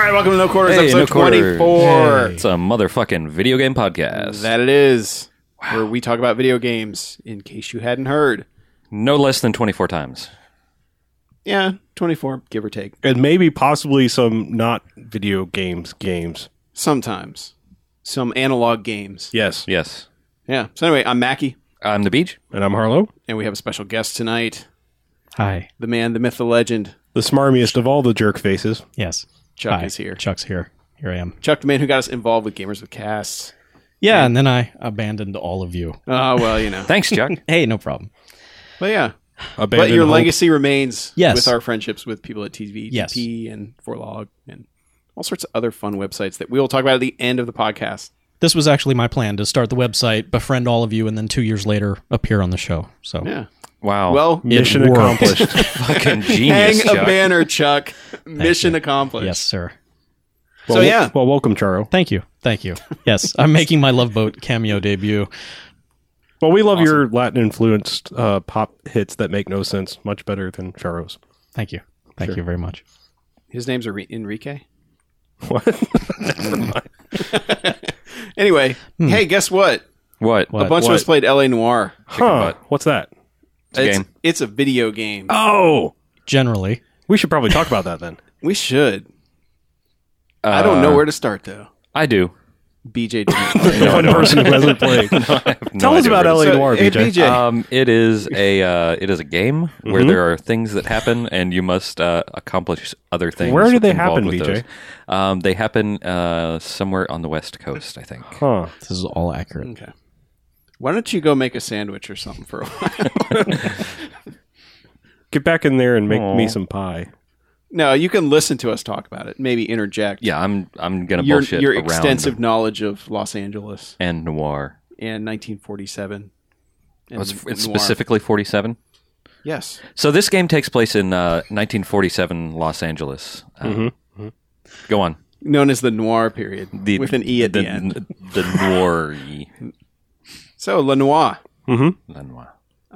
right, welcome to No Quarters, Hey, episode No Quarters. 24. It's a motherfucking video game podcast. That it is, where we talk about video games, in case you hadn't heard. No less than 24 times. Yeah, 24, give or take. And maybe possibly some not video games. Sometimes. Some analog games. Yes. Yes. Yeah. So anyway, I'm Mackie, I'm the Beach. And I'm Harlow, and we have a special guest tonight. Hi. The man, the myth, the legend. the smarmiest of all the jerk faces. Yes. Chuck Hi. is here. Chuck's here. Here I am. Chuck, the man who got us involved with Gamers with Casts. Yeah, and then I abandoned all of you. Oh, well, you know. Thanks, Chuck. Hey, no problem. But yeah. But Abandoned your hope. legacy remains Yes. with our friendships with people at TVTP Yes. and 4Log and all sorts of other fun websites that we will talk about at the end of the podcast. This was actually my plan, to start the website, befriend all of you, and then 2 years later appear on the show. So Yeah. Wow. Well, Mission worked. accomplished. fucking hang genius, a Chuck. banner, Chuck. Mission accomplished. yes, sir. So, yeah. Well, welcome, Charo. Thank you. Thank you. Yes, I'm making my Love Boat cameo debut. Well, we love your Latin-influenced pop hits that make no sense much better than Charo's. Thank you. Thank you very much. His name's Enrique. What? Never mind. Anyway, hey, guess what? What? A bunch of us played LA Noire. Huh. What's that? It's a game. It's a video game. Oh! Generally. We should probably talk about that then. We should. I don't know where to start, though. I do. BJ didn't. The one person who hasn't played. Tell us about LA Noire, Hey, BJ. BJ. It is a game where there are things that happen and you must accomplish other things. Where do they involved happen, with BJ? those. They happen somewhere on the West Coast, I think. Huh. This is all accurate. Okay. Why don't you go make a sandwich or something for a while? Get back in there and make me some pie. No, you can listen to us talk about it. Maybe interject. Yeah, I'm gonna your bullshit around extensive knowledge of Los Angeles and noir. and 1947. And It's noir. specifically 47. Yes. So this game takes place in 1947 Los Angeles. Go on. Known as the noir period, with an E at the end. The noir. So, Le Noir. Le noir.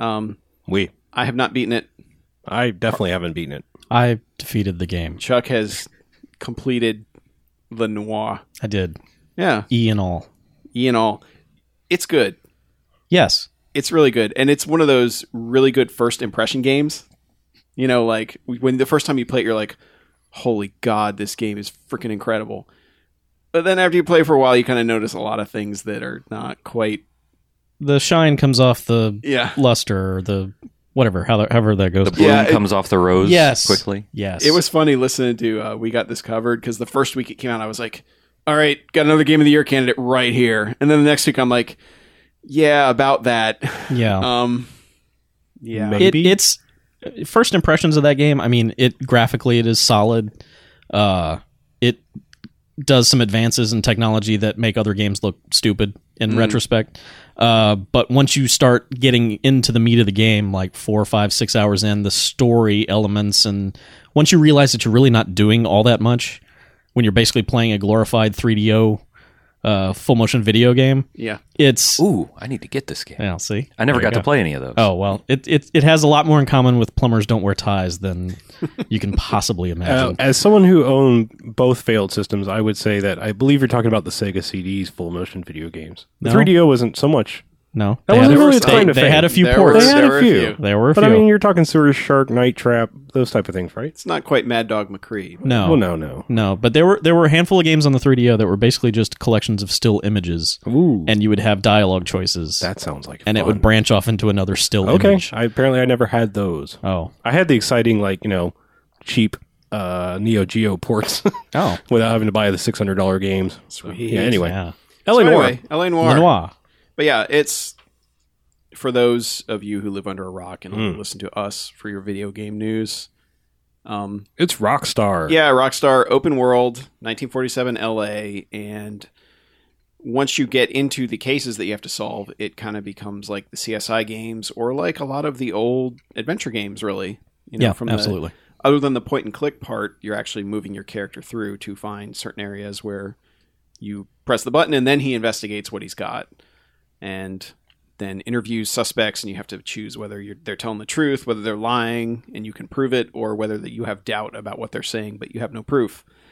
I have not beaten it. I definitely haven't beaten it. I defeated the game. Chuck has completed Le Noir. I did. Yeah. E and all. E and all. It's good. Yes. It's really good. And it's one of those really good first impression games. You know, like, when the first time you play it, you're like, holy God, this game is freaking incredible. But then after you play for a while, you kind of notice a lot of things that are not quite... The shine comes off the Yeah. luster, or the whatever, however that goes. The bloom Yeah, comes off the rose Yes. quickly. Yes. It was funny listening to We Got This Covered, because the first week it came out, I was like, all right, got another Game of the Year candidate right here. And then the next week, I'm like, yeah, about that. Yeah. Yeah. Maybe. It's first impressions of that game. I mean, graphically it is solid. It does some advances in technology that make other games look stupid in retrospect. But once you start getting into the meat of the game, like 4, 5, 6 hours in, the story elements, and once you realize that you're really not doing all that much, when you're basically playing a glorified 3DO full motion video game, Yeah. it's Ooh, I need to get this game. yeah. See, I never There you got to go. play any of those. Oh well, it has a lot more in common with Plumbers Don't Wear Ties than you can possibly imagine. As someone who owned both failed systems, I would say that I believe you're talking about the Sega CD's full motion video games. The No. 3DO wasn't so much. No, That they wasn't had, really its claim to they had a fame. few There ports. They had There a were a few. few. There were a But few. I mean, you're talking Sewer Shark, Night Trap, those type of things, right? It's not quite Mad Dog McCree. But no, Well, no. but there were a handful of games on the 3DO that were basically just collections of still images, Ooh, and you would have dialogue choices, that sounds like and fun. it would branch off into another still Okay, image. I never had those. Oh, I had the exciting, cheap Neo Geo ports oh, without having to buy the $600 games. Sweet. Yeah, anyway. yeah. LA So Noire. anyway, LA Noire. Lenoir. But yeah, it's for those of you who live under a rock and only listen to us for your video game news. It's Rockstar. Yeah, Rockstar, open world, 1947 LA, and once you get into the cases that you have to solve, it kind of becomes like the CSI games or like a lot of the old adventure games, really. You know, Yeah, from absolutely. Other than the point and click part, you're actually moving your character through to find certain areas where you press the button and then he investigates what he's got. And then interviews suspects, and you have to choose whether they're telling the truth, whether they're lying, and you can prove it, or whether that you have doubt about what they're saying, but you have no proof.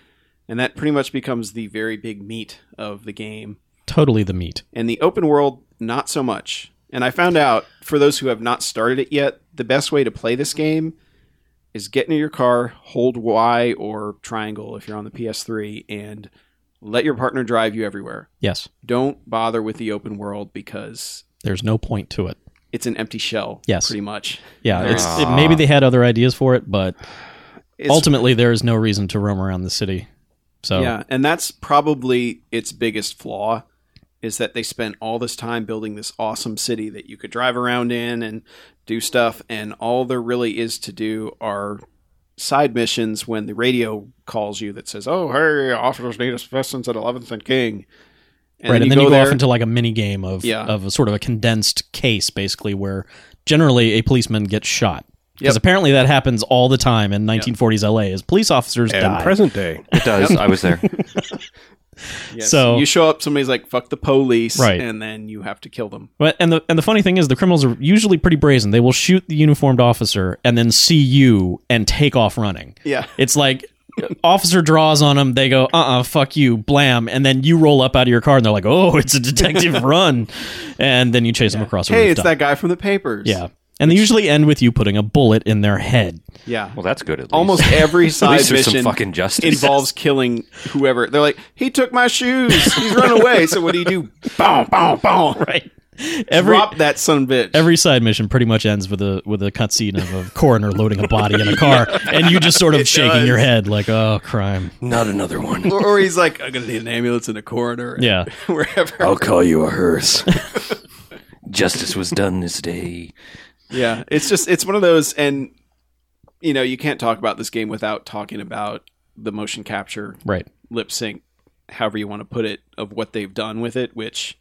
And that pretty much becomes the very big meat of the game. Totally the meat. And the open world, not so much. And I found out, for those who have not started it yet, the best way to play this game is get into your car, hold Y or triangle if you're on the PS3, and let your partner drive you everywhere. Yes. Don't bother with the open world because There's no point to it. it's an empty shell, Yes. pretty much. Yeah, maybe they had other ideas for it, but It's- ultimately there is no reason to roam around the city. So Yeah, and that's probably its biggest flaw, is that they spent all this time building this awesome city that you could drive around in and do stuff, and all there really is to do are side missions when the radio calls you that says, "Oh, hey, officers need assistance at 11th and King." right, and then go you go there, off into like a mini game of Yeah. of a sort of a condensed case, basically, where generally a policeman gets shot. Because Yep. apparently that happens all the time in 1940s LA, is police officers And die. present day. It does. I was there. yes, so- you show up, somebody's like, "Fuck the police," Right. and then you have to kill them. But and the funny thing is, the criminals are usually pretty brazen. They will shoot the uniformed officer and then see you and take off running. Yeah. It's like officer draws on them, they go, fuck you, blam, and then you roll up out of your car and they're like, oh, it's a detective, run, and then you chase them across a Hey, it's rooftop. that guy from the papers. Yeah, and they usually end with you putting a bullet in their head. Yeah. Well, that's good at least. Almost every At side least there's some mission fucking justice. involves killing whoever. They're like, "He took my shoes. He's run away." So what do? Boom, boom, boom. Right. Drop that son of a bitch. Every side mission pretty much ends with a cutscene of a coroner loading a body in a car, and you just sort of shaking does. your head like, oh, crime. Not another one. or he's like, "I'm gonna need an ambulance in a coroner." Yeah. wherever. I'll call you a hearse. Justice was done this day. Yeah, it's one of those, and you can't talk about this game without talking about the motion capture, Right. lip sync, however you want to put it, of what they've done with it, which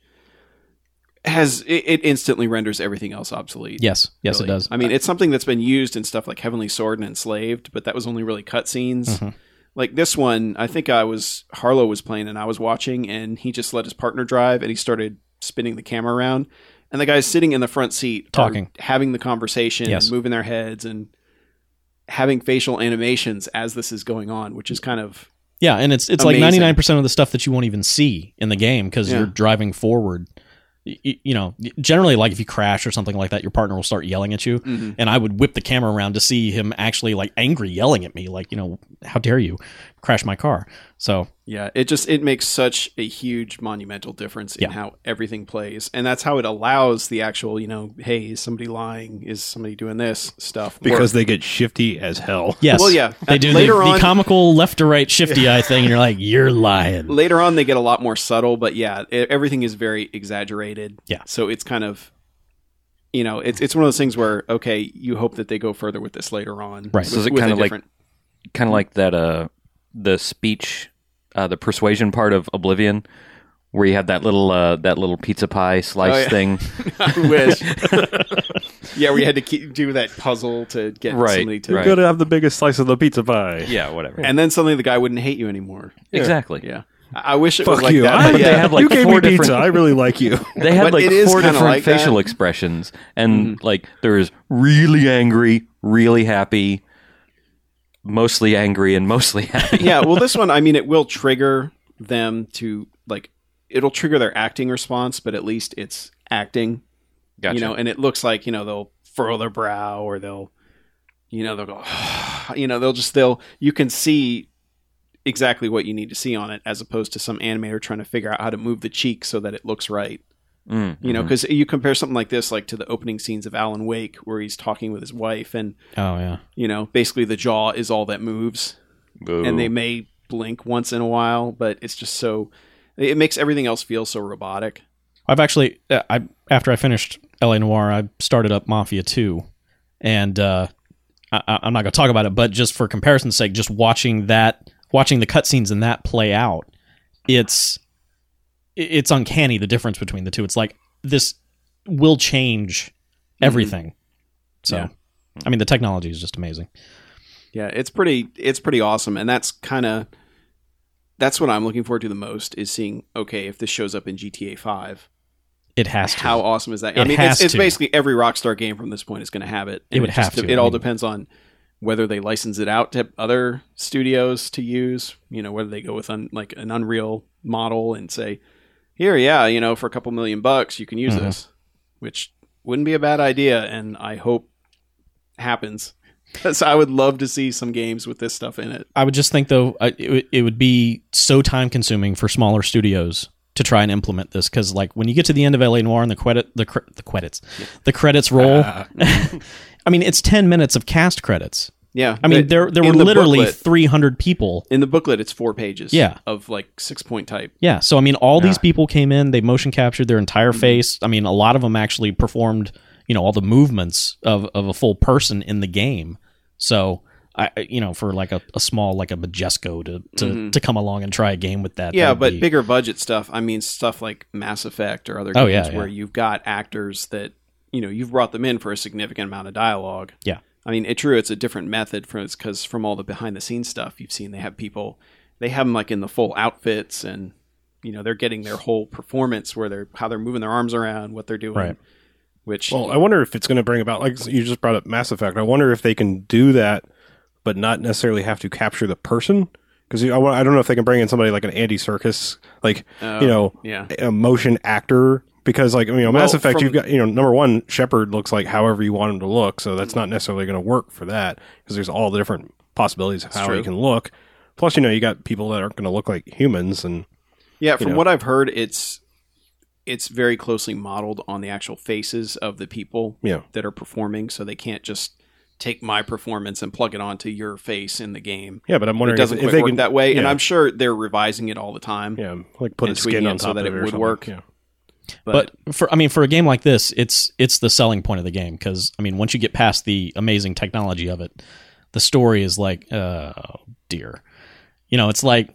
it instantly renders everything else obsolete. Yes, really. it does. I mean, it's something that's been used in stuff like Heavenly Sword and Enslaved, but that was only really cutscenes. Mm-hmm. Like this one, I think Harlow was playing and I was watching, and he just let his partner drive and he started spinning the camera around, and the guys sitting in the front seat are Talking. having the conversation, Yes. and moving their heads and having facial animations as this is going on, which is kind of Yeah, and it's like Amazing. 99% of the stuff that you won't even see in the game because Yeah. you're driving forward. Generally, like if you crash or something like that, your partner will start yelling at you, Mm-hmm. and I would whip the camera around to see him actually like angry, yelling at me, like, how dare you crash my car? So Yeah, it makes such a huge monumental difference in Yeah. how everything plays. And that's how it allows the actual, hey, is somebody lying? Is somebody doing this stuff? Because they get shifty as hell. yes, Well, yeah. they do Later the on- comical left to right shifty eye thing, and you're like, you're lying. Later on, they get a lot more subtle, but yeah, everything is very exaggerated. Yeah. So it's kind of, it's one of those things where, okay, you hope that they go further with this later on. Right. So is it with kind a of like different- kind of like that the speech, the persuasion part of Oblivion, where you had that little pizza pie slice Oh, yeah. thing. I wish. Yeah, we had to do that puzzle to get Right, somebody to. right. Gotta have the biggest slice of the pizza pie. Yeah, whatever. And then suddenly the guy wouldn't hate you anymore. Exactly. Yeah. I wish it Fuck was like you. that. But They had like you gave four me pizza. different. I really like you. They had But like it is four kinda different like that. facial expressions, and like there's really angry, really happy, mostly angry, and mostly happy. Yeah, well, this one, I mean, it will trigger them to, it'll trigger their acting response, but at least it's acting, Gotcha. and it looks like, they'll furrow their brow or they'll go, you can see exactly what you need to see on it as opposed to some animator trying to figure out how to move the cheek so that it looks right. Because you compare something like this, like to the opening scenes of Alan Wake, where he's talking with his wife, and Oh yeah, basically the jaw is all that moves, Boo. and they may blink once in a while, but it's just it makes everything else feel so robotic. I've actually, after I finished LA Noire, I started up Mafia 2, and I'm not going to talk about it, but just for comparison's sake, just watching the cutscenes in that play out, it's uncanny, the difference between the two. It's like this will change everything. So, Yeah. I mean, the technology is just amazing. Yeah, it's pretty awesome, and that's what I'm looking forward to the most, is seeing, okay, if this shows up in GTA 5, It has to. how awesome is that? It has it's to. basically every Rockstar game from this point is going to have it. It would have to. It all I mean- depends on whether they license it out to other studios to use, whether they go with like an Unreal model and say, here, yeah, for a couple $1,000,000 you can use this, which wouldn't be a bad idea, and I hope happens. Because I would love to see some games with this stuff in it. I would just think, though, it would be so time consuming for smaller studios to try and implement this, because like when you get to the end of LA Noire and the credits roll, I mean, it's 10 minutes of cast credits. Yeah, I mean, there were literally 300 people. In the booklet, it's 4 pages. Yeah. Of like 6-point type. Yeah, so I mean, all these people came in, they motion captured their entire face. I mean, a lot of them actually performed, all the movements of a full person in the game. So, for like a small, like a Majesco to come along and try a game with that. Yeah, but bigger budget stuff. I mean, stuff like Mass Effect or other games where you've got actors that, you've brought them in for a significant amount of dialogue. Yeah. I mean, it's a different method because from all the behind the scenes stuff you've seen, they have them like in the full outfits, and they're getting their whole performance how they're moving their arms around, what they're doing. Right. I wonder if it's going to bring about, like you just brought up Mass Effect. I wonder if they can do that, but not necessarily have to capture the person. Because I don't know if they can bring in somebody like an Andy Serkis, like a motion actor. Because Mass Effect, you've got number one, Shepard looks like however you want him to look, so that's not necessarily going to work for that because there's all the different possibilities of how he can look. Plus, you got people that aren't going to look like humans, and from what I've heard, it's very closely modeled on the actual faces of the people that are performing, so they can't just take my performance and plug it onto your face in the game. Yeah, but I'm wondering it doesn't if quite they work can that way, and I'm sure they're revising it all the time. Yeah, like put a skin on top so that of it or would something. work. Yeah. But for a game like this, it's the selling point of the game, because once you get past the amazing technology of it, the story is like, oh dear, it's like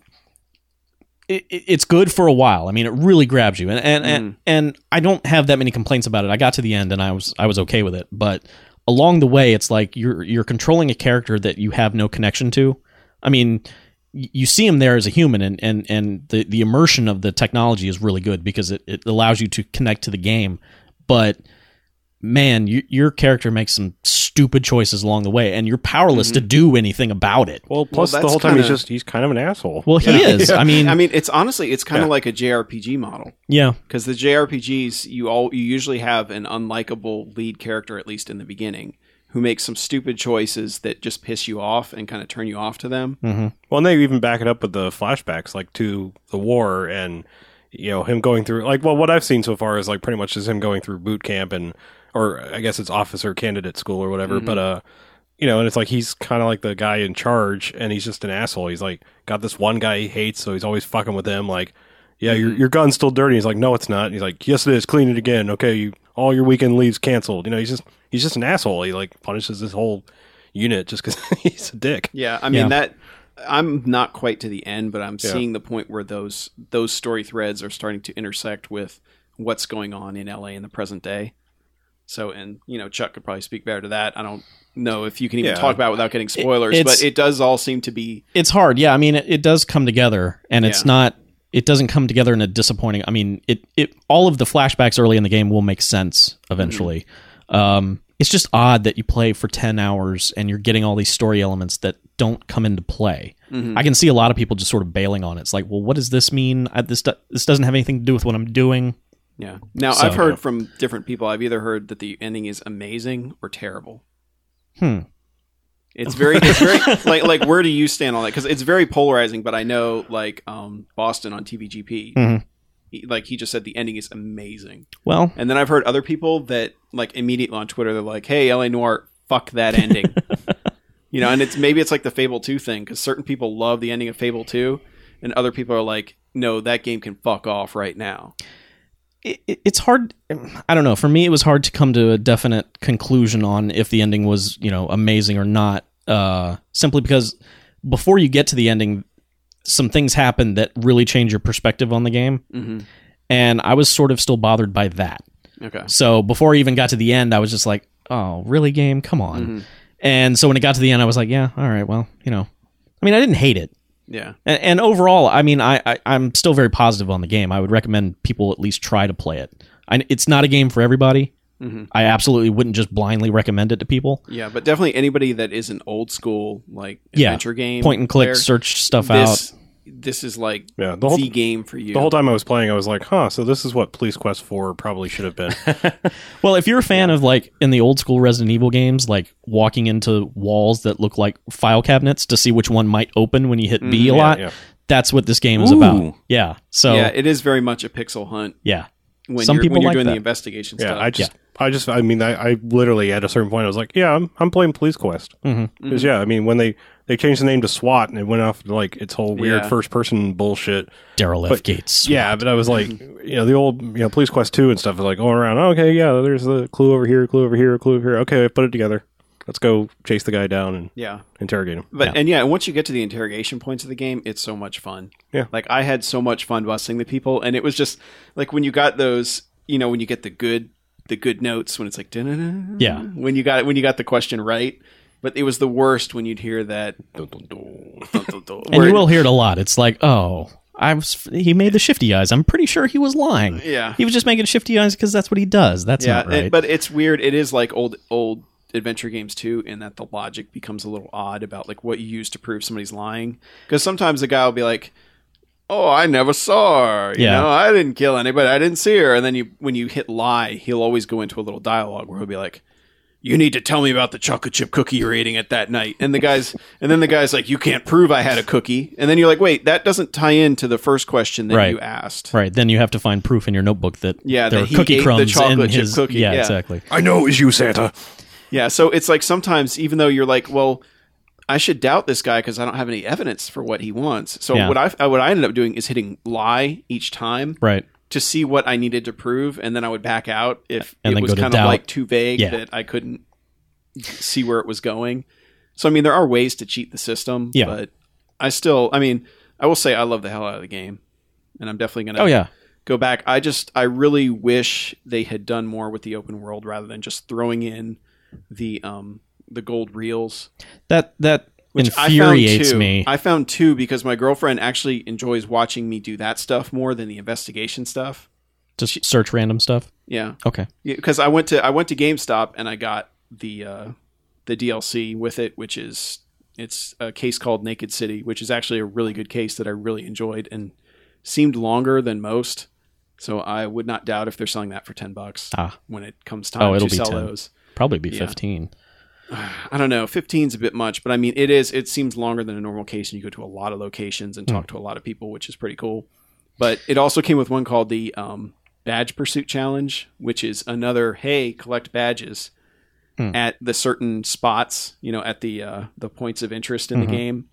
it's good for a while. I mean, it really grabs you, and I don't have that many complaints about it. I got to the end and I was okay with it, but along the way, it's like you're controlling a character that you have no connection to. I mean, you see him there as a human, and the immersion of the technology is really good because it allows you to connect to the game. But man, your character makes some stupid choices along the way, and you're powerless to do anything about it. Well, plus the whole time he's kind of an asshole. Well, he is. I mean, it's honestly, it's kind of like a JRPG model. Yeah, because the JRPGs, you usually have an unlikable lead character, at least in the beginning, who makes some stupid choices that just piss you off and kind of turn you off to them. Mm-hmm. Well, and they even back it up with the flashbacks, like to the war, and him going through, like, well, what I've seen so far is like pretty much just him going through boot camp or I guess it's officer candidate school or whatever. Mm-hmm. But and it's like he's kind of like the guy in charge, and he's just an asshole. He's like got this one guy he hates, so he's always fucking with him. Like, yeah, your gun's still dirty. He's like, no, it's not. And he's like, yes, it is. Clean it again. Okay, all your weekend leave's canceled. He's just an asshole. He like punishes his whole unit just because he's a dick. Yeah, I mean that. I'm not quite to the end, but I'm seeing the point where those story threads are starting to intersect with what's going on in LA in the present day. So, and Chuck could probably speak better to that. I don't know if you can even talk about it without getting spoilers, but it does all seem to be. It's hard, yeah. I mean, it does come together, and it's not. It doesn't come together in a disappointing. I mean, it all of the flashbacks early in the game will make sense eventually. Mm-hmm. It's just odd that you play for 10 hours and you're getting all these story elements that don't come into play. Mm-hmm. I can see a lot of people just sort of bailing on it. It's like, well, what does this mean? This doesn't have anything to do with what I'm doing. Yeah. Now, I've heard from different people. I've either heard that the ending is amazing or terrible. It's very like where do you stand on that? Because it's very polarizing. But I know like Boston on TVGP. Mm-hmm. He just said the ending is amazing. Well, and then I've heard other people that like immediately on Twitter they're like, "Hey, LA Noire, fuck that ending." And it's like the Fable 2 thing, because certain people love the ending of Fable 2, and other people are like, "No, that game can fuck off right now." It's hard. I don't know. For me, it was hard to come to a definite conclusion on if the ending was amazing or not. Simply because before you get to the ending, some things happen that really change your perspective on the game. Mm-hmm. And I was sort of still bothered by that. Okay. So before I even got to the end, I was just like, oh, really, game? Come on. Mm-hmm. And so when it got to the end, I was like, yeah, all right, well, I mean, I didn't hate it. Yeah. And overall, I mean, I'm still very positive on the game. I would recommend people at least try to play it. It's not a game for everybody. I absolutely wouldn't just blindly recommend it to people. Yeah, but definitely anybody that is an old school like adventure game point and click, player, search stuff out. This is like Yeah, the game for you. The whole time I was playing, I was like, so this is what Police Quest 4 probably should have been. Well, if you're a fan of like in the old school Resident Evil games, like walking into walls that look like file cabinets to see which one might open when you hit B a lot, that's what this game is about. Yeah. So yeah, it is very much a pixel hunt. Yeah. When Some you're, people when you're like doing that. the investigation Yeah, stuff. I literally at a certain point I was like, I'm playing Police Quest. Because when they changed the name to SWAT and it went off to, like its whole weird first person bullshit. Daryl F. Gates. Yeah, but I was like, the old Police Quest 2 and stuff was like going around. Okay, there's the clue over here, clue over here, clue over here. Okay, I put it together. Let's go chase the guy down and interrogate him. But and once you get to the interrogation points of the game, it's so much fun. Yeah. Like I had so much fun busting the people, and it was just like when you got those, when you get the good notes when it's like when you got the question right. But it was the worst when you'd hear that. And you will hear it a lot. It's like, he made the shifty eyes. I'm pretty sure he was lying. Yeah. He was just making shifty eyes because that's what he does. That's not right. But it's weird. It is like old adventure games too, in that the logic becomes a little odd about like what you use to prove somebody's lying. Because sometimes the guy will be like, "Oh, I never saw her. You know, I didn't kill anybody. I didn't see her." And then when you hit lie, he'll always go into a little dialogue where he'll be like, "You need to tell me about the chocolate chip cookie you're eating at that night." And then the guy's like, "You can't prove I had a cookie." And then you're like, "Wait, that doesn't tie into the first question that you asked." Right. Then you have to find proof in your notebook that there that are he cookie ate crumbs the chocolate in chip his cookie. Yeah, Yeah. exactly. I know it was you, Santa. Yeah, so it's like sometimes, even though you're like, well, I should doubt this guy because I don't have any evidence for what he wants. So what I ended up doing is hitting lie each time, Right. to see what I needed to prove, and then I would back out if And it then was go to kind of doubt. like too vague Yeah. that I couldn't see where it was going. So I mean, there are ways to cheat the system, but I will say I love the hell out of the game, and I'm definitely gonna go back. I really wish they had done more with the open world rather than just throwing in the gold reels. That Which infuriates me. I found two because my girlfriend actually enjoys watching me do that stuff more than the investigation stuff. Just search random stuff. Yeah. Okay. Because I went to GameStop and I got the DLC with it, which is it's a case called Naked City, which is actually a really good case that I really enjoyed and seemed longer than most. So I would not doubt if they're selling that for $10 when it comes time to sell those. Probably be 15. I don't know. 15's a bit much, but I mean, it seems longer than a normal case, and you go to a lot of locations and talk to a lot of people, which is pretty cool. But it also came with one called the Badge Pursuit Challenge, which is another, hey, collect badges at the certain spots, at the points of interest in the game.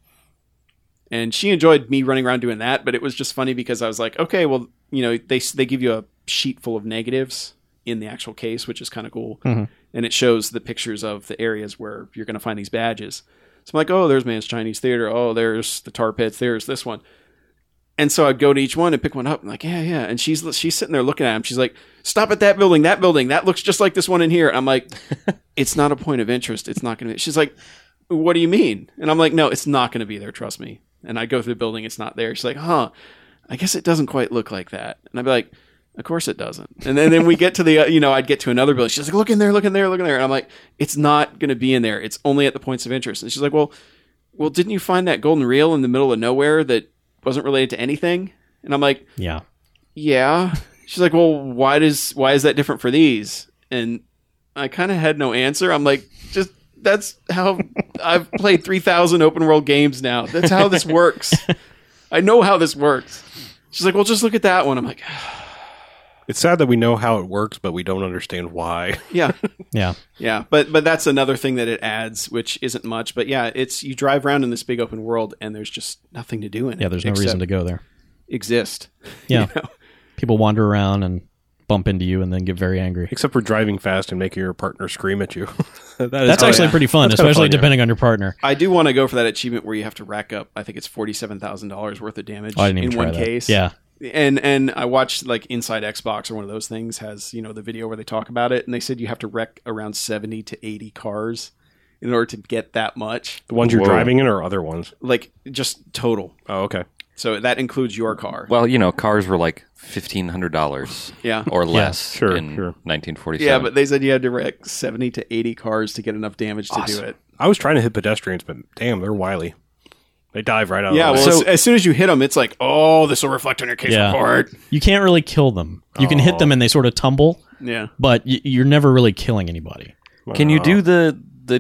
And she enjoyed me running around doing that, but it was just funny because I was like, okay, well, they give you a sheet full of negatives in the actual case, which is kind of cool. And it shows the pictures of the areas where you're going to find these badges. So I'm like, oh, there's Man's Chinese Theater. Oh, there's the tar pits. There's this one. And so I'd go to each one and pick one up. I'm like, yeah. And she's sitting there looking at him. She's like, stop at that building. That building. That looks just like this one in here. And I'm like, it's not a point of interest. It's not going to be. She's like, what do you mean? And I'm like, no, it's not going to be there. Trust me. And I go through the building. It's not there. She's like, I guess it doesn't quite look like that. And I'd be like, of course it doesn't. And then we get to the, I'd get to another building. She's like, look in there. And I'm like, it's not going to be in there. It's only at the points of interest. And she's like, well, didn't you find that golden reel in the middle of nowhere that wasn't related to anything? And I'm like, yeah. She's like, well, why is that different for these? And I kind of had no answer. I'm like, that's how I've played 3,000 open world games now. That's how this works. I know how this works. She's like, well, just look at that one. I'm like, it's sad that we know how it works, but we don't understand why. Yeah. Yeah. But that's another thing that it adds, which isn't much. But yeah, it's you drive around in this big open world and there's just nothing to do in it. Yeah, there's no reason to go there. Exist. Yeah. People wander around and bump into you and then get very angry. Except for driving fast and making your partner scream at you. That's actually pretty fun, That's kinda especially fun, yeah. depending on your partner. I do want to go for that achievement where you have to rack up, I think it's $47,000 worth of damage I didn't even in try one that. case. Yeah. And I watched like Inside Xbox or one of those things has, the video where they talk about it. And they said you have to wreck around 70 to 80 cars in order to get that much. The ones you're driving in or other ones? Like just total. Oh, okay. So that includes your car. Well, cars were like $1,500 Yeah. or less sure, in sure. 1947. Yeah, but they said you had to wreck 70 to 80 cars to get enough damage to do it. I was trying to hit pedestrians, but damn, they're wily. They dive right out Yeah, of the way. well, as soon as you hit them, it's like, oh, this will reflect on your case Yeah. report. You can't really kill them. You can hit them and they sort of tumble, Yeah. but you're never really killing anybody. Can you do the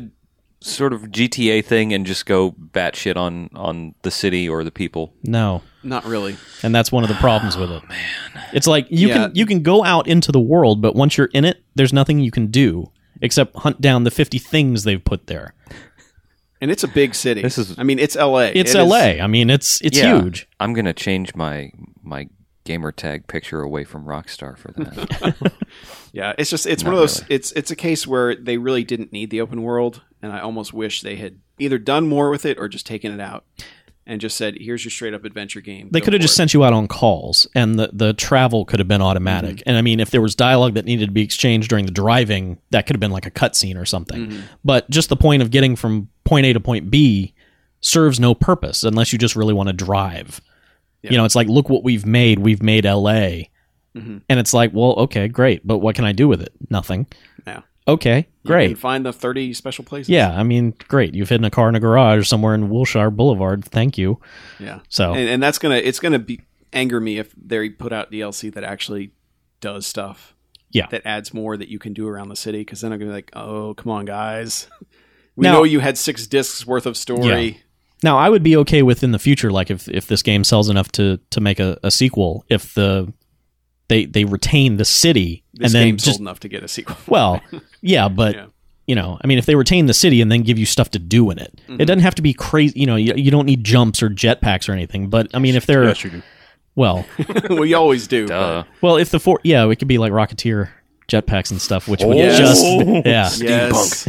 sort of GTA thing and just go batshit on the city or the people? No. Not really. And that's one of the problems with it. It's like you Yeah. can go out into the world, but once you're in it, there's nothing you can do except hunt down the 50 things they've put there. And it's a big city. I mean, it's LA. It's It LA. is- I mean, it's Yeah, huge. I'm going to change my gamer tag picture away from Rockstar for that. Yeah, it's just it's Not one of those. really. It's a case where they really didn't need the open world, and I almost wish they had either done more with it or just taken it out and just said, "Here's your straight up adventure game." They Go could have for just it." sent you out on calls, and the travel could have been automatic. Mm-hmm. And I mean, if there was dialogue that needed to be exchanged during the driving, that could have been like a cutscene or something. Mm-hmm. But just the point of getting from point A to point B serves no purpose unless you just really want to drive. Yeah. You know, it's like, look what we've made. We've made LA. Mm-hmm. And it's like, well, okay, great. But what can I do with it? Nothing. Yeah. Okay, You can great. find the 30 special places. Yeah, I mean, great. You've hidden a car in a garage somewhere in Wilshire Boulevard. Thank you. Yeah. So, And it's gonna be anger me if they put out DLC that actually does stuff. Yeah. That adds more that you can do around the city, because then I'm gonna be like, oh, come on, guys. We Now- know you had 6 discs worth of story. Yeah. Now, I would be okay with in the future, like if this game sells enough to make a sequel, if they retain the city This and then game's just old enough to get a sequel. well, yeah, but Yeah. you know, I mean, if they retain the city and then give you stuff to do in it, Mm-hmm. it doesn't have to be crazy. You know, you don't need jumps or jetpacks or anything. But I mean, if they're Yes, you do. well, Well, you always do. Duh. if the it could be like Rocketeer jetpacks and stuff, which would Yes. just Yes.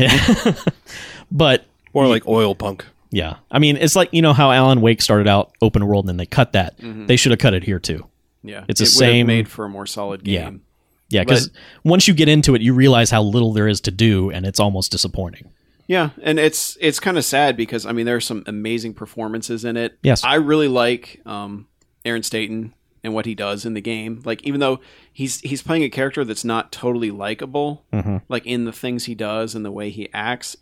But More like oil punk. yeah, I mean, it's like, you know how Alan Wake started out open world and then they cut that. They should have cut it here too. Yeah. It's the it would have same- made for a more solid Yeah. game. Yeah, because once you get into it, you realize how little there is to do, and it's almost disappointing. Yeah, and it's kind of sad because I mean there are some amazing performances in it. Yes. I really like Aaron Staton and what he does in the game. Like, even though he's playing a character that's not totally likable, like in the things he does and the way he acts,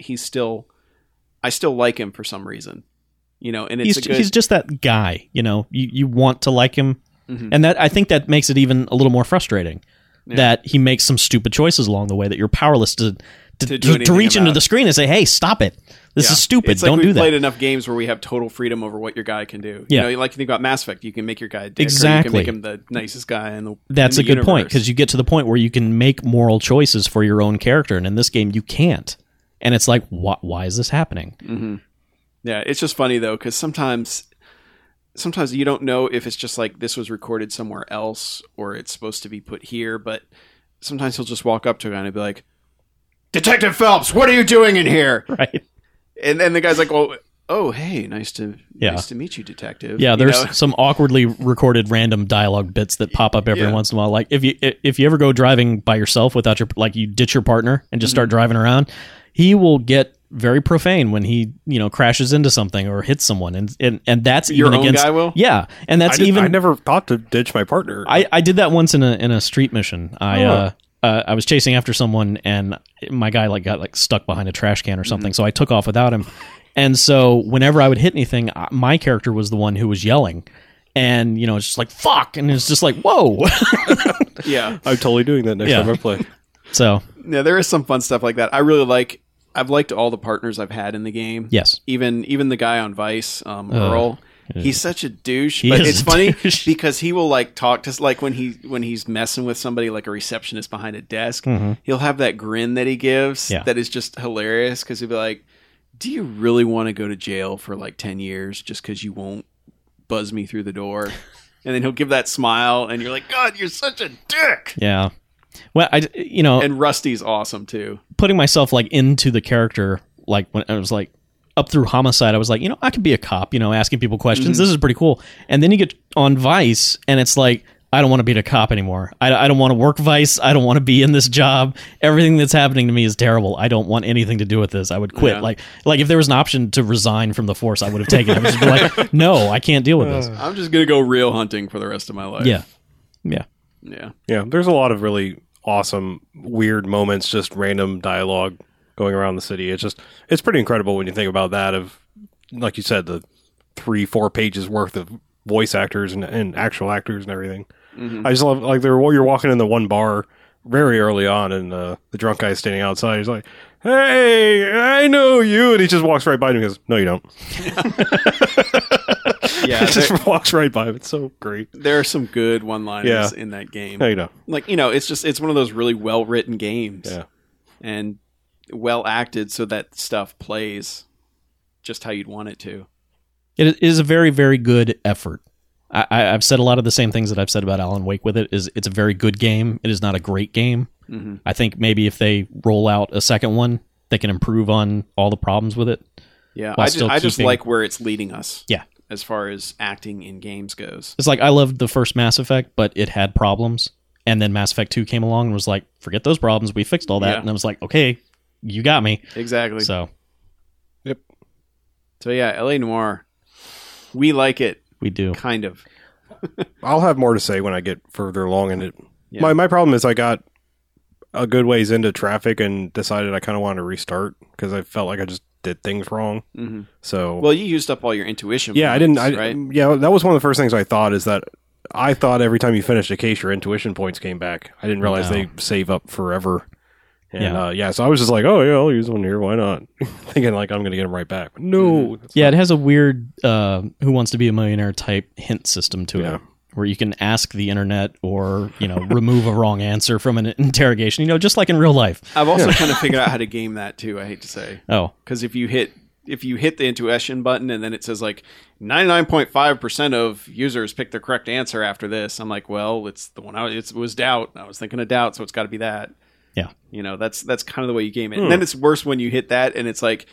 I still like him for some reason. You know, and it's He's just that guy. You know, you want to like him, and that I think that makes it even a little more frustrating. That he makes some stupid choices along the way that you're powerless to do anything reach into about. the screen and say, "Hey, stop it! This Yeah. is stupid. It's like Don't we've do that." played enough games where we have total freedom over what your guy can do. Yeah. You know, like you think about Mass Effect, you can make your guy a dick, or you Exactly. can make him the nicest guy in the That's in a the good point, universe. because you get to the point where you can make moral choices for your own character, and in this game you can't. And it's like, why is this happening? Yeah, it's just funny though, because sometimes you don't know if it's just like this was recorded somewhere else or it's supposed to be put here, but sometimes he'll just walk up to a guy and be like, "Detective Phelps, what are you doing in here?" Right? And then the guy's like, "Oh, hey, nice to Yeah. meet you, detective." Yeah, You there's know? some awkwardly recorded random dialogue bits that pop up every Yeah. once in a while. Like if you ever go driving by yourself without your, like, you ditch your partner and just start driving around, he will get very profane when he, you know, crashes into something or hits someone, and that's Your even own against guy will? Yeah, and that's I never thought to ditch my partner. I did that once in a street mission. I was chasing after someone, and my guy got stuck behind a trash can or something. So I took off without him. And so whenever I would hit anything, my character was the one who was yelling, and you know, it's just like fuck, and it's just like whoa. Yeah. I'm totally doing that next Yeah. time I play. So Yeah, there is some fun stuff like that. I've liked all the partners I've had in the game. yes, Even the guy on Vice, Earl. He's such a douche, He but is it's a funny douche. because he will like talk to like when he's messing with somebody like a receptionist behind a desk. He'll have that grin that he gives Mm-hmm. Yeah. that is just hilarious because he'll be like, "Do you really want to go to jail for like 10 years just because you won't buzz me through the door?" And then he'll give that smile, and you're like, "God, you're such a dick." yeah. Well, you know, And Rusty's awesome too. putting myself like into the character, like when I was like up through Homicide, I was like, you know, I could be a cop, you know, asking people questions. This is pretty cool. And then you get on Vice, and it's like I don't want to be a cop anymore. I don't want to work Vice. I don't want to be in this job. Everything that's happening to me is terrible. I don't want anything to do with this. I would quit. Yeah. Like if there was an option to resign from the force, I would have taken it. I would just be like, no, I can't deal with this. I'm just gonna go real hunting for the rest of my life. Yeah. Yeah, there's a lot of really awesome, weird moments, just random dialogue going around the city. It's pretty incredible when you think about that. Of like you said, the 3-4 pages worth of voice actors and actual actors and everything. Mm-hmm. I just love like you're walking in the one bar very early on, and the drunk guy standing outside. He's like, "Hey, I know you," and he just walks right by him and goes, "No, you don't." Yeah, He just walks right by him. It's so great. there are some good one-liners Yeah. in that game. No, you don't. Like, it's one of those really well-written games. Yeah. And well acted so that stuff plays just how you'd want it to. It is a very, very good effort. I've said a lot of the same things that I've said about Alan Wake with it. It's a very good game. It is not a great game. Mm-hmm. I think maybe if they roll out a second one, they can improve on all the problems with it. Yeah, While I still just keeping- like where it's leading us. Yeah. As far as acting in games goes. It's like I loved the first Mass Effect, but it had problems. And then Mass Effect 2 came along and was like, forget those problems. We fixed all that. Yeah. And I was like, okay, you got me. Exactly. So So yeah, LA Noire. We like it, we do. kind of. I'll have more to say when I get further along in it. Yeah. My problem is I got a good ways into traffic and decided I kind of wanted to restart because I felt like I just did things wrong. Mm-hmm. So Well, you used up all your intuition. yeah, points, I right? didn't. Yeah, that was one of the first things I thought is that I thought every time you finished a case, your intuition points came back. I didn't realize No. they save up forever. And Yeah. so I was just like, oh yeah, I'll use one here. Why not? Thinking like I'm going to get them right back. But no, that's Yeah, not- it has a weird Who Wants to Be a Millionaire type hint system to Yeah. it, where you can ask the internet or remove a wrong answer from an interrogation. Just like in real life. I've also kind of figured out how to game that too. I hate to say, Oh, because if you hit the intuition button and then it says like 99.5% of users pick the correct answer after this, I'm like, well, it's the one it was doubt. I was thinking of doubt, so it's got to be that. yeah. That's kind of the way you game it. And then it's worse when you hit that and it's like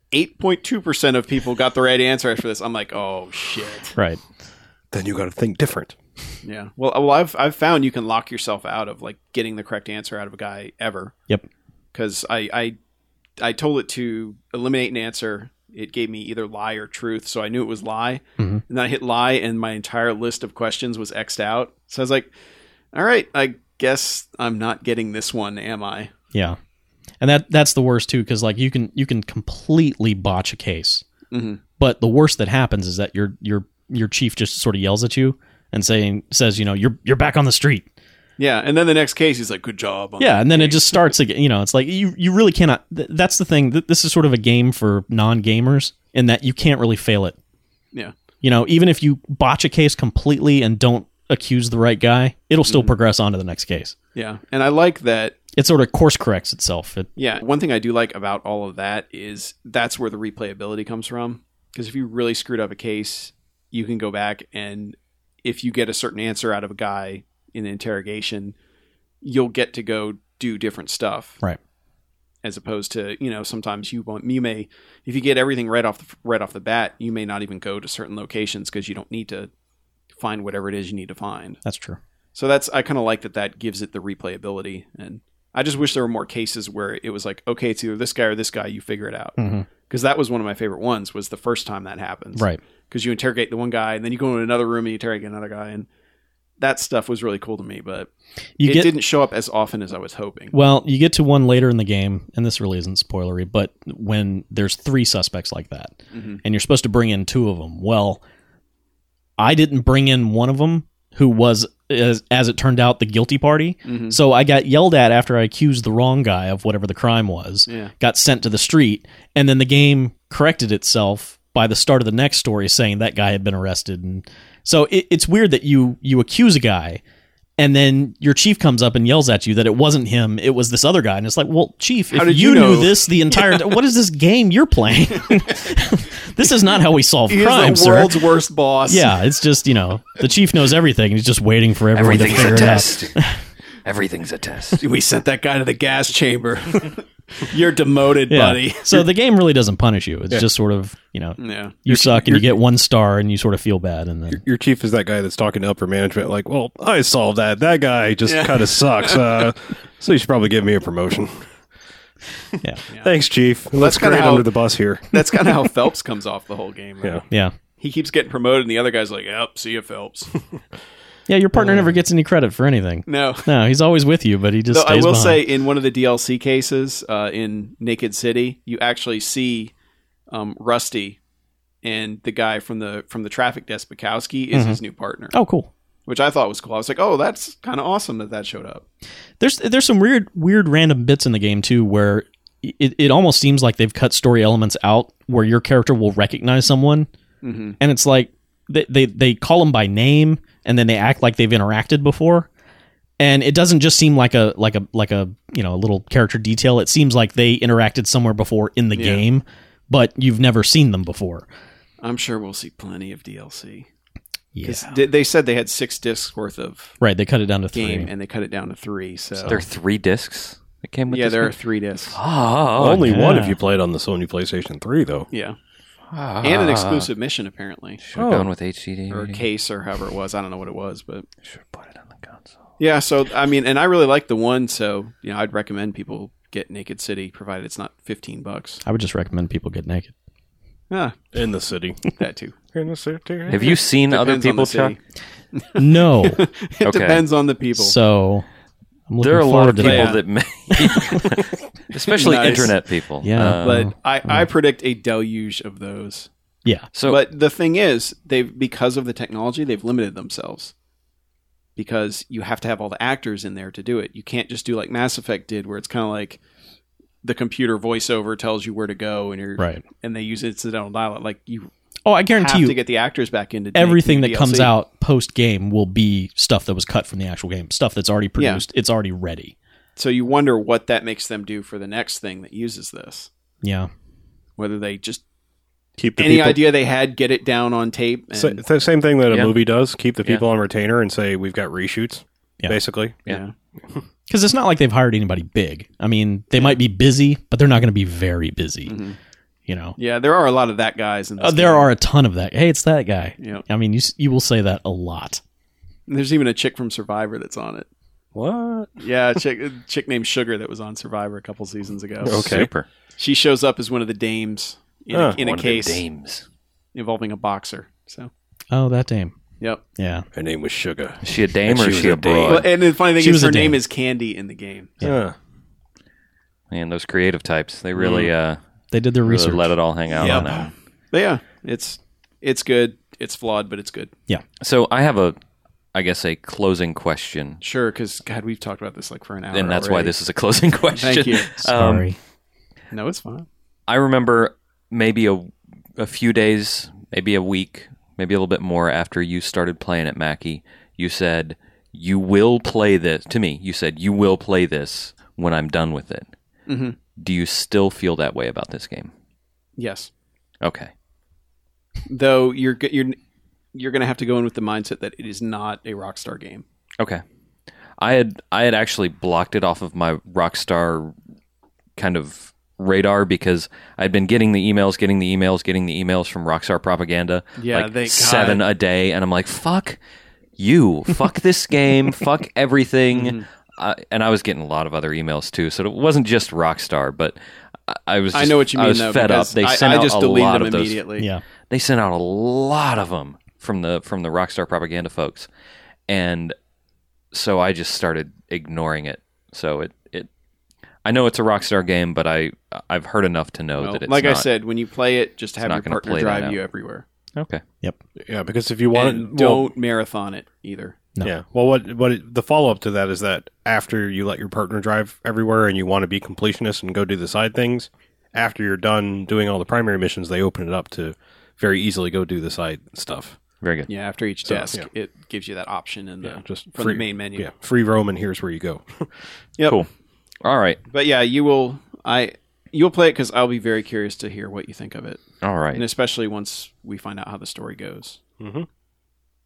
8.2% of people got the right answer after this. I'm like, oh shit. Right. then you got to think different. Yeah. Well, I've found you can lock yourself out of like getting the correct answer out of a guy ever. Yep. Because I told it to eliminate an answer. It gave me either lie or truth, so I knew it was lie. Mm-hmm. And then I hit lie, and my entire list of questions was X'd out. So I was like, all right, I guess I'm not getting this one, am I? Yeah. And that's the worst too, because like you can completely botch a case. Mm-hmm. But the worst that happens is that your chief just sort of yells at you and says, you're back on the street. Yeah, and then the next case, he's like, good job. On Yeah, that and then it case. just starts again. It's like you really cannot. That's the thing. This is sort of a game for non-gamers in that you can't really fail it. Yeah. Even if you botch a case completely and don't accuse the right guy, it'll still progress on to the next case. Yeah, and I like that. It sort of course corrects itself. Yeah, one thing I do like about all of that is that's where the replayability comes from. Because if you really screwed up a case, you can go back and if you get a certain answer out of a guy in the interrogation, you'll get to go do different stuff. Right. As opposed to, sometimes you may, if you get everything right off the bat, you may not even go to certain locations because you don't need to find whatever it is you need to find. That's true. So I kind of like that gives it the replayability. And I just wish there were more cases where it was like, okay, it's either this guy or this guy, you figure it out. Because that was one of my favorite ones, was the first time that happens. Right. Because you interrogate the one guy, and then you go in another room and you interrogate another guy, and that stuff was really cool to me, but it didn't show up as often as I was hoping. Well, you get to one later in the game, and this really isn't spoilery, but when there's 3 suspects like that, and you're supposed to bring in 2 of them, well, I didn't bring in one of them, who was, as it turned out, the guilty party. So I got yelled at after I accused the wrong guy of whatever the crime was, got sent to the street, and then the game corrected itself by the start of the next story saying that guy had been arrested. And so it's weird that you accuse a guy, and then your chief comes up and yells at you that it wasn't him, it was this other guy. And it's like, well, chief, How if did you you know? knew this the entire what is this game you're playing? This is not how we solve He's crime, the sir. world's worst boss. Yeah, it's just, the chief knows everything, and he's just waiting for everyone to Everything's figure a it out. test. Everything's a test. We sent that guy to the gas chamber. You're demoted, Yeah. buddy. So the game really doesn't punish you. It's just sort of, Yeah. you suck and you get 1 star and you sort of feel bad. And then, Your chief is that guy that's talking to upper management, like, well, I solved that. That guy just kind of sucks. So you should probably give me a promotion. yeah. Thanks, chief. Let's kinda grade how- under the bus here. That's kind of how Phelps comes off the whole game. Right? Yeah. Yeah. He keeps getting promoted, and the other guy's like, "Yep, see you, Phelps." Yeah, your partner never gets any credit for anything. No. No, he's always with you, but he just Though I stays will behind. say, in one of the DLC cases in Naked City, you actually see Rusty, and the guy from the traffic desk, Bukowski, is his new partner, Oh, cool. which I thought was cool. I was like, "Oh, that's kind of awesome that showed up." There's some weird random bits in the game too where it almost seems like they've cut story elements out where your character will recognize someone, and it's like they call them by name and then they act like they've interacted before, and it doesn't just seem like a a little character detail. It seems like they interacted somewhere before in the game, but you've never seen them before. I'm sure we'll see plenty of DLC. Yeah, 'Cause they said they had 6 discs worth of right. They cut it down to game, 3. and they cut it down to 3. So There are 3 discs that came with yeah, this there are game? 3 discs. Oh, Only one yeah. if you played on the Sony PlayStation 3, though. Yeah, and an exclusive mission apparently, Should have gone with HD or a DVD. case, or however it was. I don't know what it was, but Should have put it on the console. yeah. So I mean, and I really like the one. So I'd recommend people get Naked City, provided it's not $15. I would just recommend people get naked. Ah, In the city. that too. In the city. Have you seen other Depends on people, the Chuck? city. No, It Okay. depends on the people. so I'm looking There are a lot of forward people to that. that may, especially Nice. internet people. Yeah. But I predict a deluge of those. Yeah, So But the thing is, because of the technology, they've limited themselves. Because you have to have all the actors in there to do it. You can't just do like Mass Effect did, where it's kind of like the computer voiceover tells you where to go, and right. and they use incidental dialogue. Like you Oh, I have guarantee to you, get the actors back into everything make that the comes DLC. out post game will be stuff that was cut from the actual game, stuff that's already produced. It's already ready. So you wonder what that makes them do for the next thing that uses this. Yeah, Whether they just Keep the any people. idea they had, get it down on tape. And, It's the same thing that a Yeah. movie does. Keep the people on retainer and say, we've got reshoots, Yeah. basically. yeah. because it's not like they've hired anybody big. I mean, they might be busy, but they're not going to be very busy. You know, Yeah, there are a lot of that guys in this there game. are a ton of that. Hey, it's that guy. Yeah. I mean, you will say that a lot. There's even a chick from Survivor that's on it. What? Yeah, a chick named Sugar that was on Survivor a couple seasons ago. Okay. super. She shows up as one of the dames in Huh. a One of the case dames. involving a boxer. So, Oh, that dame. yep. Yeah, Her name was Sugar. Is she a dame And or she is was she a a dame. broad? Well, and the funny thing She is was a her name dame. is Candy in the game. Yeah. Man, those creative types, they really, they did their really research. let it all hang out Yep. on that one. But yeah, it's good. It's flawed, but it's good. So I have I guess a closing question, Sure, because God, we've talked about this like for an hour. and that's why already. this is a closing question. Thank you. Sorry. No, it's fine. I remember maybe a few days, maybe a week, maybe a little bit more after you started playing it, Mackie, you said, you will play this, to me, you said, you will play this when I'm done with it. Mm-hmm. Do you still feel that way about this game? Yes, Okay. though you're going to have to go in with the mindset that it is not a Rockstar game. Okay. I had actually blocked it off of my Rockstar kind of radar because I'd been getting the emails from Rockstar Propaganda, Yeah, like they- 7 a day, and I'm like, fuck you, fuck this game, fuck everything. And I was getting a lot of other emails too, so it wasn't just Rockstar, but I was. Just, I know what you mean. I was though, fed up. because They I sent out just a deleted lot them of those. immediately. Yeah. They sent out a lot of them from the Rockstar Propaganda folks, and so I just started ignoring it. So it I know it's a Rockstar game, but I've heard enough to know Well, that it's like I not. said, when you play it, just have not your gonna partner play that drive out. you everywhere. Okay. Yeah, because if you want And don't marathon it either. No. Yeah. Well, the follow up to that is that after you let your partner drive everywhere and you want to be completionist and go do the side things, after you're done doing all the primary missions, they open it up to very easily go do the side stuff. Very good. Yeah, after each So, desk, yeah. it gives you that option in the Just from free the main menu. Yeah, free roam and here's where you go. Yep. Cool. All right. But yeah, you'll play it because I'll be very curious to hear what you think of it, All and right. especially once we find out how the story goes.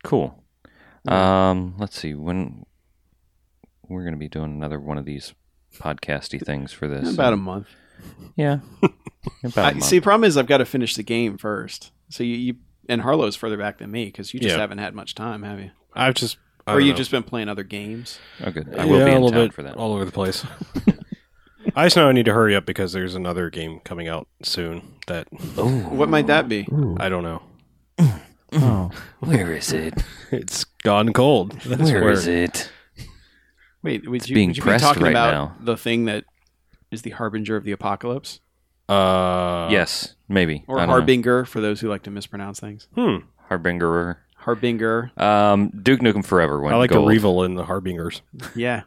Cool. Let's see when we're going to be doing another one of these podcasty things for this. About a month. Yeah. About a month. See, the problem is I've got to finish the game first. So you and Harlow's further back than me because you just haven't had much time, have you? Or you've just been playing other games. Oh, good. I will be a in little town bit for that. all over the place. I just know I need to hurry up because there's another game coming out soon that What might that be? I don't know. Oh, Where is it? It's gone cold. That's Where is it? Wait, would you, being would you be pressed talking right about now. the thing that is the harbinger of the apocalypse? Yes, maybe. Or I don't know. harbinger for those who like to mispronounce things. Harbinger. Harbinger. Duke Nukem Forever went I like gold. to revel in the Harbingers. Yeah.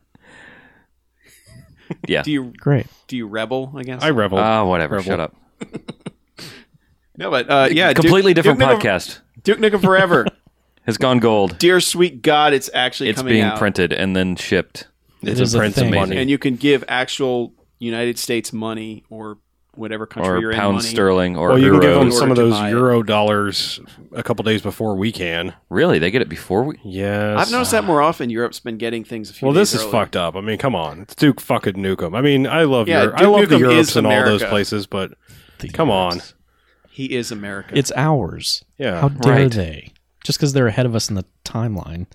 Yeah. Do you great. rebel against? I revel. Whatever. Revel. Shut up. No, but yeah, Completely different Duke Nukem- podcast. Duke Nukem Forever. Has gone gold. Dear sweet God, it's actually It's coming being out. printed and then shipped. It's is a a prince of thing. money. And you can give actual United States money or whatever country Or you're in pound money. sterling or well, you can give them euros. some of order to those buy it. Euro dollars a couple days before we can. Really? They get it before we... Yes. I've noticed that more often. Europe's been getting things a few Well, days this is earlier. fucked up. I mean, come on. It's Duke fucking Nukem. I mean, I love Yeah, Europe. I Duke love the Nukem Europes is and all those America. places, but The come on. Europe's. He is America. It's ours. Yeah. How dare Right. they? Just because they're ahead of us in the timeline.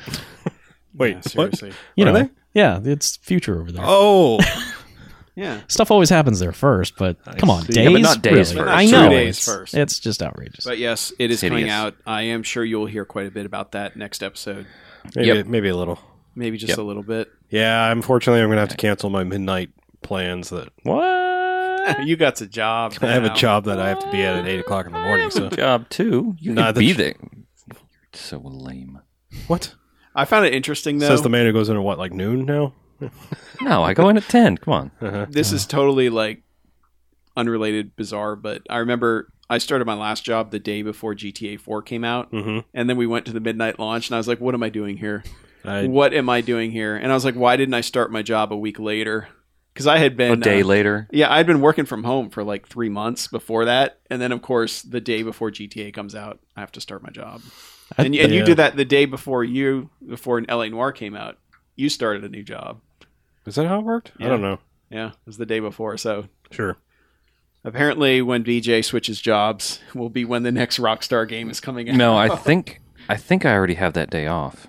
Wait, Yeah, what? seriously. You Are know, they? yeah, it's future over there. Oh, Yeah. Stuff always happens there first, but come on, see. days? Yeah, but not days Really? first. I Not know. 2 days it's, first. It's just outrageous. But yes, it is Hideous. coming out. I am sure you'll hear quite a bit about that next episode. maybe a little. Maybe just a little bit. Yeah, unfortunately, I'm going to have to cancel my midnight plans. That What? You got a job. I have a now. job that I have to be at 8 o'clock in the morning. So Job too. You Nah, could the be ch- there. You're so lame. what? I found it interesting though. Says the man who goes in at what, like noon now? No, I go in at 10. Come on. This is totally like unrelated, bizarre, but I remember I started my last job the day before GTA 4 came out, Mhm. and then we went to the midnight launch, and I was like, "What am I doing here? I- What am I doing here?" And I was like, "Why didn't I start my job a week later?" Because I had been A day later. Yeah, I'd been working from home for like 3 months before that, and then of course the day before GTA comes out, I have to start my job. And you Yeah. did that the day before LA Noire came out. You started a new job. Is that how it worked? I Yeah. don't know. Yeah, it was the day before. So Sure. apparently, when BJ switches jobs, will be when the next Rockstar game is coming out. No, I think I already have that day off.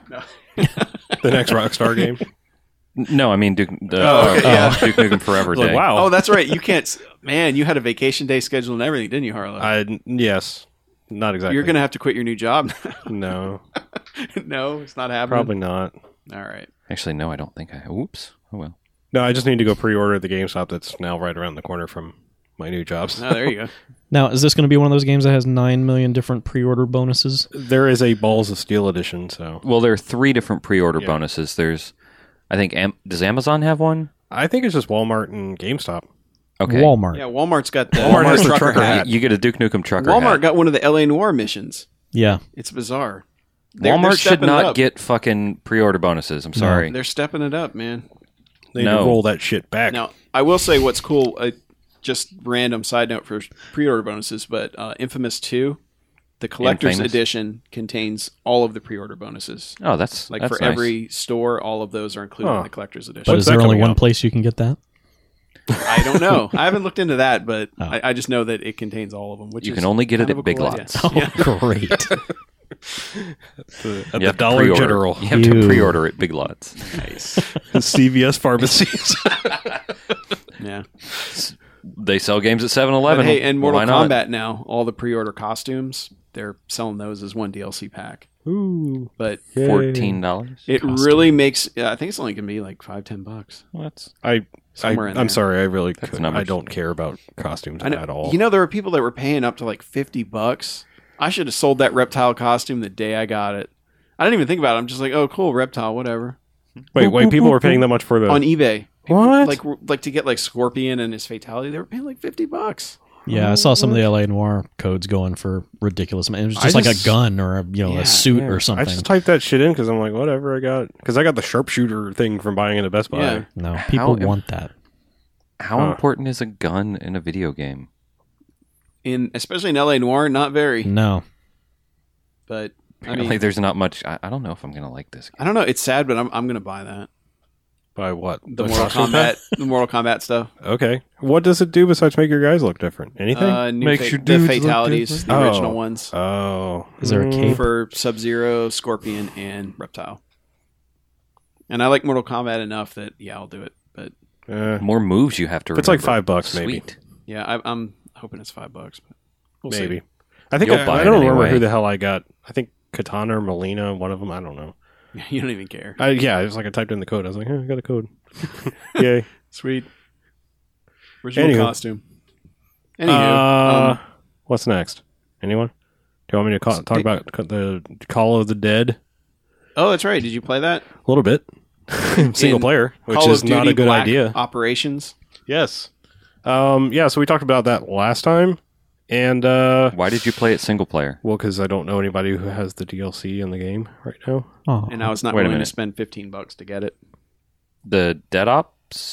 The next Rockstar game. No, I mean Duke, okay, yeah. Duke Nukem Forever Like, day. wow. Oh, that's right. You can't. Man, you had a vacation day scheduled and everything, didn't you, Harlow? Yes. Not exactly. You're going to have to quit your new job. No, No, it's not happening. probably not. All right. Actually, no, I don't think I. Oops. Oh well. No, I just need to go pre-order at the GameStop that's now right around the corner from my new jobs. Oh, there you go. Now, is this going to be one of those games that has 9 million different pre-order bonuses? There is a Balls of Steel edition, so Well, there are 3 different pre-order Yeah. bonuses. There's, I think, does Amazon have one? I think it's just Walmart and GameStop. Okay. Walmart. Yeah, Walmart's got the Walmart has the trucker You- hat. You get a Duke Nukem trucker Walmart hat. got one of the LA Noire missions. Yeah. It's bizarre. They're Walmart should stepping it not up. get fucking pre-order bonuses. I'm sorry. They're stepping it up, man. They need No. to roll that shit back. Now, I will say what's cool. Just random side note for pre-order bonuses, but Infamous 2, the collector's Infamous? edition contains all of the pre-order bonuses. Oh, that's Like that's for nice. every store, all of those are included in Huh. the collector's edition. But When's is there that only coming one out? place you can get that? I don't know. I haven't looked into that, but Oh. I just know that it contains all of them. Which You is can only get it kind of at a Big cool Lots. idea. Yeah. Great. At You the have to Dollar pre-order. General, You have to Ew. pre-order at Big Lots. Nice. CVS pharmacies. Yeah. They sell games at But 7-Eleven. hey, and Well, Mortal why not? Kombat now, all the pre-order costumes, they're selling those as one DLC pack. Ooh, But $14. it really makes. I think it's only going to be like $5-10. Well, that's Somewhere in there. I'm sorry, I really That's couldn't. numbers. I don't care about costumes I know, at all. You know, there were people that were paying up to like $50. I should have sold that reptile costume the day I got it. I didn't even think about it. I'm just like, oh, cool, reptile, whatever. wait, people were paying that much for the On eBay, what? like to get like Scorpion and his fatality, they were paying like $50. Yeah, I saw some of the LA Noire codes going for ridiculous. It was I just like a just- gun or a Yeah, a suit Yeah, or something. I just typed that shit in because I'm like, whatever. I got the sharpshooter thing from buying it at Best Buy. Yeah. No, people How- want that. how Huh. important is a gun in a video game? Especially in LA Noire, not very. No, But I Apparently, mean, there's not much. I don't know if I'm gonna like this. I don't know. It's sad, but I'm going to buy that. By what? The Mortal Kombat stuff. Okay. What does it do besides make your guys look different? Anything? Makes your the dudes look fatalities, the original ones. Oh. Is there a cape? For Sub-Zero, Scorpion, and Reptile. And I like Mortal Kombat enough that, yeah, I'll do it. But More moves you have to remember. It's like $5 maybe. Sweet. yeah, I'm hoping it's $5. But we'll Maybe. see. I think You'll buy I don't it remember anyway. who the hell I got. I think Katana or Melina, one of them. I don't know. You don't even care. Yeah, it was like I typed in the code. I was like, I got a code. Yay. Sweet. Original Anywho. costume. Anywho, What's next? Anyone? Do you want me to talk about the Call of the Dead? oh, that's right. Did you play that? A little bit. Single In player, which Call is of Duty not a good Black idea. Operations. Yes. Yeah, so we talked about that last time. And, Why did you play it single player? well, because I don't know anybody who has the DLC in the game right now. Oh. And I was not Wait a willing to minute. spend $15 to get it. The Dead Ops?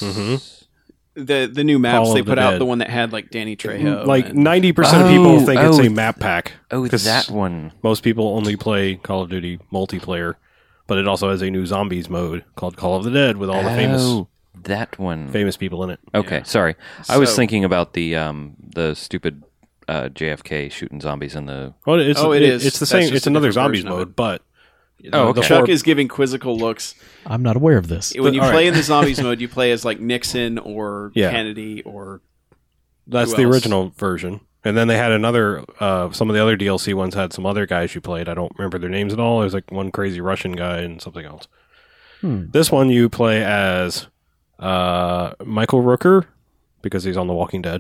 The new maps Call they of the put out, Dead. the one that had like Danny Trejo. Like and- 90% of people think it's Oh, a map pack. Oh, 'Cause that one. Most people only play Call of Duty multiplayer, but it also has a new zombies mode called Call of the Dead with all the Oh, that one. famous people in it. Okay, sorry. I was So- thinking about the stupid JFK shooting zombies in the... Well, it's Oh, it is. It's the That's same. just It's a another different zombies version of mode, it. but Oh, okay. Chuck is giving quizzical looks. I'm not aware of this. When you all play right. in the zombies mode, you play as like Nixon or Yeah. Kennedy or that's Who the else? original version. And then they had another. Some of the other DLC ones had some other guys you played. I don't remember their names at all. There's like one crazy Russian guy and something else. This one you play as Michael Rooker because he's on The Walking Dead.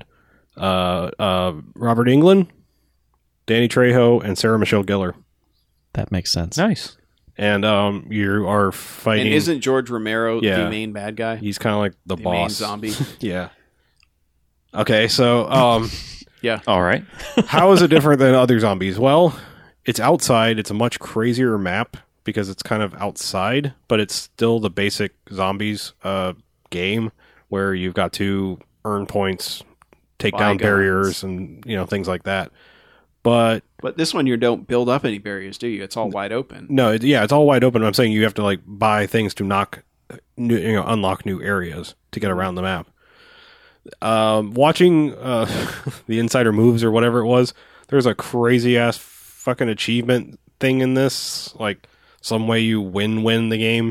Robert Englund, Danny Trejo, and Sarah Michelle Gellar. That makes sense. Nice. And you are fighting. and isn't George Romero Yeah. the main bad guy? He's kind of like the The boss. main zombie. Yeah. Okay, so Yeah. All right. how is it different than other zombies? Well, it's outside. It's a much crazier map because it's kind of outside, but it's still the basic zombies game where you've got to earn points, take Buy down guns. barriers, and things like that. But But this one you don't build up any barriers, do you? It's all wide open. no, it's all wide open. I'm saying you have to like buy things to unlock new areas to get around the map. Watching the Insider Moves or whatever it was, there's a crazy ass fucking achievement thing in this. Like some way you win the game.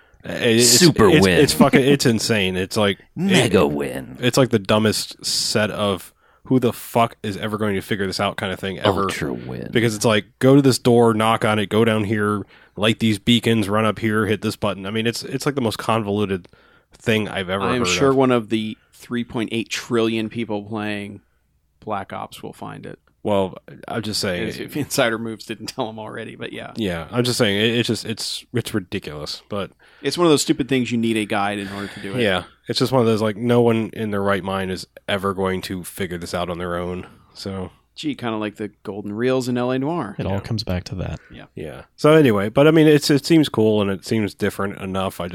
Super it's, win. It's fucking. It's insane. It's like Mega win. It's like the dumbest set of who the fuck is ever going to figure this out kind of thing ever. Ultra win. Because it's like, go to this door, knock on it, go down here, light these beacons, run up here, hit this button. I mean, it's like the most convoluted thing I've ever I am heard sure of. one of the 3.8 trillion people playing Black Ops will find it. Well, I'm just saying. If Insider Moves didn't tell them already, but yeah. Yeah, I'm just saying. It's ridiculous. But It's one of those stupid things you need a guide in order to do it. yeah, it's just one of those, like, no one in their right mind is ever going to figure this out on their own. So, Gee, kind of like the golden reels in LA Noire. It all comes back to that. yeah. So anyway, but I mean, it seems cool and it seems different enough. I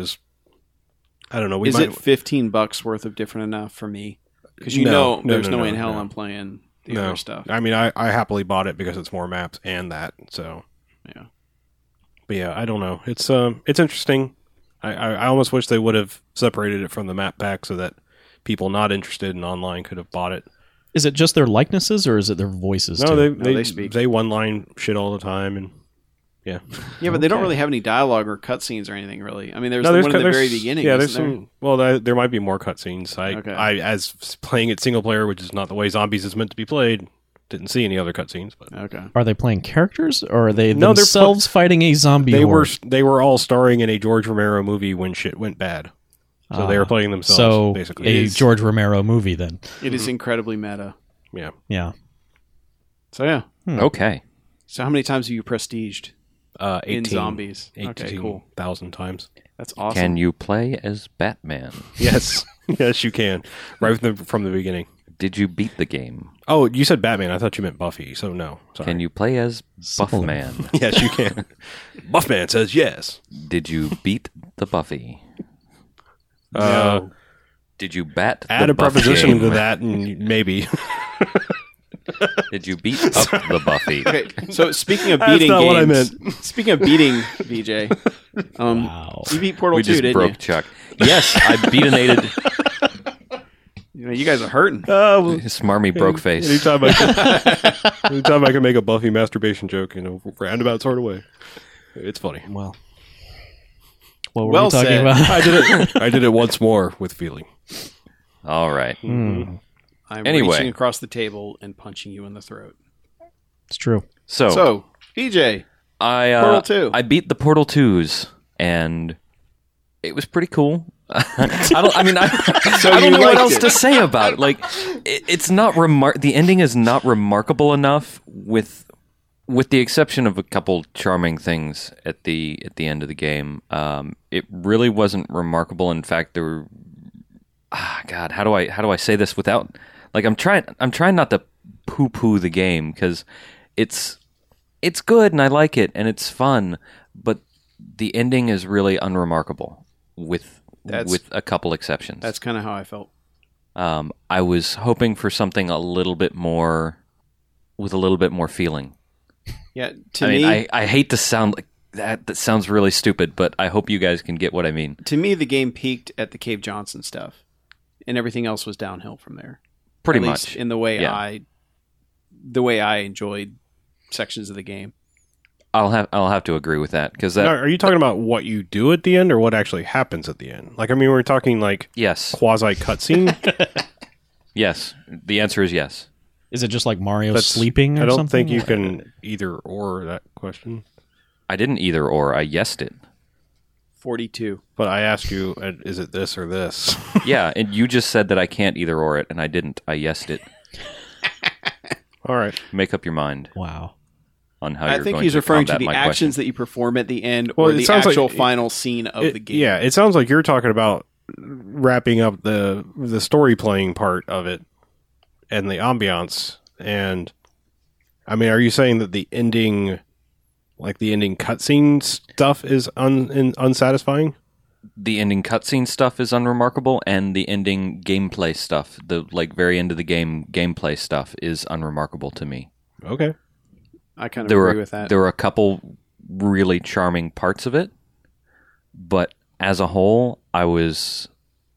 don't know. Is it $15 worth of different enough for me? Because No, there's no, no way in hell no. I'm playing the No. other stuff. I mean, I happily bought it because it's more maps and that. So Yeah. but yeah, I don't know. It's interesting. I almost wish they would have separated it from the map pack so that people not interested in online could have bought it. Is it just their likenesses or is it their voices? No, too? they they speak. They one line shit all the time, and yeah. Yeah, but they don't Okay. really have any dialogue or cutscenes or anything, really. I mean, there's No, the one in the there's- very beginning. Yeah, there's isn't there? some. Well, there might be more cutscenes. Okay. I as playing it single player, which is not the way zombies is meant to be played, didn't see any other cutscenes. But Okay. Are they playing characters or are they No, they're themselves fighting a zombie horde? they were all starring in a George Romero movie when shit went bad. So they were playing themselves. So basically, a George Romero movie then. It is incredibly meta. yeah. Yeah. So, yeah. Okay. So, how many times have you prestiged 18, in zombies? Okay, cool. 18,000 times. That's awesome. Can you play as Batman? Yes, yes, you can. Right from the beginning. Did you beat the game? Oh, you said Batman. I thought you meant Buffy. So no. Sorry. Can you play as Similar. Buffman? Yes, you can. Buffman says yes. Did you beat the Buffy? No. Did you bat Add the a Buff preposition game? to that, and maybe. Did you beat up the Buffy? Okay, so speaking of That's beating not games, what I meant. speaking of beating, VJ, Wow. you beat Portal We 2, just didn't broke you? Chuck. Yes, I beatinated You guys are hurting. Smarmy broke face. Anytime I can make a Buffy masturbation joke in a roundabout sort of way, it's funny. Well, what were Well we talking said. about? I did it once more with feeling. All right. I'm Anyway. reaching across the table and punching you in the throat. It's true. So, VJ, Portal 2. I beat the Portal 2s, and it was pretty cool. I don't you know liked what else it. to say about it. Like, it's not the ending is not remarkable enough, with the exception of a couple charming things at the end of the game. It really wasn't remarkable. In fact, there were God, how do I say this without, like, I'm trying not to poo-poo the game, because it's good and I like it and it's fun, but the ending is really unremarkable with a couple exceptions. That's kind of how I felt. I was hoping for something a little bit more, with a little bit more feeling. Yeah, I hate to sound like that. That sounds really stupid, but I hope you guys can get what I mean. to me, the game peaked at the Cave Johnson stuff, and everything else was downhill from there. Pretty At least much. in the way Yeah. I enjoyed sections of the game. I'll have to agree with that, because Now, are you talking about what you do at the end or what actually happens at the end? Like, I mean, we're talking like yes, quasi cutscene. yes. The answer is yes. Is it just like Mario That's- sleeping or I don't something? think you can either or that question. I didn't either or. I yesed it. 42. But I asked you, is it this or this? Yeah, and you just said that I can't either or it, and I didn't. I yesed it. All right. Make up your mind Wow. on how I you're think going he's to referring to combat the my actions question. that you perform at the end, Well, or it the sounds like actual it- final scene of the game. Yeah, it sounds like you're talking about wrapping up the story playing part of it and the ambiance. And I mean, are you saying that the ending, like the ending cutscene stuff, is unsatisfying? The ending cutscene stuff is unremarkable, and the ending gameplay stuff, the like very end of the game gameplay stuff, is unremarkable to me. Okay. I kind of There agree were with that. there were a couple really charming parts of it, but as a whole, I was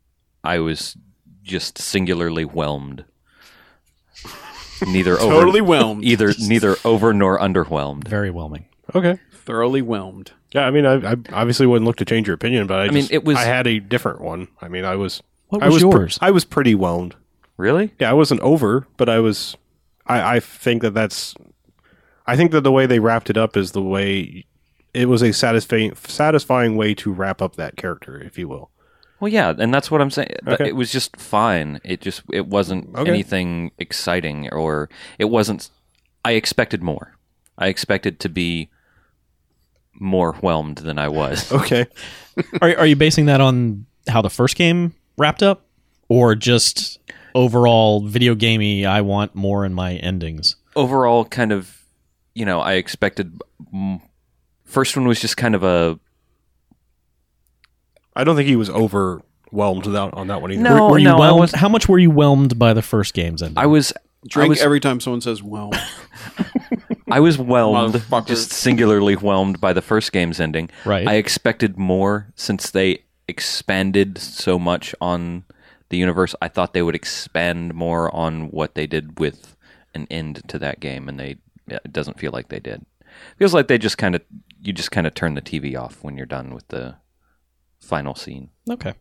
just singularly whelmed. Neither Totally over, whelmed. neither over nor underwhelmed. Very whelming. Okay. Thoroughly whelmed. Yeah, I mean, I obviously wouldn't look to change your opinion, but I mean, it was- I had a different one. I mean, I was What I was was yours? I was pretty whelmed. Really? Yeah, I wasn't over, but I was. I think that's. I think that the way they wrapped it up is the way it was a satisfying way to wrap up that character, if you will. Well, yeah, and that's what I'm saying. Okay. It was just fine. It wasn't Okay. anything exciting, or it wasn't. I expected more. I expected to be more whelmed than I was. Okay. Are you basing that on how the first game wrapped up, or just overall video gamey? I want more in my endings. Overall, kind of, I expected. First one was just kind of a. I don't think he was overwhelmed on that one either. No. Were you I whelmed? wasn't. How much were you whelmed by the first game's ending? I was. Drink I was, every time someone says "well." I was whelmed, Motherfucker. just singularly whelmed by the first game's ending. Right. I expected more since they expanded so much on the universe. I thought they would expand more on what they did with an end to that game, and it doesn't feel like they did. It feels like you just kind of turn the TV off when you're done with the final scene. Okay.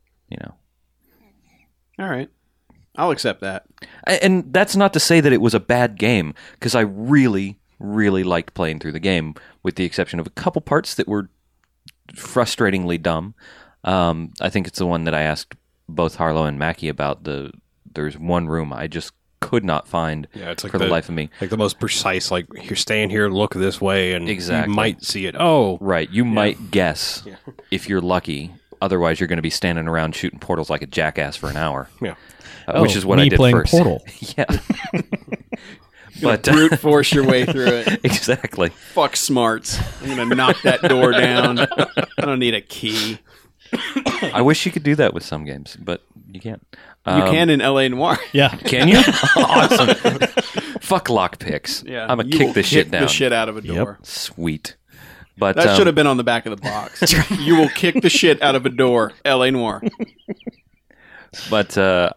All right, I'll accept that. And that's not to say that it was a bad game, because I really, really liked playing through the game, with the exception of a couple parts that were frustratingly dumb. I think it's the one that I asked both Harlow and Mackie about. There's one room I just could not find it's like for the life of me. Like the most precise, like, you're staying here, look this way, and Exactly. you might see it. Oh, Right, you might guess if you're lucky. Otherwise, you're going to be standing around shooting portals like a jackass for an hour. yeah. Which is what me I did playing first. Portal. Yeah. But Brute force your way through it. exactly. Fuck smarts. I'm gonna knock that door down. I don't need a key. I wish you could do that with some games, but you can't. You can in L.A. Noire. Yeah. Can you? Awesome. Fuck lockpicks. Yeah, I'm gonna you kick will this shit down. The shit out of a door. Sweet. But That should have been on the back of the box. You will kick the shit out of a door. L.A. Noire. But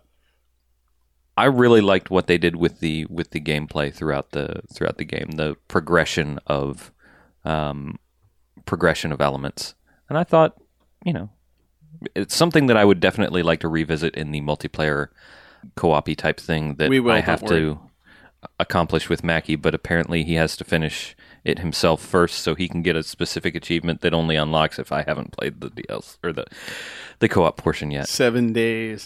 I really liked what they did with the gameplay throughout the game, the progression of elements, and I thought, it's something that I would definitely like to revisit in the multiplayer co-op-y type thing that I have to accomplish with Mackie. But apparently, he has to finish it himself first, so he can get a specific achievement that only unlocks if I haven't played the DLC or the co-op portion yet. 7 days.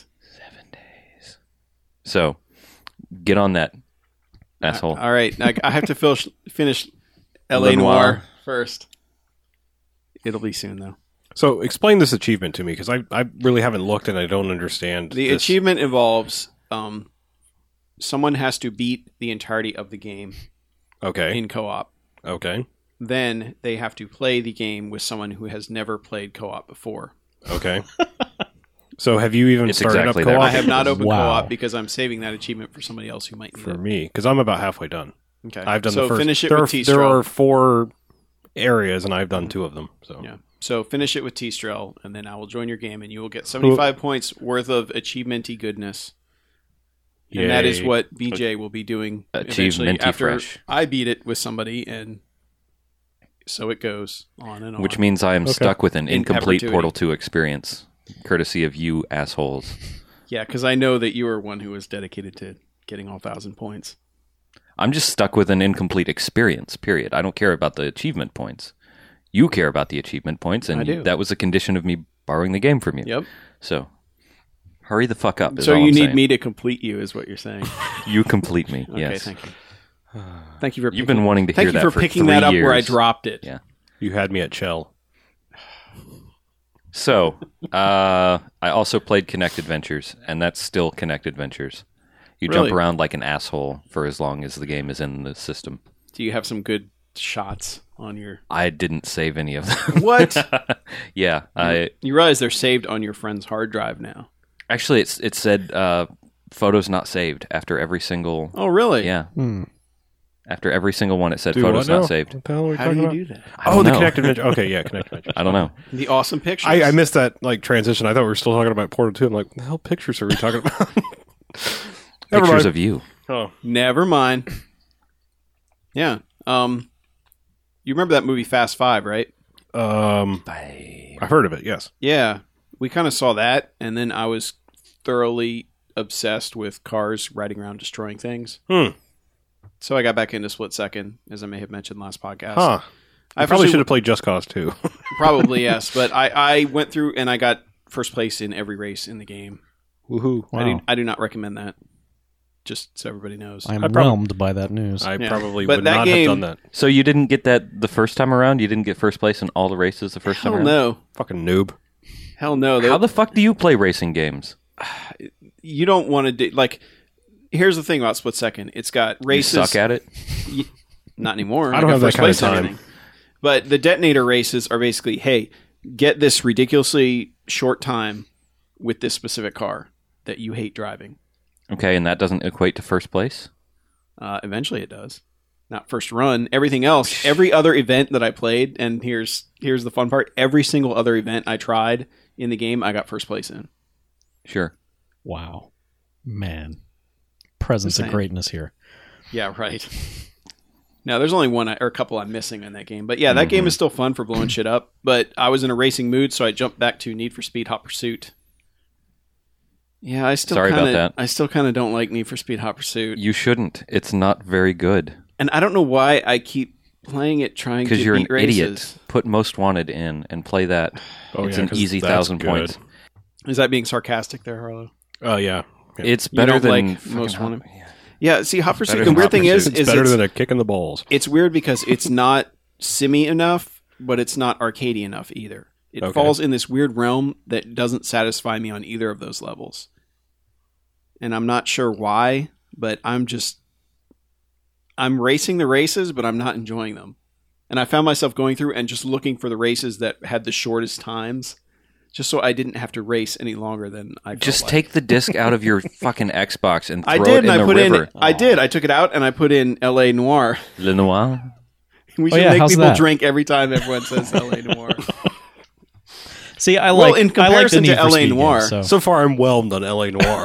So, get on that, asshole. All right, I have to finish L.A. Noire first. It'll be soon, though. So, explain this achievement to me, because I really haven't looked and I don't understand. The achievement involves someone has to beat the entirety of the game in co-op. Okay. Then they have to play the game with someone who has never played co-op before. Okay. So have you even started exactly up co-op? I have not opened Wow. co-op because I'm saving that achievement for somebody else who might need For it. me, because I'm about halfway done. Okay. I've done so the first. finish it there with are, T-Strel. there are 4 areas, and I've done 2 of them. So Yeah. So finish it with T-Strel, and then I will join your game, and you will get 75 points worth of achievement-y goodness. And that is Yay. what BJ will be doing eventually Achievement-y after fresh. I beat it with somebody, and so it goes on and on. Which means I am stuck with an In incomplete perpetuity. Portal 2 experience, courtesy of you assholes. Yeah, because I know that you are one who was dedicated to getting all 1,000 points. I'm just stuck with an incomplete experience, period. I don't care about the achievement points. You care about the achievement points, and I do. that was a condition of me borrowing the game from you. Yep. So, hurry the fuck up. So you need me to complete you, is what you're saying. You complete me, Okay, yes. thank you. Thank you for You've been wanting to hear thank you that for for picking 3 that up where I years. dropped it. Yeah. you had me at Shell. So, I also played Connect Adventures, and that's still Connect Adventures. You Really? jump around like an asshole for as long as the game is in the system. Do you have some good shots on your... I didn't save any of them. What? Yeah, You realize they're saved on your friend's hard drive now. actually it said photos not saved after every single. Oh, really? Yeah, after every single one, it said Do photos what now? not saved. What the hell are we How do talking you about? do that? I don't The know. Connect Adventure. Okay, yeah, Connect Adventure. I don't know. The awesome pictures. I missed that transition. I thought we were still talking about Portal 2. I'm like, what the hell pictures are we talking about? Never Pictures mind. of you. Oh, Never mind. Yeah. You remember that movie Fast Five, right? I've heard of it. Yes. Yeah. We kind of saw that, and then I was thoroughly obsessed with cars riding around destroying things. So I got back into Split Second, as I may have mentioned last podcast. Huh. I probably should have played Just Cause 2. Probably, yes. But I went through and I got first place in every race in the game. Woohoo. Wow. I do not recommend that. Just so everybody knows. I'm I prob- whelmed by that news. I Yeah. probably But would that not game- have done that. So you didn't get that the first time around? You didn't get first place in all the races the first time Hell around? no. Fucking noob. Hell no. How the fuck do you play racing games? You don't want to do... Like, here's the thing about Split Second. It's got races... You suck at it? Not anymore. I don't got have that first kind of place in time. everything. But the detonator races are basically, hey, get this ridiculously short time with this specific car that you hate driving. Okay, and that doesn't equate to first place? Eventually it does. Not first run. Everything else, every other event that I played, and here's the fun part, every single other event I tried in the game, I got first place in. Sure. Wow. Man. Presence Just of saying. greatness here. Yeah, right. Now, there's only one or a couple I'm missing in that game. But yeah, that game is still fun for blowing shit up. But I was in a racing mood, so I jumped back to Need for Speed Hot Pursuit. Yeah, I still Sorry about that. I still kind of don't like Need for Speed Hot Pursuit. You shouldn't. It's not very good. And I don't know why I keep playing it trying to Because you're an beat races. idiot. Put Most Wanted in and play that. It's an 'cause easy that's 1,000 good. points. Is that being sarcastic there, Harlow? Oh, yeah. It's You better don't than like fucking Most Hot- Wanted? Yeah, see, Hot Pursuit, better the than weird Hot thing is It's better it's, than a kick in the balls. it's weird because it's not simmy enough, but it's not arcadey enough either. It Okay. falls in this weird realm that doesn't satisfy me on either of those levels. And I'm not sure why, but I'm racing the races, but I'm not enjoying them. And I found myself going through and just looking for the races that had the shortest times, just so I didn't have to race any longer than I felt Just like. take the disc out of your fucking Xbox and throw I it did, in and the I put river. in. I did. I took it out and I put in L.A. Noir. Le Noir. We should yeah, make how's people that? drink every time everyone says L.A. Noir. See, I Well, like in I like the comparison to Need for LA Speed Noir, games, so. So far, I'm whelmed on L.A. Noir.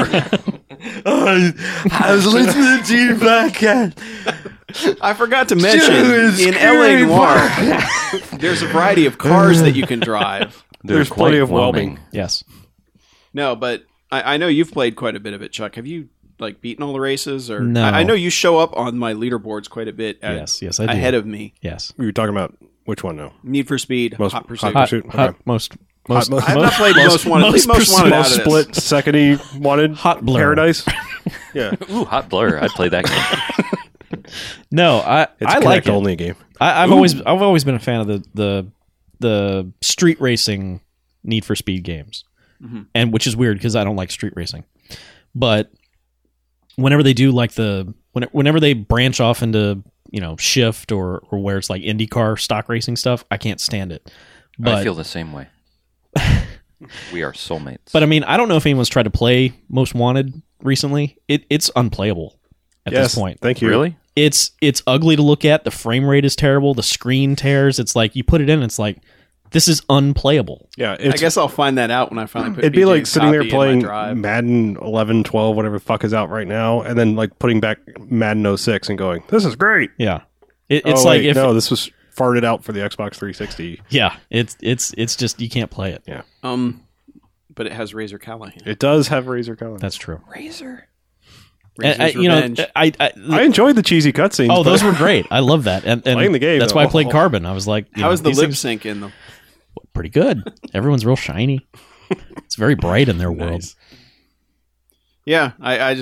I was listening to you podcast. I forgot to mention in L.A. Noir, there's a variety of cars that you can drive. There's plenty of whelming. Yes. No, but I know you've played quite a bit of it, Chuck. Have you like beaten all the races? Or No. I know you show up on my leaderboards quite a bit. Yes, I do. ahead of me. Yes. We were talking about which one now? Need for Speed, Most- Hot Pursuit. Hot Pursuit. Hot, Okay. most Hot- I've not played Most Wanted. Leave Most Wanted out of this. Split, second wanted, Hot Blur. Paradise. Yeah, Ooh, Hot Blur. I'd play that game. No, I it's like it. only game. I've always been a fan of the street racing Need for Speed games, and which is weird because I don't like street racing. But whenever they do like whenever they branch off into shift or where it's like IndyCar stock racing stuff, I can't stand it. But I feel the same way. We are soulmates. but I mean, I don't know if anyone's tried to play Most Wanted recently. It's unplayable at this point. Thank you. Really? It's ugly to look at. The frame rate is terrible. The screen tears. It's like you put it in. It's like this is unplayable. Yeah, I guess I'll find that out when I finally put it'd be like BJ's sitting there copy in my playing drive. Madden 11, 12, whatever the fuck is out right now, and then like putting back Madden 06 and going, "This is great." Yeah, it's Oh, like wait, if no, this was farted out for the Xbox 360. yeah, it's just you can't play it. Yeah, But it has Razor Callahan. it does have Razor Color. That's true. Razor. Razor's And, Revenge. I enjoyed the cheesy cutscenes. oh, but- those were great. I love that. And Playing the game, That's though. why I played Carbon. I was like, How is the these lip things- sync in them? pretty good. Everyone's real shiny. It's very bright in their world. Nice. Yeah,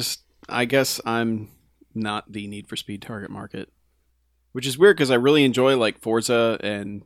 I guess I'm not the Need for Speed target market, which is weird because I really enjoy like Forza and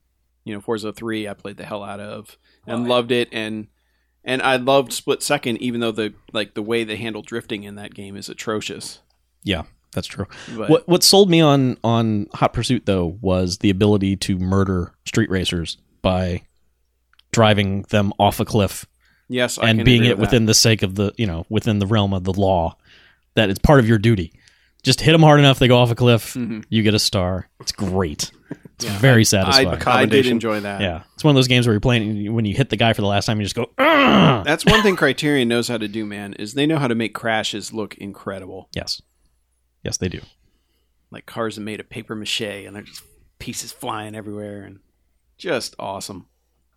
Forza 3. I played the hell out of and loved it, and I loved Split Second, even though the way they handle drifting in that game is atrocious. Yeah, that's true. But What sold me on Hot Pursuit though was the ability to murder street racers by driving them off a cliff yes, I and can being agree it with within the sake of within the realm of the law. That it's part of your duty. Just hit them hard enough, they go off a cliff, you get a star. It's great. It's very satisfying. I did Commendation. enjoy that. Yeah, it's one of those games where you're playing and when you hit the guy for the last time, you just go, "Ugh!" That's one thing Criterion knows how to do, man, is they know how to make crashes look incredible. Yes, they do. Like cars are made of paper mache and they're just pieces flying everywhere and just awesome.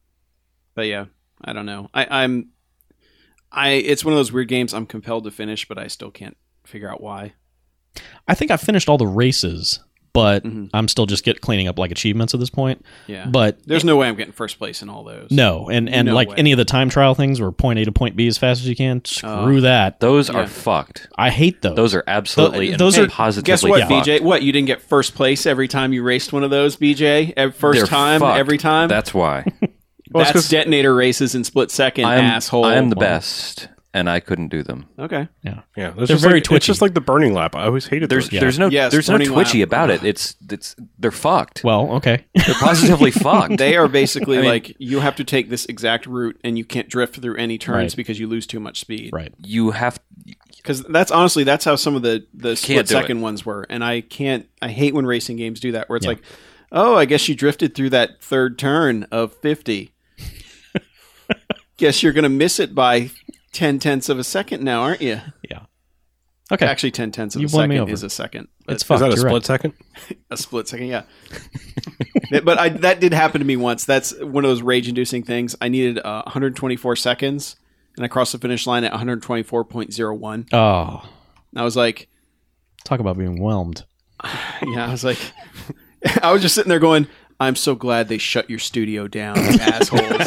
But yeah, I don't know. It's one of those weird games I'm compelled to finish, but I still can't figure out why. I think I finished all the races, but I'm still just cleaning up like achievements at this point. Yeah. But There's no way I'm getting first place in all those. no, and No like way. any of the time trial things where point A to point B as fast as you can, screw that. Those Yeah. are fucked. I hate those. Those are absolutely Those and are- positively Guess what, fucked. BJ? What, you didn't get first place every time you raced one of those, BJ? They're First time, fucked. every time? That's why. Well, it's That's 'cause- detonator races in split second, asshole. I am the best, and I couldn't do them. Okay. Yeah, They're just very like, twitchy. It's just like the burning lap. I always hated There's those. there's no Yes, there's no Burning twitchy Lap. about it. It's they're fucked. well, okay. They're positively fucked. They are basically I mean- like, you have to take this exact route and you can't drift through any turns Right. because you lose too much speed. Right. You have Because that's how some of the split do second ones were. And I hate when racing games do that, where it's like, oh, I guess you drifted through that third turn of 50. Guess you're going to miss it by 10/10 of a second now, aren't you? Yeah. Okay. Actually, 10/10 of You a won me second over. is a second. But It's Is fucked. that a You're split right. second? a split second, yeah. But that did happen to me once. That's one of those rage-inducing things. I needed 124 seconds, and I crossed the finish line at 124.01. Oh, And I was like, talk about being whelmed. yeah, I was like, I was just sitting there going, I'm so glad they shut your studio down, you assholes.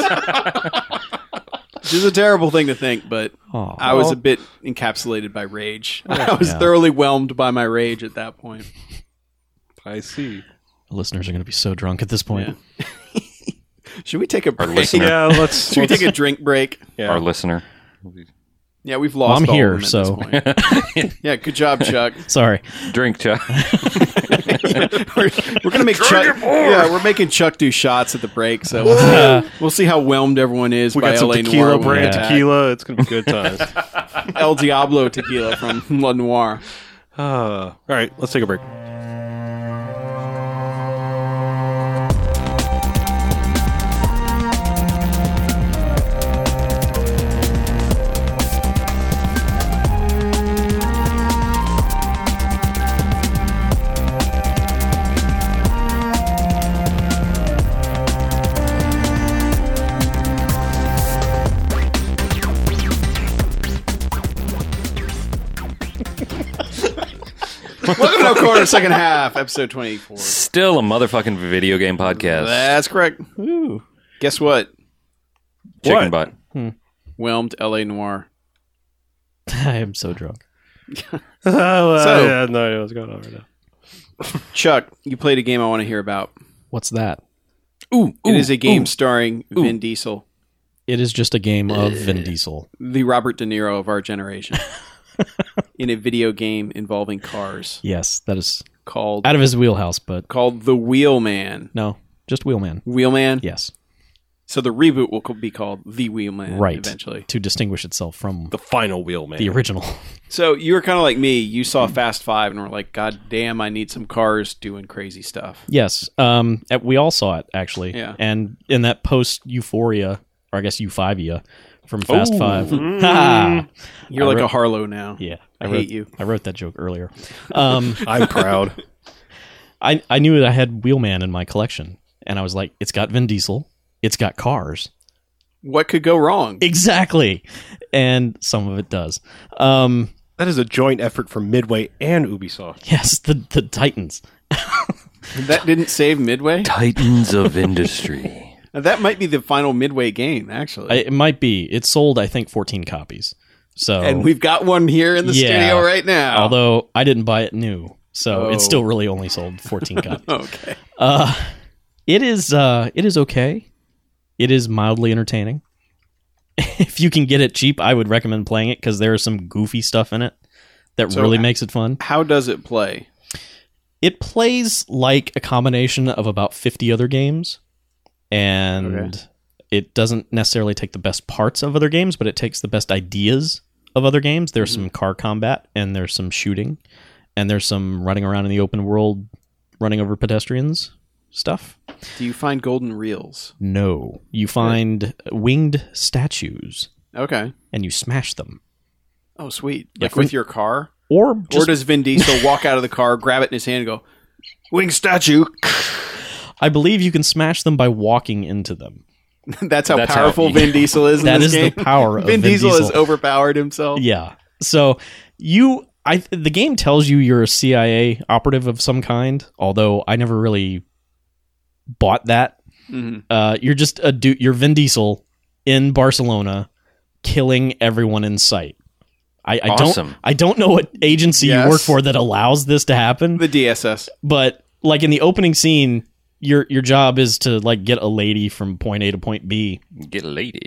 Which is a terrible thing to think, but Oh. I was a bit encapsulated by rage. I was thoroughly whelmed by my rage at that point. I see. Listeners are going to be so drunk at this point. Yeah. Should we take a break? listener. Yeah, let's. Should we take a drink break? Yeah. our listener. Yeah, we've lost I'm all here, of them so- at this point. Yeah, good job, Chuck. Sorry. Drink, Chuck. we're gonna make Chuck. Yeah, we're making Chuck do shots at the break, so we'll see how whelmed everyone is We by got some LA tequila Noir. when we brand get back. tequila. It's gonna be good times. El Diablo tequila from La Noir. All right, let's take a break. Welcome to No Corner, second half, episode 24. Still a motherfucking video game podcast. That's correct. Ooh. Guess what? Chicken What? butt. Whelmed LA Noir. I am so drunk. I have no idea what's going on right now. Chuck, you played a game I want to hear about. What's that? It is a game starring Vin Diesel, It is just a game of Vin Diesel. the Robert De Niro of our generation, in a video game involving cars Yes, that is called out of his wheelhouse, but The Wheelman. no, just Wheelman. Wheelman? Yes, So the reboot will be called The Wheelman right. eventually. To distinguish itself from The final wheel, man. the original. So you were kind of like me. You saw Fast Five and were like, God damn, I need some cars doing crazy stuff. Yes, we all saw it actually. Yeah. And in that post Euphoria, or I guess Euphoria from Fast Ooh. Five. Ha! You're I like wrote- a Harlow now. Yeah, I wrote- hate you. I wrote that joke earlier. I'm proud. I knew that I had Wheelman in my collection, and I was like, it's got Vin Diesel, it's got cars. What could go wrong? Exactly. And some of it does. That is a joint effort from Midway and Ubisoft. Yes, the Titans. That didn't save Midway? Titans of industry. Now, that might be the final Midway game, actually. It might be. It sold, I think, 14 copies. So, And we've got one here in the Yeah. studio right now. although I didn't buy it new, so Oh. it still really only sold 14 copies. Okay. It is okay. It is mildly entertaining. If you can get it cheap, I would recommend playing it because there is some goofy stuff in it that So really makes it fun. How does it play? It plays like a combination of about 50 other games, and Okay. it doesn't necessarily take the best parts of other games, but it takes the best ideas of other games. There's some car combat, and there's some shooting, and there's some running around in the open world, running over pedestrians stuff. Do you find golden reels? No. You find winged statues, Okay. and you smash them. Oh, sweet. Yeah, Like with your car? Or Or just, does Vin Diesel walk out of the car, grab it in his hand, and go, wing statue? I believe you can smash them by walking into them. That's how That's powerful how- Vin Diesel is in That this is game. the power of Vin Diesel has Diesel. overpowered himself. Yeah. So the game tells you you're a CIA operative of some kind, although I never really bought that. Mhm. You're just a dude. You're Vin Diesel in Barcelona, killing everyone in sight. Awesome. I don't know what agency Yes. you work for that allows this to happen, The DSS. but like in the opening scene, your job is to like get a lady from point A to point B. Get a lady.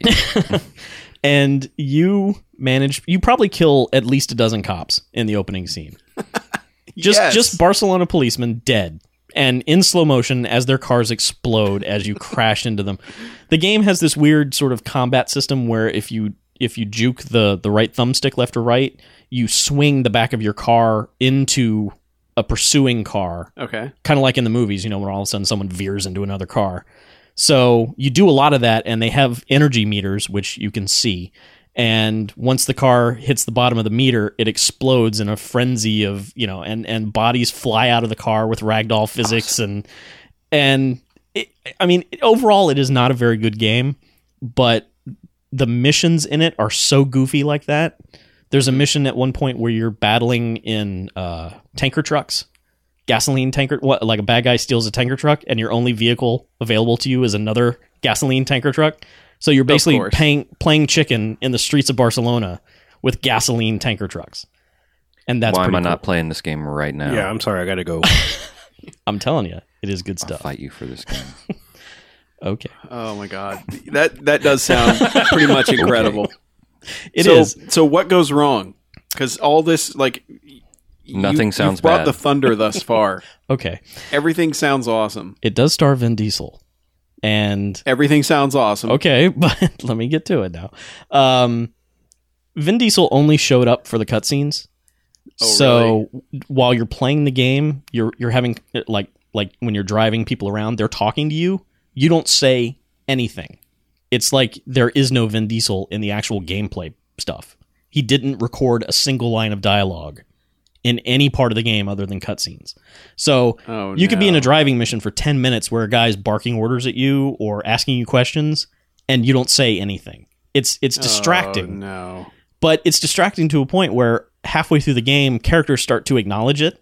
And you probably kill at least a dozen cops in the opening scene. Yes. Just Barcelona policemen dead and in slow motion as their cars explode as you crash into them. The game has this weird sort of combat system where if you juke the right thumbstick left or right, you swing the back of your car into a pursuing car, Okay. kind of like in the movies, when all of a sudden someone veers into another car. So you do a lot of that, and they have energy meters, which you can see. And once the car hits the bottom of the meter, it explodes in a frenzy of, and bodies fly out of the car with ragdoll physics. And overall, it is not a very good game, but the missions in it are so goofy like that. There's a mission at one point where you're battling in tanker trucks. Gasoline tanker, like a bad guy steals a tanker truck, and your only vehicle available to you is another gasoline tanker truck. So you're basically course. playing chicken in the streets of Barcelona with gasoline tanker trucks, and that's Why am I pretty not cool. playing this game right now? Yeah, I'm sorry. I got to go. I'm telling you, it is good I'll stuff. fight you for this game. Okay, Oh my God. That does sound pretty much incredible. it is. So what goes wrong? Because all this, like, Nothing sounds you've brought bad. the thunder thus far. Okay. Everything sounds awesome. It does star Vin Diesel. And Everything sounds awesome. okay, but let me get to it now. Vin Diesel only showed up for the cutscenes. Oh, So while you're playing the game, you're having like when you're driving people around, they're talking to you. You don't say anything. It's like there is no Vin Diesel in the actual gameplay stuff. He didn't record a single line of dialogue in any part of the game other than cutscenes. So you could be in a driving mission for 10 minutes where a guy's barking orders at you or asking you questions, and you don't say anything. It's distracting. Oh, no. But it's distracting to a point where halfway through the game, characters start to acknowledge it,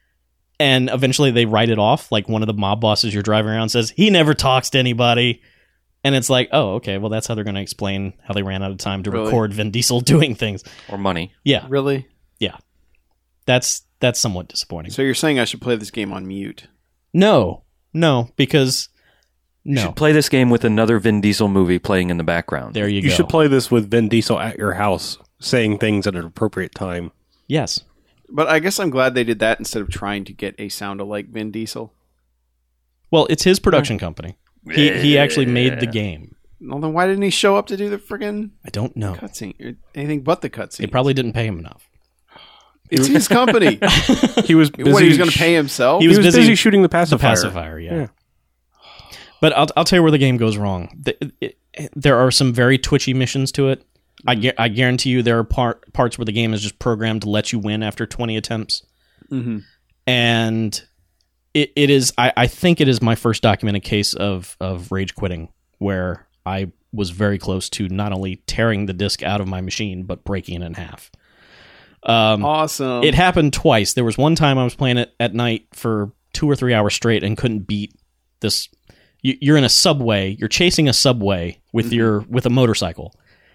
and eventually they write it off. Like one of the mob bosses you're driving around says, he never talks to anybody. And it's like, oh, okay, well, that's how they're going to explain how they ran out of time to record Vin Diesel doing things. Or money. Yeah, Really? that's somewhat disappointing. So you're saying I should play this game on mute? No, because You no. should play this game with another Vin Diesel movie playing in the background. There you go. You should play this with Vin Diesel at your house, saying things at an appropriate time. Yes. But I guess I'm glad they did that instead of trying to get a sound-alike Vin Diesel. Well, it's his production company. He actually made the game. Well, then why didn't he show up to do the friggin' I don't know. cutscene? Anything but the cutscene. They probably didn't pay him enough. It's his company. He was busy. What, he was going to pay himself? He was busy shooting the pacifier. The pacifier, yeah. But I'll tell you where the game goes wrong. There are some very twitchy missions to it. I guarantee you there are parts where the game is just programmed to let you win after 20 attempts. Mm-hmm. And it is, I think it is my first documented case of rage quitting, where I was very close to not only tearing the disc out of my machine, but breaking it in half. Awesome. It happened twice. There was one time I was playing it at night for 2 or 3 hours straight and couldn't beat this. You're in a subway. You're chasing a subway with with a motorcycle,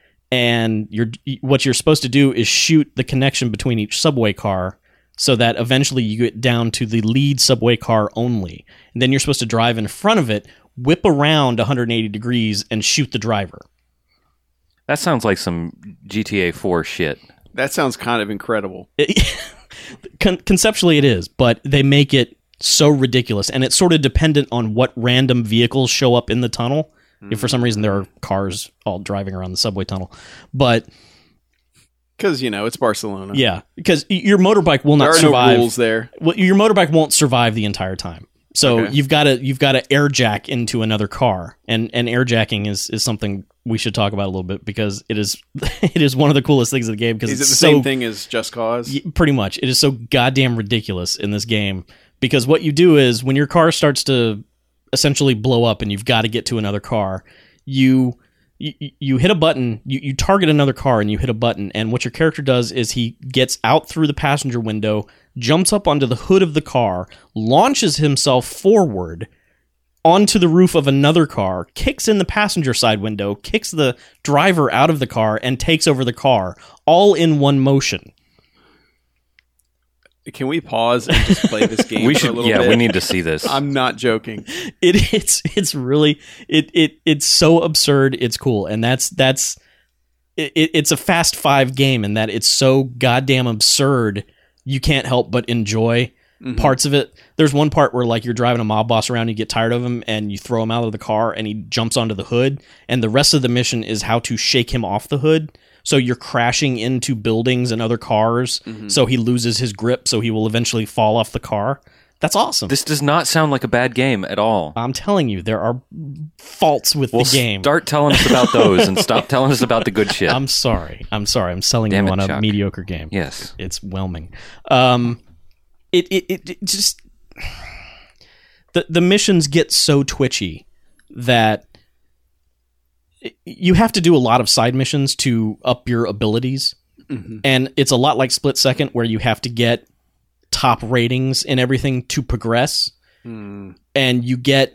and what you're supposed to do is shoot the connection between each subway car, so that eventually you get down to the lead subway car only, and then you're supposed to drive in front of it, whip around 180 degrees, and shoot the driver. That sounds like some GTA 4 shit. That sounds kind of incredible. Conceptually, it is, but they make it so ridiculous, and it's sort of dependent on what random vehicles show up in the tunnel. If for some reason there are cars all driving around the subway tunnel, but Because, it's Barcelona. yeah, because your motorbike will There not are survive. no rules there. Well, your motorbike won't survive the entire time. So Okay. you've got to air jack into another car, and air jacking is something we should talk about a little bit, because it is one of the coolest things in the game. Because Is it it's the so, same thing as Just Cause? Pretty much, it is so goddamn ridiculous in this game, because what you do is when your car starts to essentially blow up and you've got to get to another car, you hit a button, you target another car and you hit a button, and what your character does is he gets out through the passenger window, jumps up onto the hood of the car, launches himself forward onto the roof of another car, kicks in the passenger side window, kicks the driver out of the car, and takes over the car, all in one motion. Can we pause and just play this game We for a should. little Yeah, bit? we need to see this. I'm not joking. It's really it's so absurd. It's cool, and it's a Fast 5 game in that it's so goddamn absurd. You can't help but enjoy parts of it. There's one part where like you're driving a mob boss around, you get tired of him, and you throw him out of the car, and he jumps onto the hood. And the rest of the mission is how to shake him off the hood. So you're crashing into buildings and other cars, so he loses his grip, so he will eventually fall off the car. That's awesome. This does not sound like a bad game at all. I'm telling you, there are faults with the game. Start telling us about those and stop telling us about the good shit. I'm sorry. I'm selling Damn you it, on a Chuck. mediocre game. Yes. It's whelming. It just the missions get so twitchy that you have to do a lot of side missions to up your abilities, and it's a lot like Split Second, where you have to get top ratings and everything to progress, and you get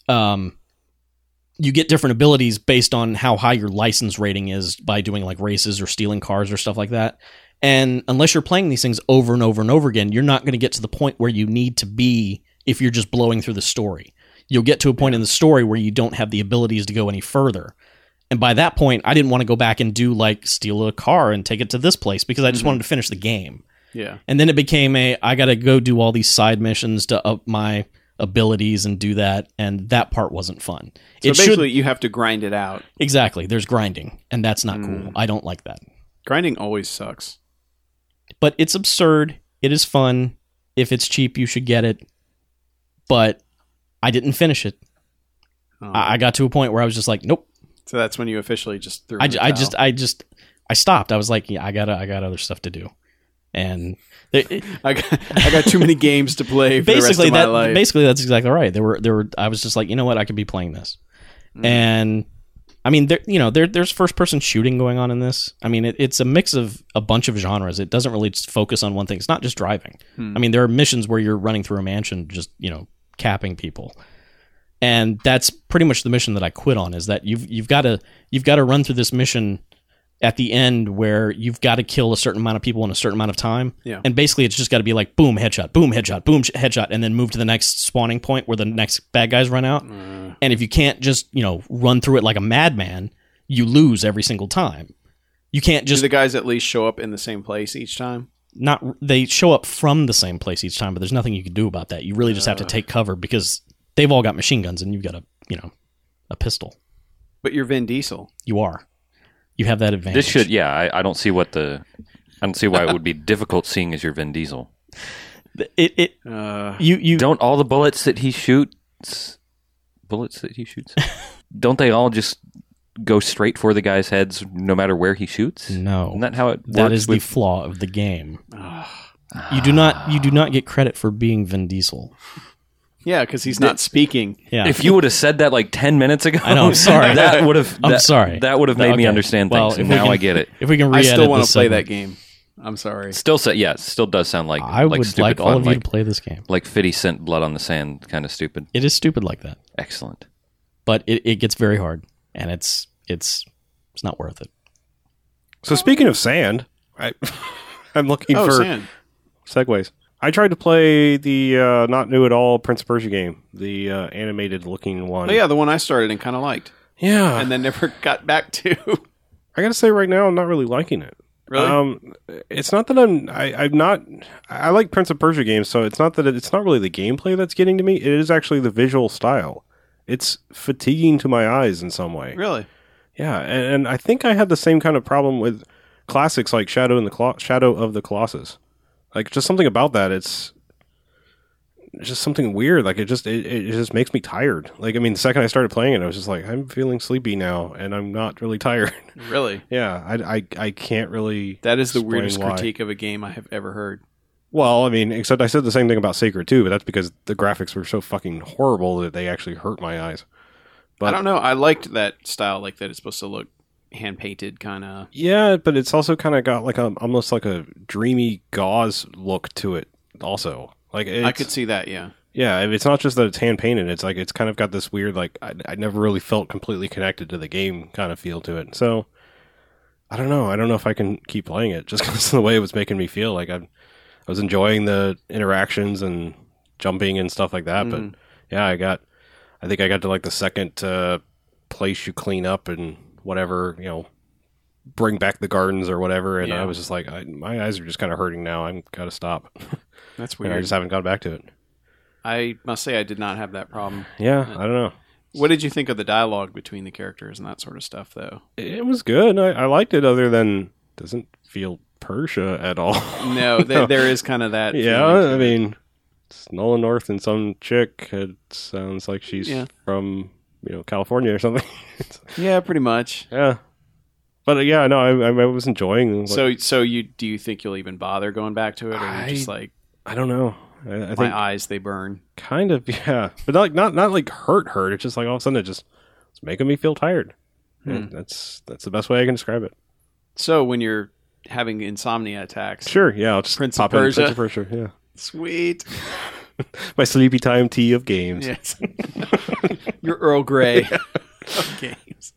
different abilities based on how high your license rating is by doing like races or stealing cars or stuff like that. And unless you're playing these things over and over and over again, you're not going to get to the point where you need to be if you're just blowing through the story. You'll get to a point in the story where you don't have the abilities to go any further. And by that point, I didn't want to go back and do like steal a car and take it to this place, because I just wanted to finish the game. Yeah. And then it became I got to go do all these side missions to up my abilities and do that, and that part wasn't fun. So basically, you have to grind it out. Exactly. There's grinding, and that's not cool. I don't like that. Grinding always sucks. But it's absurd. It is fun. If it's cheap, you should get it. But I didn't finish it. Oh. I got to a point where I was just like, nope. So that's when you officially just threw. I stopped. I was like, yeah, I got other stuff to do, and I got too many games to play. For the rest of my life. Basically, that's exactly right. There were. I was just like, you know what, I could be playing this, and I mean, there's first person shooting going on in this. I mean, it's a mix of a bunch of genres. It doesn't really just focus on one thing. It's not just driving. I mean, there are missions where you're running through a mansion, just capping people. And that's pretty much the mission that I quit on, is that you've got to run through this mission at the end where you've got to kill a certain amount of people in a certain amount of time. Yeah. And basically it's just got to be like boom, headshot, boom, headshot, boom, headshot, and then move to the next spawning point where the next bad guys run out. And if you can't just, run through it like a madman, you lose every single time. You can't just... Do the guys at least show up in the same place each time? They show up from the same place each time, but there's nothing you can do about that. You really just have to take cover because they've all got machine guns and you've got a pistol. But you're Vin Diesel. You are. You have that advantage. This should, I don't see why it would be difficult seeing as your Vin Diesel. You don't all the bullets that he shoots, don't they all just go straight for the guy's heads no matter where he shoots? No. Isn't that how it works? That is the flaw of the game. You do not get credit for being Vin Diesel. Yeah, because he's not speaking. Yeah. If you would have said that like 10 minutes ago, I know, I'm sorry. That would have. I'm sorry. That would have made me understand things, and now I get it. If we can I re-edit still want this to play segment, that game. I'm sorry. Still does sound like I would stupid like fun, all of you to play this game. like 50 Cent Blood on the Sand, kind of stupid. It is stupid like that, Excellent. but it gets very hard, and it's not worth it. So speaking of sand, I'm looking for sand. segues. I tried to play the not new at all Prince of Persia game, the animated looking one. Oh, yeah, the one I started and kind of liked. Yeah. And then never got back to. I gotta say right now, I'm not really liking it. Really? It's not that I'm not. I like Prince of Persia games, so it's not that it's not really the gameplay that's getting to me. It is actually the visual style. It's fatiguing to my eyes in some way. Really? Yeah, and I think I had the same kind of problem with classics like Shadow of the Colossus. Like, just something about that, it's just something weird. Like, it just makes me tired. Like, I mean, the second I started playing it, I was just like, I'm feeling sleepy now, and I'm not really tired. Really? Yeah, I can't really. That is the explain weirdest why. critique of a game I have ever heard. Well, I mean, except I said the same thing about Sacred too, but that's because the graphics were so fucking horrible that they actually hurt my eyes. But I don't know. I liked that style, like that it's supposed to look hand painted, kind of. yeah, but it's also kind of got like almost like a dreamy gauze look to it. Also, like I could see that. Yeah. Yeah, it's not just that it's hand painted. It's like it's kind of got this weird, like I never really felt completely connected to the game kind of feel to it. So I don't know. I don't know if I can keep playing it just because of the way it was making me feel. Like I was enjoying the interactions and jumping and stuff like that. But yeah, I think I got to like the second place you clean up and whatever, bring back the gardens or whatever. And Yeah. I was just like, my eyes are just kind of hurting now. I'm got to stop. That's And I weird. just haven't gone back to it. I must say I did not have that problem. Yeah, I don't know. What did you think of the dialogue between the characters and that sort of stuff, though? It was good. I liked it, other than doesn't feel Persia at all. No, there is kind of that. Yeah, feeling to I it. mean, it's Nolan North and some chick. It sounds like she's Yeah. from California or something. Yeah, pretty much. Yeah, but yeah, no, I was enjoying. So do you think you'll even bother going back to it, or are you just like, I don't know. I think my eyes they burn? kind of, yeah, but not like hurt. It's just like all of a sudden it's making me feel tired. And that's the best way I can describe it. So when you're having insomnia attacks, Sure, yeah, I'll just Prince pop of in Persia. Prince of Persia. Yeah, sweet. my sleepy time tea of games. Yes, your Earl Grey of games.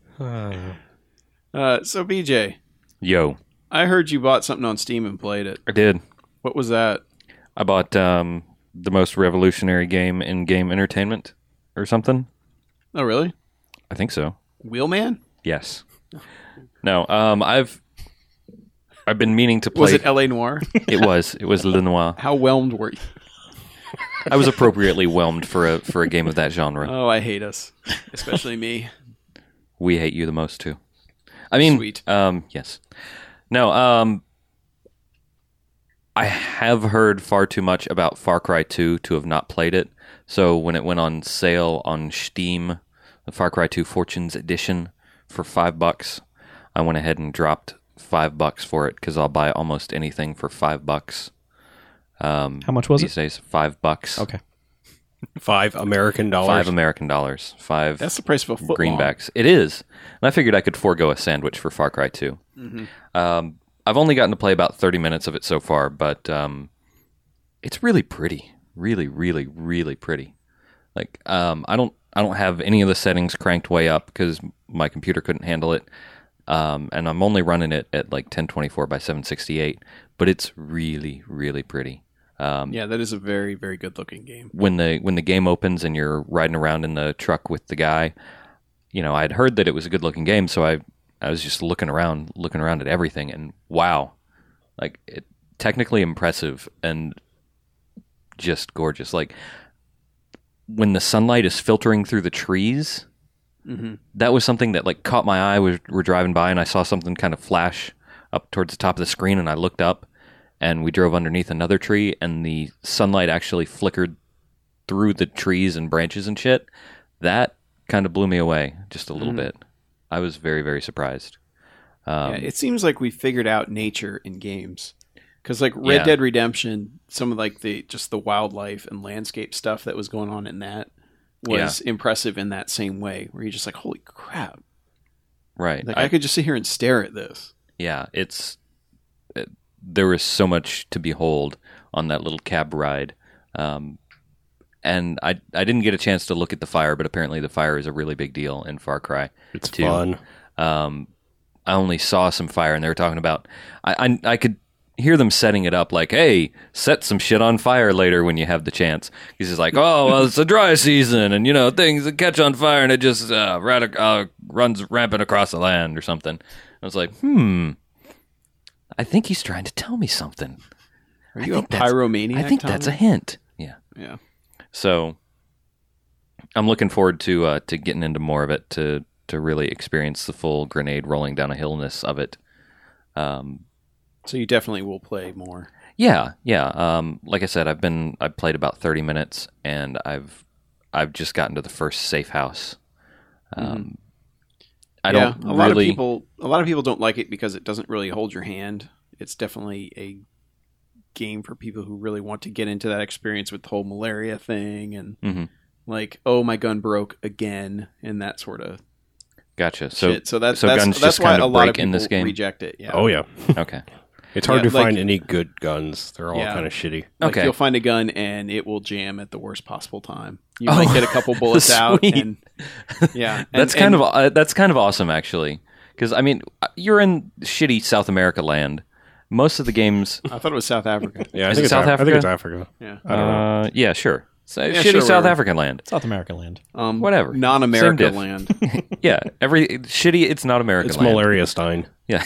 So BJ, Yo, I heard you bought something on Steam and played it. I did. What was that? I bought the most revolutionary game in game entertainment or something. Oh, really? I think so. Wheelman? Yes. No, I've I've been meaning to play. Was it L.A. Noir? It was Le Noir. How whelmed were you? I was appropriately whelmed for a game of that genre. Oh, I hate us, especially me. We hate you the most too. I mean, Sweet. Yes. No. I have heard far too much about Far Cry 2 to have not played it. So when it went on sale on Steam, the Far Cry 2 Fortunes Edition for $5, I went ahead and dropped $5 for it because I'll buy almost anything for $5. How much was these it? days? $5. Okay. $5 American dollars. $5 American dollars. $5 That's the price of a foot greenbacks. It is. And I figured I could forego a sandwich for Far Cry 2. I've only gotten to play about 30 minutes of it so far, but it's really pretty. Really, really, really pretty. Like I don't have any of the settings cranked way up because my computer couldn't handle it. And I'm only running it at like 1024 by 768, but it's really, really pretty. Yeah, that is a very, very good looking game. When the game opens and you're riding around in the truck with the guy, I'd heard that it was a good looking game, so I was just looking around at everything, and wow, like it technically impressive and just gorgeous. Like when the sunlight is filtering through the trees, that was something that like caught my eye. We're driving by and I saw something kind of flash up towards the top of the screen, and I looked up. And we drove underneath another tree, and the sunlight actually flickered through the trees and branches and shit. That kind of blew me away just a little bit. I was very, very surprised. Yeah, it seems like we figured out nature in games. Because like Red Yeah. Dead Redemption, some of like the wildlife and landscape stuff that was going on in that was impressive in that same way, where you're just like, holy crap. Right. Like I could just sit here and stare at this. Yeah, there was so much to behold on that little cab ride. And I didn't get a chance to look at the fire, but apparently the fire is a really big deal in Far Cry. It's 2. fun. I only saw some fire, and they were talking about... I could hear them setting it up like, hey, set some shit on fire later when you have the chance. He's just like, oh, well, it's a dry season, and, things that catch on fire, and it just runs rampant across the land or something. I was like, I think he's trying to tell me something. Are you a pyromaniac? I think that's a hint. Yeah. Yeah. So I'm looking forward to getting into more of it to really experience the full grenade rolling down a hillness of it. So you definitely will play more. Yeah. Like I said, I've played about 30 minutes, and I've just gotten to the first safe house. A lot of people don't like it because it doesn't really hold your hand. It's definitely a game for people who really want to get into that experience with the whole malaria thing and like, oh, my gun broke again, and that sort of gotcha. So shit. So that's guns that's just why kind a of lot of break in people this game. reject it. Yeah. Oh, yeah. Okay. It's hard Yeah, to like- find any good guns. They're all Yeah. kind of shitty. Like Okay. you'll find a gun and it will jam at the worst possible time. You might get a couple bullets out, sweet. and yeah, That's kind of awesome, actually. Because I mean, you're in shitty South America land. Most of the games, I thought it was South Africa. Yeah, Is it South I think Africa? it's Africa. Yeah, I don't know. yeah, sure. So, Yeah, shitty sure, South whatever. African land. South America land. Whatever. non-America Same diff. land. Yeah, every shitty. It's not American It's land. Malaria Stein. Yeah.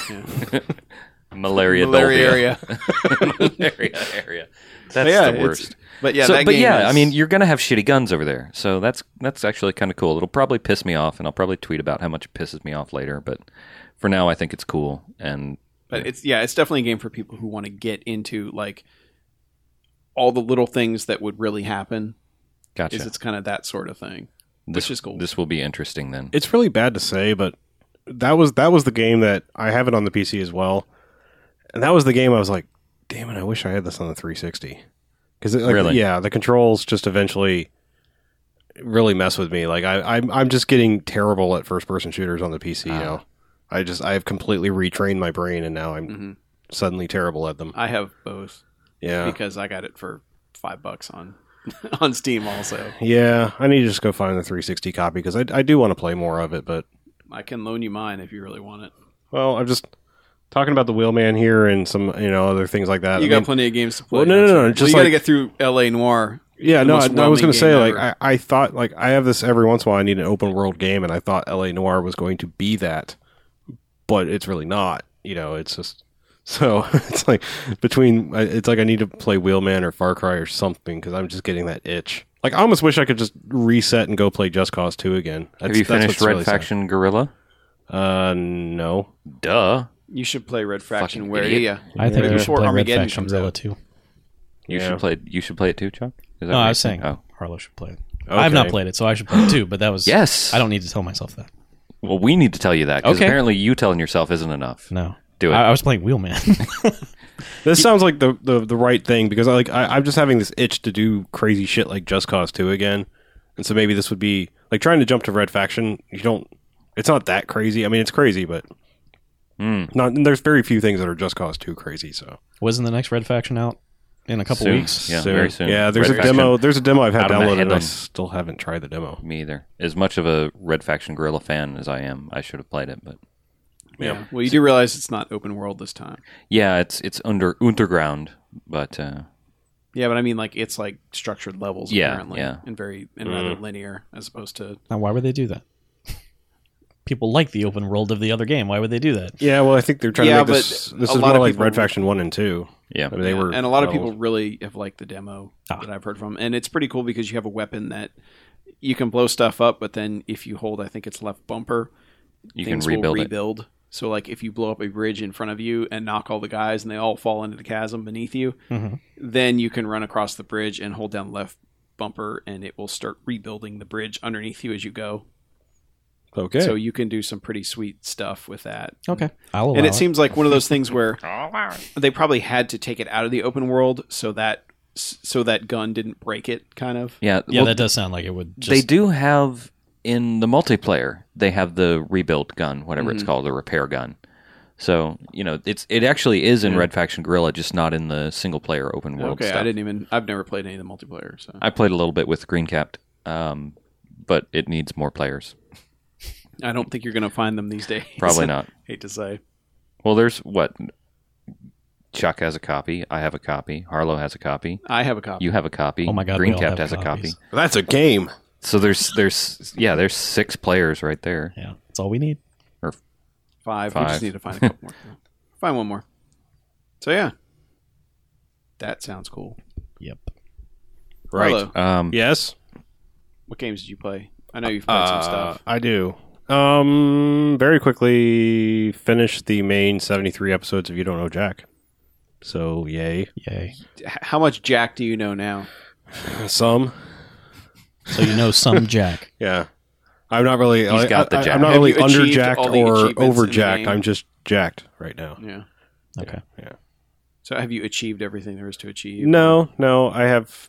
Malaria Malaria Dovia. area. Malaria area. That's Yeah, the it's- worst. But yeah, So, that but game yeah, is- I mean, you're gonna have shitty guns over there, so that's actually kind of cool. It'll probably piss me off, and I'll probably tweet about how much it pisses me off later. But for now, I think it's cool. And But it's definitely a game for people who want to get into like all the little things that would really happen. gotcha. It's kind of that sort of thing, which is cool. This will be interesting then. It's really bad to say, but that was the game that I have it on the PC as well, and that was the game I was like, damn it, I wish I had this on the 360. Because Really? yeah, the controls just eventually really mess with me. Like I'm just getting terrible at first person shooters on the PC now. I have completely retrained my brain, and now I'm suddenly terrible at them. I have both Yeah, because I got it for $5 on on Steam also. yeah. I need to just go find the 360 copy because I do want to play more of it, but I can loan you mine if you really want it. well, I'm just talking about the Wheelman here and some other things like that. You I got mean, plenty of games to play. Well, no, don't you? just you got to like- get through L.A. Noir. Yeah, the no, most I was going whelming to say, game like, ever. I thought, like, I have this every once in a while. I need an open world game, and I thought L.A. Noire was going to be that, but it's really not. It's just So it's like it's like I need to play Wheelman or Far Cry or something because I'm just getting that itch. Like I almost wish I could just reset and go play Just Cause 2 again. Have you finished Red Faction Guerrilla? No. Duh. You should play Red Faction. Fucking Where idiot. yeah, I think you should before play Red Armageddon Faction comes Guerrilla out. too. You should play it too, Chuck. Is that No, what I you're was saying Oh. Harlow should play it. I've not played it, so I should play it too. But that was Yes. I don't need to tell myself that. Well, we need to tell you that because Okay. apparently you telling yourself isn't enough. No, Do it. I was playing Wheelman. This sounds like the right thing because I'm just having this itch to do crazy shit like Just Cause 2 again, and so maybe this would be like trying to jump to Red Faction. It's not that crazy. I mean, it's crazy, but there's very few things that are Just Cause 2 crazy. So Wasn't the next Red Faction out in a couple Soon. weeks? Yeah, very soon. Yeah, there's Red a demo. Faction. There's a demo I've had Out of my downloaded. head And I on- still haven't tried the demo. Me either. As much of a Red Faction Guerrilla fan as I am, I should have played it. But Yeah. Well, you do realize it's not open world this time. yeah, it's underground. But Yeah, but I mean, like it's like structured levels. Yeah, apparently, yeah. and rather linear as opposed to. Now, why would they do that? People like the open world of the other game. Why would they do that? Yeah, well, I think they're trying Yeah, to make this. but This a is lot more of like people- Red Faction 1 and 2. yeah, I mean, they were, and a lot of well, people really have liked the demo that I've heard from, and it's pretty cool because you have a weapon that you can blow stuff up, but then if you hold, I think it's left bumper, you can things rebuild will it. rebuild. So, like, if you blow up a bridge in front of you and knock all the guys, and they all fall into the chasm beneath you, then you can run across the bridge and hold down left bumper, and it will start rebuilding the bridge underneath you as you go. Okay. So you can do some pretty sweet stuff with that. Okay, I'll allow And it. it seems like one of those things where they probably had to take it out of the open world so that gun didn't break it, kind of. Yeah, Yeah, well, that does sound like it would. Just, they do have in the multiplayer. They have the rebuild gun, whatever it's called, the repair gun. So it actually is in Red Faction Guerrilla, just not in the single player open world Okay, stuff. I've never played any of the multiplayer. So I played a little bit with Green Capped, but it needs more players. I don't think you're going to find them these days. Probably not. Hate to say. Well, there's Chuck has a copy. I have a copy. Harlow has a copy. I have a copy. You have a copy. Oh my God, Green we all Capped have has a copy. copies. That's a game. So there's 6 players right there. Yeah, that's all we need. Or Five. We just Five. need to find a couple more. Find one more. So yeah, that sounds cool. Yep. Right. Harlow, Yes. what games did you play? I know you've played some stuff. I do. Very quickly finish the main 73 episodes of You Don't Know Jack. So, yay. Yay. How much Jack do you know now? Some. So you know some Jack. Yeah. I'm not really. He's got the jack. I'm not Have really you achieved underjacked all the or achievements in the overjacked. game? I'm just jacked right now. Yeah. Okay. Yeah. So have you achieved everything there is to achieve? No. I have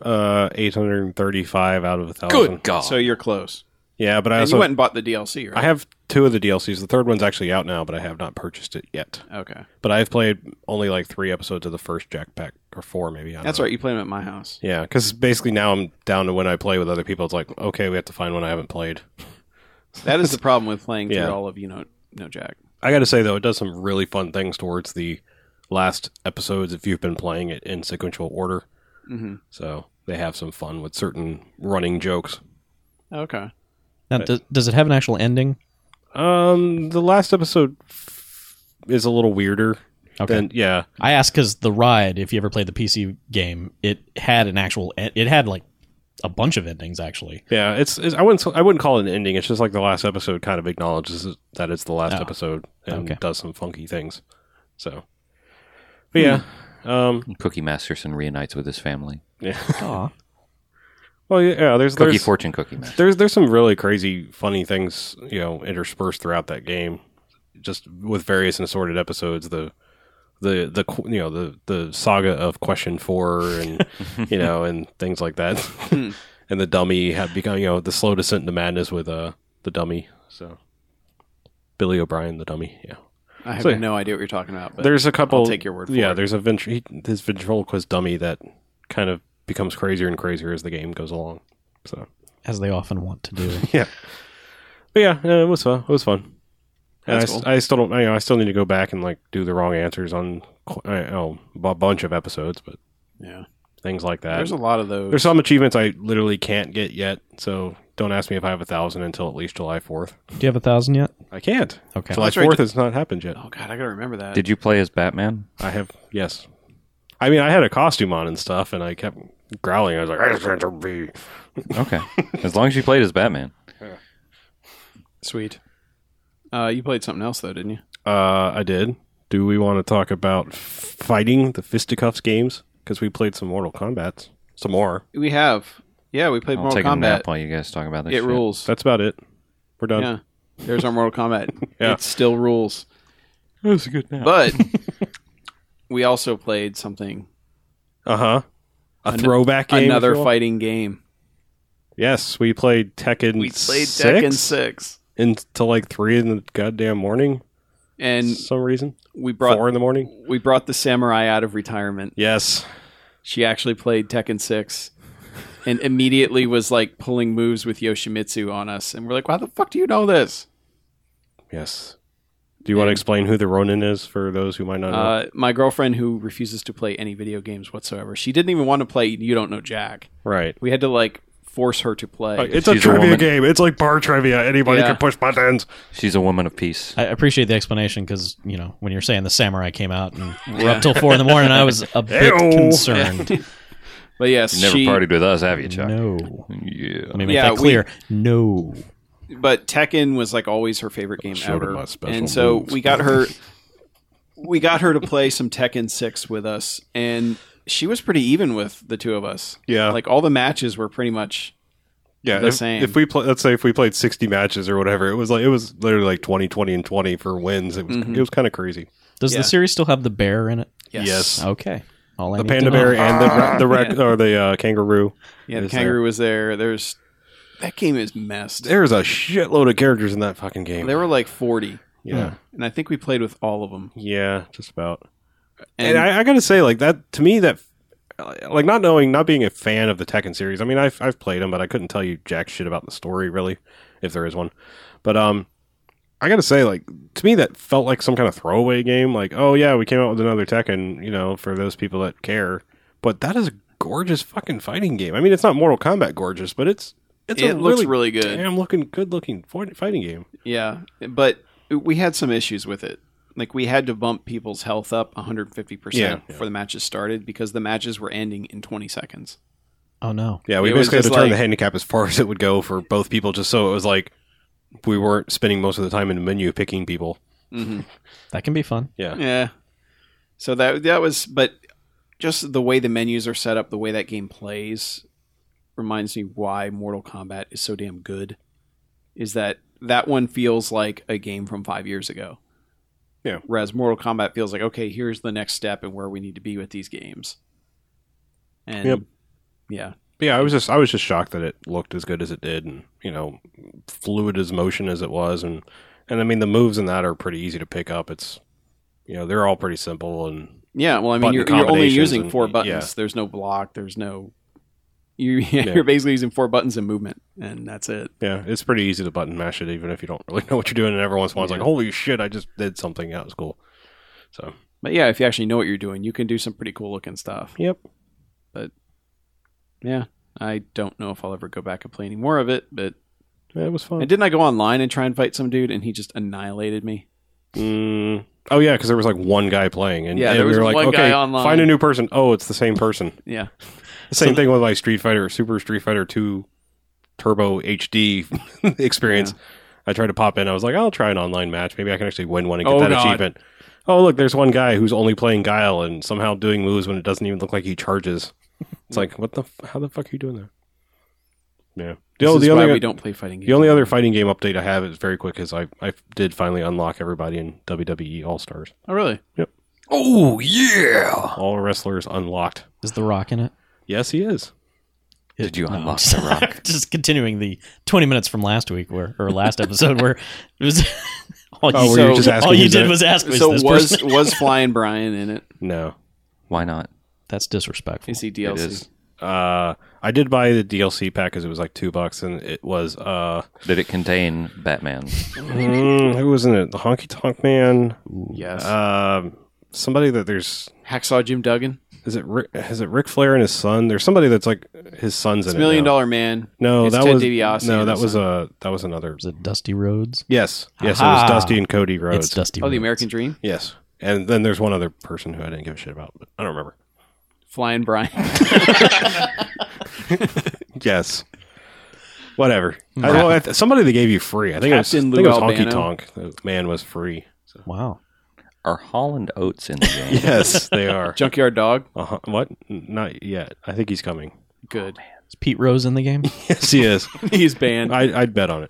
835 out of 1,000. Good God. So you're close. Yeah, but I And also you went and bought the DLC, right? I have 2 of the DLCs. The third one's actually out now, but I have not purchased it yet. Okay. But I've played only like 3 episodes of the first Jack Pack, or 4 maybe. I don't That's know. right. You played them at my house. Yeah, because basically now I'm down to when I play with other people. It's like, okay, we have to find one I haven't played. That is the problem with playing through Yeah. all of No Jack. I got to say though, it does some really fun things towards the last episodes if you've been playing it in sequential order. Mm-hmm. So they have some fun with certain running jokes. Okay. Now, does it have an actual ending? The last episode is a little weirder. Okay. Than, yeah. I asked because the ride, if you ever played the PC game, it had an actual. It had like a bunch of endings actually. Yeah, it's I wouldn't call it an ending. It's just like the last episode kind of acknowledges that it's the last Oh. episode and Okay. does some funky things. So, but yeah, Cookie Masterson reunites with his family. yeah. Aw. Well, yeah. Cookie Fortune Cookie Master. There's some really crazy, funny things interspersed throughout that game, just with various and assorted episodes. The saga of Question 4 and and things like that, and the dummy have become the slow descent into madness with the dummy. So Billy O'Brien, the dummy. Yeah, I have So- no idea what you're talking about. But there's a couple. I'll take your word for yeah, it. there's his ventriloquist dummy that kind of becomes crazier and crazier as the game goes along. So. As they often want to do. Yeah, but yeah, it was fun. It was fun. And That's cool. I still don't. I still need to go back and like do the wrong answers on a bunch of episodes, but Yeah. things like that. There's a lot of those. There's some achievements I literally can't get yet, so don't ask me if I have 1,000 until at least July 4th. Do you have 1,000 yet? I can't. Okay. July That's right. 4th has not happened yet. Oh god, I gotta remember that. Did you play as Batman? I have, yes. I mean, I had a costume on and stuff, and I kept growling. I was like, I just want to be. Okay. As long as you played as Batman. Sweet. You played something else though, didn't you? I did. Do we want to talk about fighting, the fisticuffs games? Because we played some Mortal Kombat. Some more. We have. Yeah, we played I'll Mortal take a Kombat. nap while you guys talk about this It shit. rules. That's about it. We're done. Yeah. There's our Mortal Kombat. Yeah. It still rules. That was a good nap. But we also played something. Uh-huh. A throwback game? Another if you will? fighting game. Yes, we played Tekken We played 6 Tekken 6. until like 3 in the goddamn morning. And Some reason. we 4 brought in the morning. we brought the samurai out of retirement. Yes. She actually played Tekken 6 and immediately was like pulling moves with Yoshimitsu on us. And we're like, why the fuck do you know this? Yes. Do you want to explain who the Ronin is for those who might not know? My girlfriend, who refuses to play any video games whatsoever, she didn't even want to play You Don't Know Jack. Right. We had to like force her to play. It's a She's a trivia woman. game. It's like bar trivia. Anybody Yeah. can push buttons. She's a woman of peace. I appreciate the explanation because, when you're saying the samurai came out and we're up till 4 in the morning, I was a bit Ew. concerned. But yes, You never partied with us, have you, Chuck? No. Yeah. Let me make Yeah, that clear. No. but Tekken was like always her favorite game Showed her ever. my special And so moves. we got her to play some Tekken 6 with us, and she was pretty even with the two of us. Yeah. Like all the matches were pretty much Yeah, the if, same. if we let's say if we played 60 matches or whatever, it was literally like 20, 20, and 20 for wins. It was kind of crazy. Does Yeah. the series still have the bear in it? Yes. Okay. All I The need to panda know. bear and the kangaroo. Yeah, the is there. kangaroo was there. That game is messed. There's a shitload of characters in that fucking game. There were like 40, Yeah, and I think we played with all of them. yeah, just about. And, And I gotta say, like that to me, that like not being a fan of the Tekken series. I mean, I've played them, but I couldn't tell you jack shit about the story really, if there is one. But I gotta say, like to me, that felt like some kind of throwaway game. Like, oh yeah, we came out with another Tekken, for those people that care. But that is a gorgeous fucking fighting game. I mean, it's not Mortal Kombat gorgeous, but it looks really good. damn good looking fighting game. Yeah, but we had some issues with it. Like we had to bump people's health up 150% Yeah. before the matches started because the matches were ending in 20 seconds. Oh, no. Yeah, we It was basically had to just turn like- the handicap as far as it would go for both people, just so it was like we weren't spending most of the time in the menu picking people. That can be fun. Yeah. Yeah. So that was, but just the way the menus are set up, the way that game plays, reminds me why Mortal Kombat is so damn good. Is that one feels like a game from 5 years ago. Yeah. Whereas Mortal Kombat feels like, okay, here's the next step and where we need to be with these games. And Yep. yeah, Yeah, I was just shocked that it looked as good as it did, and fluid as motion as it was, and I mean the moves in that are pretty easy to pick up. It's they're all pretty simple, and yeah. Well, I mean, Button you're only combinations using and- 4 buttons. yeah. There's no block. There's no. You're basically using 4 buttons and movement, and that's it. yeah, it's pretty easy to button mash it, even if you don't really know what you're doing. And every once in a while, it's like, holy shit, I just did something. That was cool. So, But yeah, if you actually know what you're doing, you can do some pretty cool looking stuff. yep. Yeah, I don't know if I'll ever go back and play any more of it, but Yeah, it was fun. and didn't I go online and try and fight some dude and he just annihilated me? Oh yeah, because there was like one guy playing, and, Yeah, and there was we were like, one guy okay, online. find a new person. Oh, it's the same person. Yeah. Same thing with my Super Street Fighter 2 Turbo HD experience. I tried to pop in. I was like, I'll try an online match. Maybe I can actually win one and get Oh, that God. achievement. Oh, look, there's one guy who's only playing Guile and somehow doing moves when it doesn't even look like he charges. It's like, how the fuck are you doing that? Yeah. This is The why only, we don't play fighting games. the only other fighting game update I have is very quick is I did finally unlock everybody in WWE All-Stars. Oh, really? Oh, yeah! All wrestlers unlocked. Is The Rock in it? Yes, he is. Did you No, unlock just- The Rock? Just continuing the 20 minutes from last week or last episode where it was all Oh, you, where you were just asking all you who's did in it? was ask So this was person. Flying Brian in it? No. Why not? That's disrespectful. Is he It DLC? is. I did buy the DLC pack because it was like $2, and it was Did it contain Batman? who was in it? The Honky Tonk Man. Yes. Somebody that there's Hacksaw Jim Duggan? is it Ric Flair and his son? There's somebody that's like his son's It's in $1 Million it. Man. No, It's that Ted was DiBiase no, and that his was another. Was it Dusty Rhodes? Yes, it was Aha. Dusty and Cody Rhodes. It's Dusty. Oh, the Rhodes. American Dream. Yes, and then there's one other person who I didn't give a shit about, but I don't remember. Flying Brian. Yes, whatever. Somebody they gave you free. I think Captain it Lou was Honky Albano. Tonk. The man was free. So. Wow. Are Holland Oates in the game? Yes, they are. Junkyard Dog. What? Not yet. I think he's coming. Good. Is Pete Rose in the game? Yes, he is. He's banned. I'd bet on it.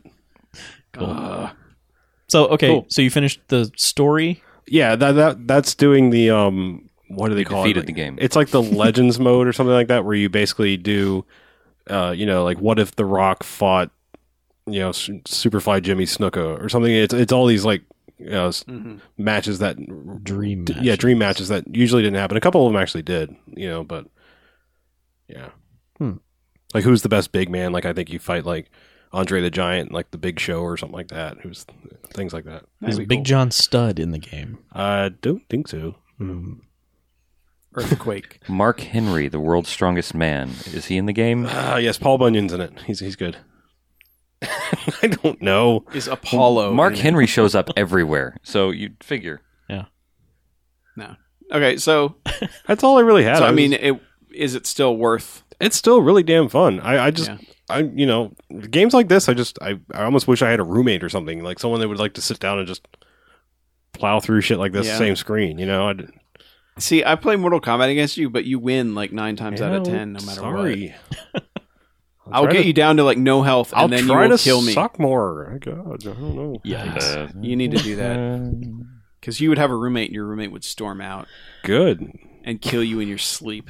So okay, Cool. so you finished the story. Yeah, that's doing the what do they call it? defeated Like, the game. It's like the Legends mode or something like that, where you basically do, like what if The Rock fought, Superfly Jimmy Snuka or something. It's all these like matches that Dream matches. yeah, dream matches that usually didn't happen. A couple of them actually did, but yeah, like who's the best big man? Like I think you fight like Andre the Giant, like the Big Show or something like that. Who's things like that. Is That'd be Big cool. John Studd in the game? I don't think so. Earthquake. Mark Henry, the world's strongest man. Is he in the game? Yes, Paul Bunyan's in it. He's good. I don't know. Is Apollo. Mark in it? Henry shows up everywhere, so you'd figure. No. Okay, so That's all I really had. I mean, is it still worth? it's still really damn fun. I just, Yeah. games like this, I almost wish I had a roommate or something, like someone that would like to sit down and just plow through shit like this, Yeah. same screen. See, I play Mortal Kombat against you, but you win like 9 times out of 10, no matter what. I'll get you down to like no health, and I'll then you try will to kill me. suck more. God, I don't know. Yeah. You need to do that because you would have a roommate, and your roommate would storm out Good. and kill you in your sleep.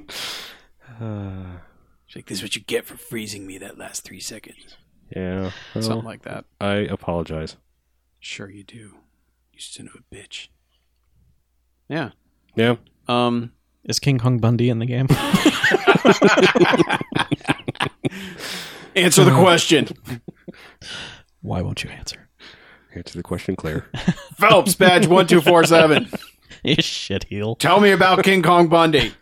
It's like, this is what you get for freezing me that last 3 seconds. Yeah. Well, Something like that. I apologize. Sure you do. You son of a bitch. Yeah. Yeah. Is King Kong Bundy in the game? Answer the question. Why won't you answer? Answer the question, Claire. Phelps, badge 1247. You shitheel. Tell me about King Kong Bundy.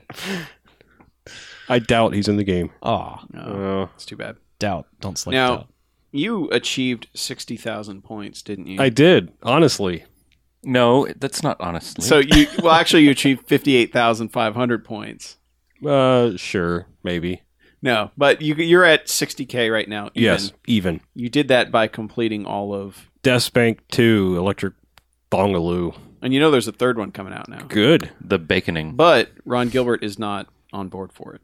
I doubt he's in the game. Aw, No, it's too bad. doubt. Don't select Now, doubt. you achieved 60,000 points, didn't you? I did, honestly. No, that's not honestly. So you achieved 58,500 points. Sure, maybe. No, but you're at 60K right now. Even. Yes, even. You did that by completing all of, Deathspank 2, Electric Bongaloo. and there's a third one coming out now. Good. the baconing. But Ron Gilbert is not on board for it.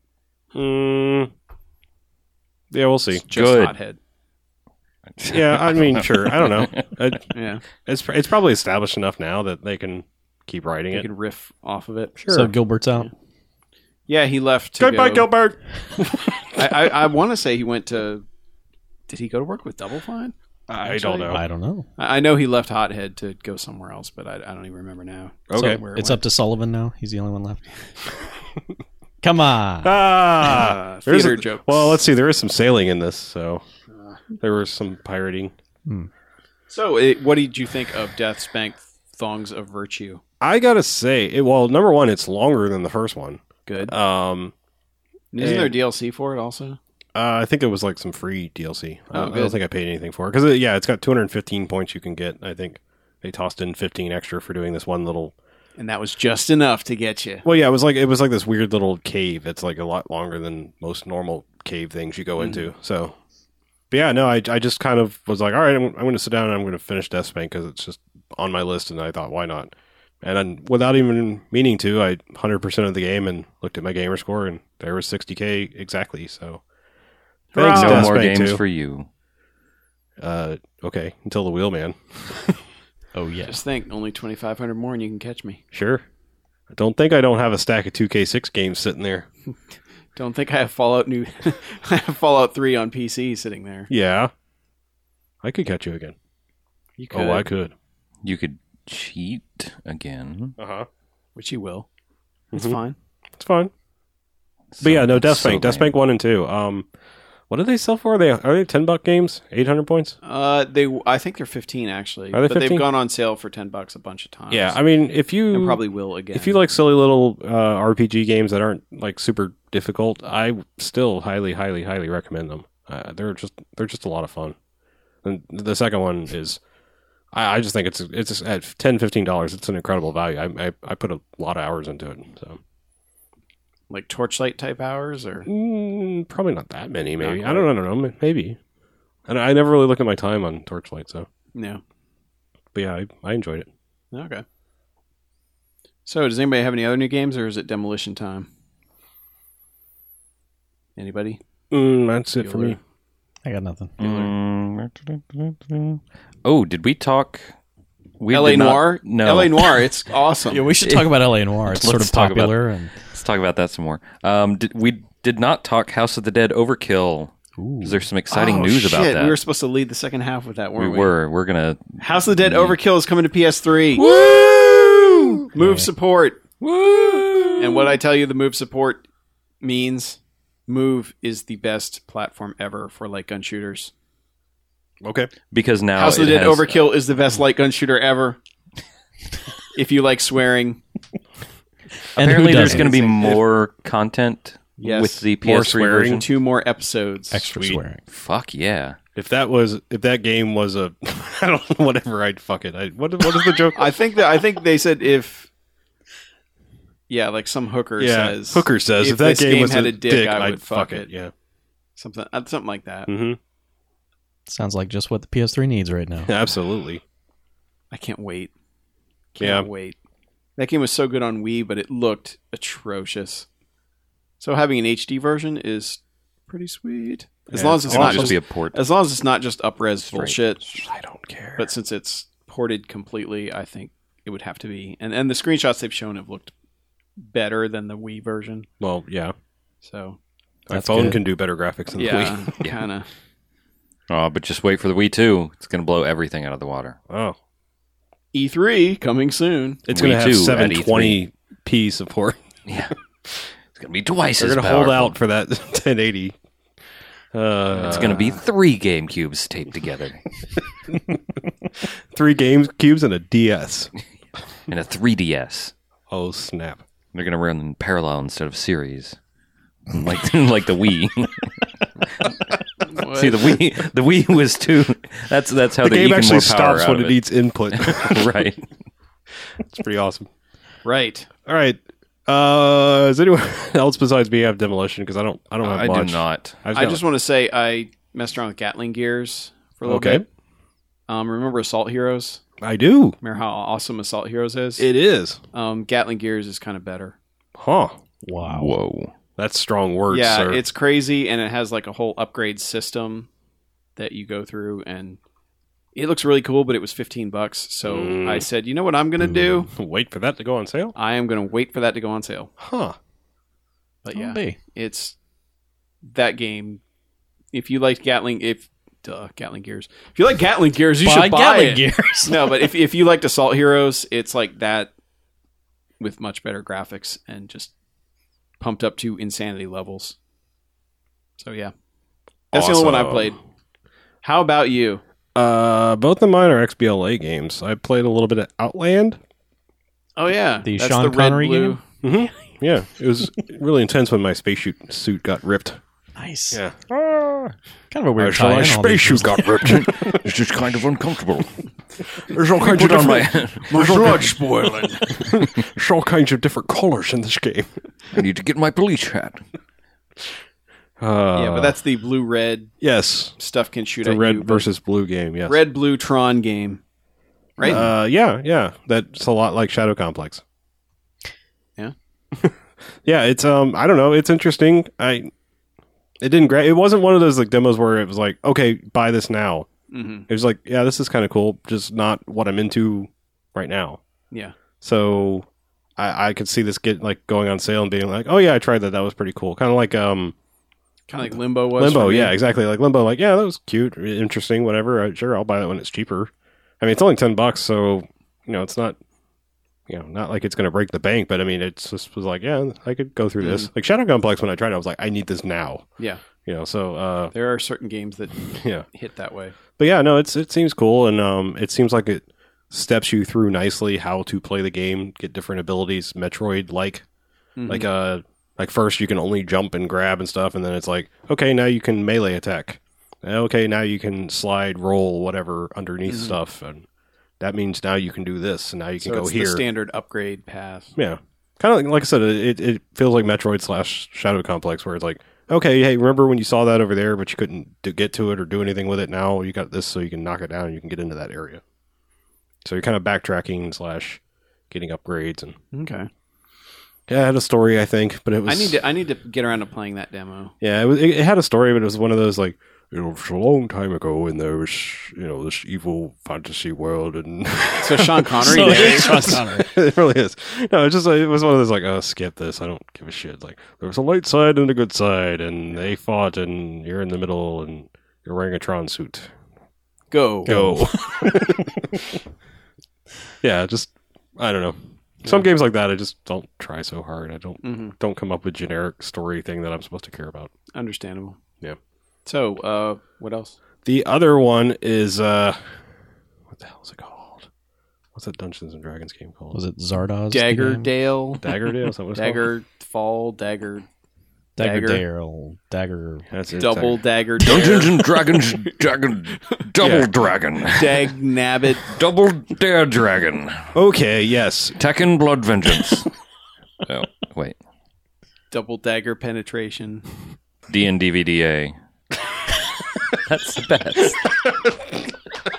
Yeah, we'll see. Just Good. hothead. Yeah, I mean, sure. I don't know. Yeah, It's probably established enough now that they can keep writing you it. can riff off of it. Sure. So Gilbert's out. Yeah, he left. To Goodbye, go, Gilbert. I want to say he went to. Did he go to work with Double Fine? I don't know. I don't know. I know he left Hothead to go somewhere else, but I don't even remember now. Okay. where It's went. up to Sullivan now. He's the only one left. Come on. There's theater jokes. Well, let's see. There is some sailing in this, so there was some pirating. So, what did you think of Death Spank Thongs of Virtue? I gotta say, number one, it's longer than the first one. Good. Um, Isn't there DLC for it also? I think it was like some free DLC. I don't good. think I paid anything for it because it's got 215 points you can get. I think they tossed in 15 extra for doing this one little. And that was just enough to get you. Well, yeah, it was like this weird little cave. It's like a lot longer than most normal cave things you go into. So, but yeah, no, I just kind of was like, all right, I'm going to sit down and I'm going to finish Deathspank because it's just on my list, and I thought, why not? And then, without even meaning to, I 100% of the game and looked at my gamer score, and there was 60K exactly. So, thanks, no more Deathspank games 2. for you. Okay, until the wheelman. Oh, yeah. Just think, only 2,500 more and you can catch me. Sure. I don't have a stack of 2K6 games sitting there. Don't think I have Fallout I have Fallout 3 on PC sitting there. Yeah. I could catch you again. You could. Oh, I could. You could cheat again. Uh-huh. Which you will. It's Mhm. fine. It's fine. But yeah, no, So Deathspank. lame. Deathspank 1 and 2. What do they sell for? Are they $10 games? 800 points? I think they're 15 actually. Are they but 15? they've gone on sale for $10 a bunch of times. Yeah, I mean, if you and probably will again. if you like silly little RPG games that aren't like super difficult, I still highly recommend them. They're just a lot of fun. And the second one is, I just think it's at $10-15. It's an incredible value. I put a lot of hours into it. So like Torchlight type hours, or probably not that many. Maybe Not I don't know. Maybe. And I never really looked at my time on Torchlight. So, no. but yeah, I enjoyed it. Okay. So, does anybody have any other new games, or is it demolition time? Anybody? That's it for me. I got nothing. Oh, did we talk? We LA did not- Noir? No. LA Noir, it's awesome. Yeah, we should talk about LA Noir. It's sort Let's of talk about- popular. And Let's talk about that some more. We did not talk House of the Dead Overkill. Is there some exciting news about that? We were supposed to lead the second half with that, weren't we? We're gonna. House of the Dead Overkill is coming to PS3. Woo! Move support. Woo! And what I tell you the Move support means, Move is the best platform ever for light gun shooters. Okay. Because now House of the it Dead has- Overkill is the best light gun shooter ever. If you like swearing. Apparently, who there's doesn't? going to be more content Yes. with the More PS3 swearing. version. 2 more episodes. extra Sweet. swearing. Fuck yeah! If that game was a, I don't know, whatever, I'd fuck it. What is the joke? I think they said if, yeah, like some hooker says. Hooker says if that this game was had a dick, I I'd would fuck it. Yeah. something like that. Mm-hmm. Sounds like just what the PS3 needs right now. Absolutely. I can't wait. Yeah. Can't wait. That game was so good on Wii, but it looked atrocious. So having an HD version is pretty sweet. As long as it's It'll not just just be a port. as long as it's not just up-res bullshit. I don't care. But since it's ported completely, I think it would have to be. And the screenshots they've shown have looked better than the Wii version. Well, yeah. So My That's phone good. can do better graphics than the yeah, Wii. kind of. Oh, but just wait for the Wii 2. It's going to blow everything out of the water. Oh. E3 coming soon. It's going to Wii have 2 at 720p support. Yeah, it's going to be twice They're as going to powerful. hold out for that 1080. It's going to be 3 GameCubes taped together 3 game cubes and a DS. and a 3DS. Oh, snap. They're going to run in parallel instead of series, like the Wii. See, the Wii was too. That's how The they're game eking actually more power stops out when of it it. needs input. Right. It's pretty awesome. Right. All right. Does anyone else besides me have Demolition? Because I don't have I much. do not. I just want to say I messed around with Gatling gears for a little Okay. bit. Remember Assault Heroes? I do. Remember how awesome Assault Heroes is? It is. Gatling gears is kind of better. Huh. Wow. Whoa. That's strong words, Yeah, sir. it's crazy, and it has like a whole upgrade system that you go through, and it looks really cool. But it was $15, so I said, you know what I'm gonna do? Wait for that to go on sale? I am gonna wait for that to go on sale. Huh. But Oh, yeah, be. it's that game. If you like Gatling gears. If you like Gatling gears, you should buy Gatling it. gears. No, but if you liked Assault Heroes, it's like that with much better graphics and just pumped up to insanity levels. So yeah, that's the only one I Awesome. played. How about you? Both of mine are XBLA games. I played a little bit of Outland. Oh yeah, The that's Sean the red Connery blue. game? Yeah, it was really intense when my suit got ripped. Nice. Yeah. Kind of a weird My tie-in, all these spacesuit got ripped. It's just kind of uncomfortable. There's all kinds of Put on different, my. blood spoiling. there's all kinds of different colors in this game. I need to get my police hat. Yeah, but that's the blue red yes, stuff can shoot the at red you. but versus blue game. Yes, red blue Tron game, right? Yeah. That's a lot like Shadow Complex. Yeah. Yeah, it's I don't know. It's interesting. It wasn't one of those like demos where it was like, okay, buy this now. Mm-hmm. It was like, yeah, this is kind of cool, just not what I'm into right now. Yeah. So I could see this going on sale and being like, oh yeah, I tried that. That was pretty cool. Kind of like Kind of like Limbo was. Limbo. for me. Yeah, exactly. Like Limbo. Like, yeah, that was cute, interesting, whatever. Sure, I'll buy that when it's cheaper. I mean, it's only $10, so it's not. Not like it's going to break the bank, but I mean, it's just was like, yeah, I could go through this. Like Shadow Complex, when I tried it, I was like, I need this now. Yeah. So There are certain games that yeah. hit that way. But yeah, no, it seems cool, and it seems like it steps you through nicely how to play the game, get different abilities, Metroid-like. Like first you can only jump and grab and stuff, and then it's like, okay, now you can melee attack. Okay, now you can slide, roll, whatever underneath stuff, and that means now you can do this, and now you can go it's here. the standard upgrade path. Yeah, kind of like I said, it feels like Metroid / Shadow Complex, where it's like, okay, hey, remember when you saw that over there, but you couldn't get to it or do anything with it? Now you got this, so you can knock it down and you can get into that area. So you're kind of backtracking / getting upgrades and Okay. yeah, it had a story, I think, but it was. I need to get around to playing that demo. Yeah, it had a story, but it was one of those like, it was a long time ago, and there was this evil fantasy world, and So Sean Connery. So it there. is Sean Connery. it really is. No, it was one of those like, oh, skip this. I don't give a shit. Like there was a light side and a good side, and they fought, and you're in the middle, and you're wearing a Tron suit. Go. Yeah, just I don't know. Some games like that, I just don't try so hard. I don't come up with generic story thing that I'm supposed to care about. Understandable. Yeah. So, what else? The other one is what the hell is it called? What's that Dungeons and Dragons game called? Was it Zardoz? Daggerdale. Daggerdale? Is that what it's called? Daggerfall. Daggerdale. Dagger. That's it. Double Dagger. Dungeons and Dragons, Double Dragon, Dag Nabbit. Double Dare Dragon, Okay, yes. Tekken Blood Vengeance. Oh, wait. Double Dagger Penetration. DNDVDA. That's the best.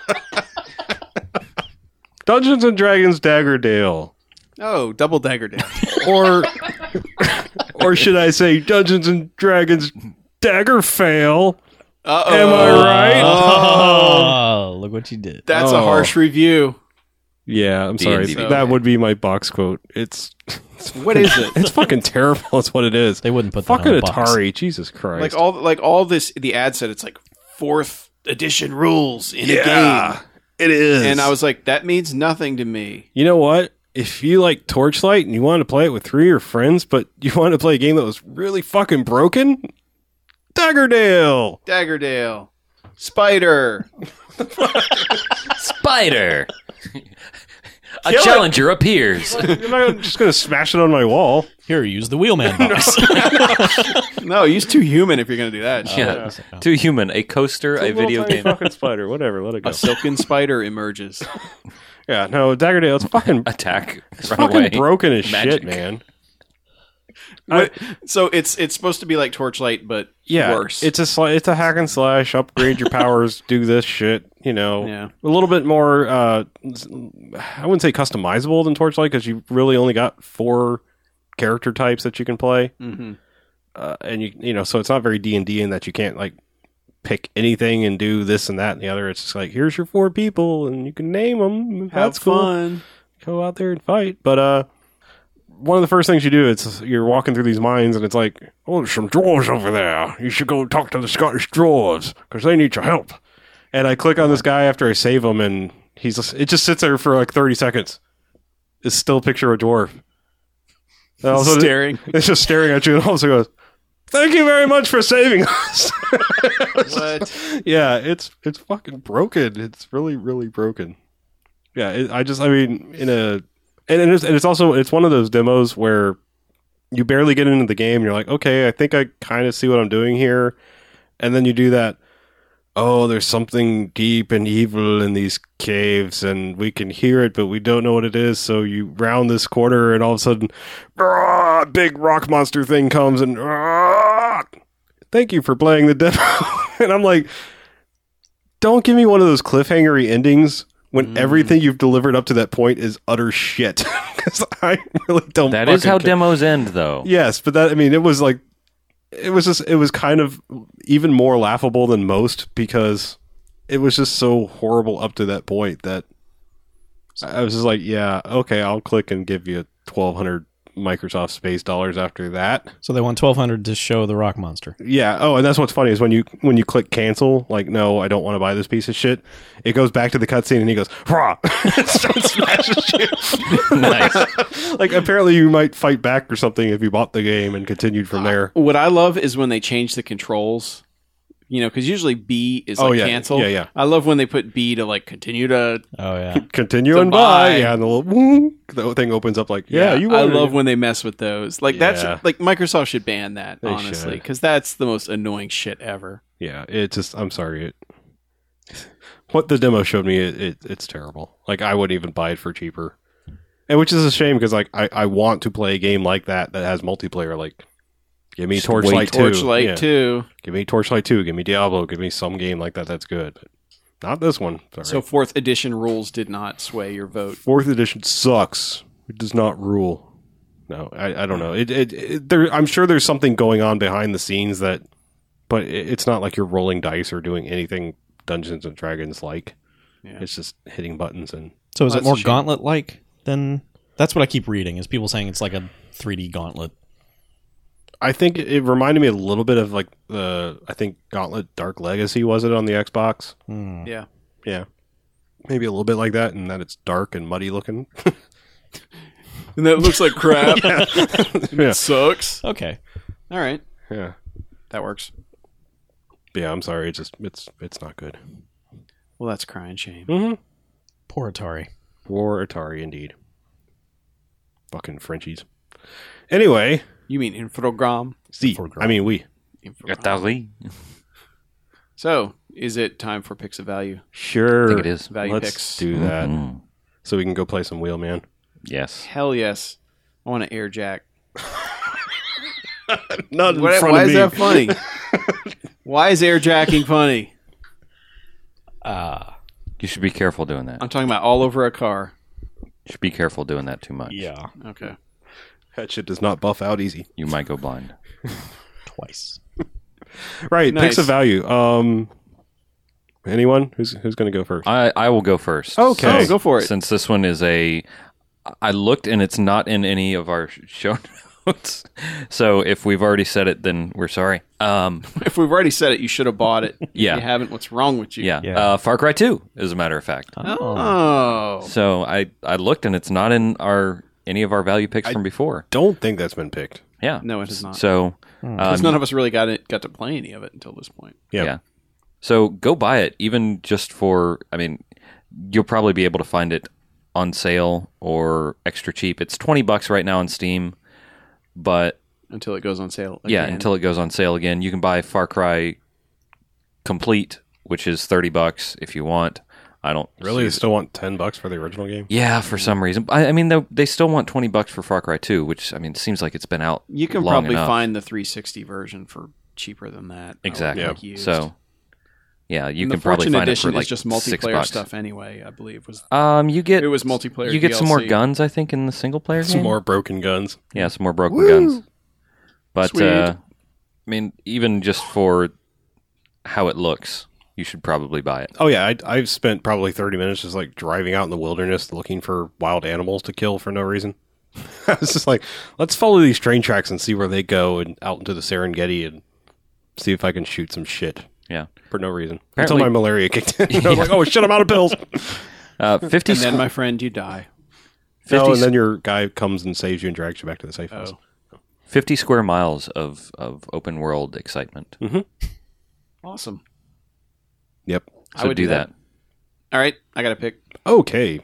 Dungeons and Dragons Daggerdale. Oh, Double Dagger Dale. Or should I say Dungeons and Dragons Daggerfail? Uh-oh. Am I right? Oh, look what you did. That's a harsh review. Yeah, I'm sorry. D&D. That would be my box quote. It's What is it? it's fucking terrible. That's what it is. They wouldn't put that Fucking on a box. Atari. Jesus Christ. all this. The ad said it's like 4th edition rules in a game, it is. and I was like, that means nothing to me. You know what? If you like Torchlight and you wanted to play it with 3 of your friends, but you wanted to play a game that was really fucking broken, Daggerdale. Daggerdale, Spider. Spider. A Kill it. challenger appears. You're not just going to smash it on my wall. Here, use the Wheelman box. No, use Too Human if you're gonna do that. Yeah. Too human. A coaster, a video game. Fucking spider. Whatever. Let it go. A silken spider emerges. Yeah, no, Daggerdale. It's fucking, Attack. Run fucking away. broken as Magic. shit, man. So it's supposed to be like Torchlight, but Yeah, worse. it's a hack and slash. Upgrade your powers. Do this shit. Yeah. A little bit more. I wouldn't say customizable than Torchlight because you really only got 4 character types that you can play, Mm-hmm. and so it's not very D&D in that you can't like pick anything and do this and that and the other. It's just like, here's your 4 people and you can name them. Have fun. Go out there and fight. But one of the first things you do, it's you're walking through these mines and it's like, oh, there's some dwarves over there. You should go talk to the Scottish dwarves because they need your help. And I click on this guy after I save him, and it just sits there for like 30 seconds. It's still a picture of a dwarf. And all of a sudden, Staring. it's just staring at you, and all of a sudden goes, "Thank you very much for saving us." What? Yeah, it's fucking broken. It's really, really broken. Yeah, it's one of those demos where you barely get into the game and you're like, okay, I think I kind of see what I'm doing here. And then you do that, oh, there's something deep and evil in these caves and we can hear it, but we don't know what it is. So you round this corner and all of a sudden, a big rock monster thing comes and thank you for playing the demo. And I'm like, don't give me one of those cliffhangery endings when everything you've delivered up to that point is utter shit. Because I really don't. That is how fucking care. demos end, though. Yes, but it was like, it was kind of even more laughable than most because it was just so horrible up to that point that I was just like, yeah, okay, I'll click and give you 1,200 Microsoft space dollars after that. So they want $1,200 to show the rock monster. Yeah. Oh, and that's what's funny is when you click cancel, like, no, I don't want to buy this piece of shit. It goes back to the cutscene and he goes, "Rah!" Starts smashing shit. Nice. Like, apparently you might fight back or something if you bought the game and continued from there. What I love is when they change the controls. Because usually B is like yeah. cancel. Yeah. I love when they put B to like continue to. Oh, yeah. Continue To and buy. buy. Yeah, and the little whoop, the thing opens up like, yeah, you I wanted love it. when they mess with those. Like Yeah. that's like Microsoft should ban that, They honestly, should. because that's the most annoying shit ever. Yeah, it just, I'm sorry. What the demo showed me, it's terrible. Like, I wouldn't even buy it for cheaper. And which is a shame because, like, I want to play a game like that has multiplayer. Like, give me Just Torchlight 2. Torchlight Yeah. 2. Give me Torchlight 2. Give me Diablo. Give me some game like that that's good. But not this one. Sorry. So 4th edition rules did not sway your vote. 4th edition sucks. It does not rule. No, I don't know. I'm sure there's something going on behind the scenes but it's not like you're rolling dice or doing anything Dungeons and Dragons like. Yeah. It's just hitting buttons and So is Oh, it that's more a shame. Gauntlet-like than... That's what I keep reading, is people saying it's like a 3D Gauntlet. I think it reminded me a little bit of like I think Gauntlet Dark Legacy, was it on the Xbox? Yeah. Yeah. Maybe a little bit like that, and that it's dark and muddy looking. And that looks like crap. Yeah. It sucks. Okay. All right. Yeah. That works. Yeah, I'm sorry. It's not good. Well, that's crying shame. Mm-hmm. Poor Atari. War Atari, indeed. Fucking Frenchies. Anyway, You mean Infogram? see, I mean, we. Infogram. Atari. So, is it time for picks of value? Sure. I think it is. Value Let's picks. do that. Mhm. So we can go play some Wheelman. Yes. Hell yes. I want to air jack. Not in Why front of is me. that funny? Why is air jacking funny? You should be careful doing that. I'm talking about all over a car. You should be careful doing that too much. Yeah. Okay. That shit does not buff out easy. You might go blind. Twice. Right. Nice. Picks of value. Anyone who's going to go first? I will go first. Okay. Oh, go for it. Since this one is I looked and it's not in any of our show notes. So if we've already said it, then we're sorry. If we've already said it, you should have bought it. Yeah. If you haven't, what's wrong with you? Yeah. Yeah. Far Cry 2, as a matter of fact. Oh. So I looked and it's not in any of our value picks from before. Don't think that's been picked. Yeah. No, it is not. So Because none of us really got to play any of it until this point. Yeah. yeah. So go buy it, even just for, you'll probably be able to find it on sale or extra cheap. It's $20 right now on Steam, but Until it goes on sale. yeah, again. until it goes on sale again. You can buy Far Cry Complete, which is $30 if you want. I don't Really? see- They still want $10 for the original game? Yeah, for some reason. They still want $20 for Far Cry 2, which seems like it's been out. You can long probably enough. find the 360 version for cheaper than that. Exactly. Like used. So yeah, you And can the probably Fortune find it edition for like is just multiplayer $6. stuff anyway. I believe was You get it was multiplayer. you get some more DLC. guns, I think, in the single player Some game. more broken guns. Yeah, some more broken guns. But Sweet. even just for how it looks, you should probably buy it. Oh, yeah. I've spent probably 30 minutes just like driving out in the wilderness looking for wild animals to kill for no reason. I was just like, let's follow these train tracks and see where they go and out into the Serengeti and see if I can shoot some shit Yeah. for no reason. Apparently- Until my malaria kicked in. I was like, oh, shit, I'm out of pills. 50 And then, my friend, you die. No, and then your guy comes and saves you and drags you back to the safe house. 50 square miles of open world excitement. Awesome. Yep. So I would do that. All right, I got a pick. Okay.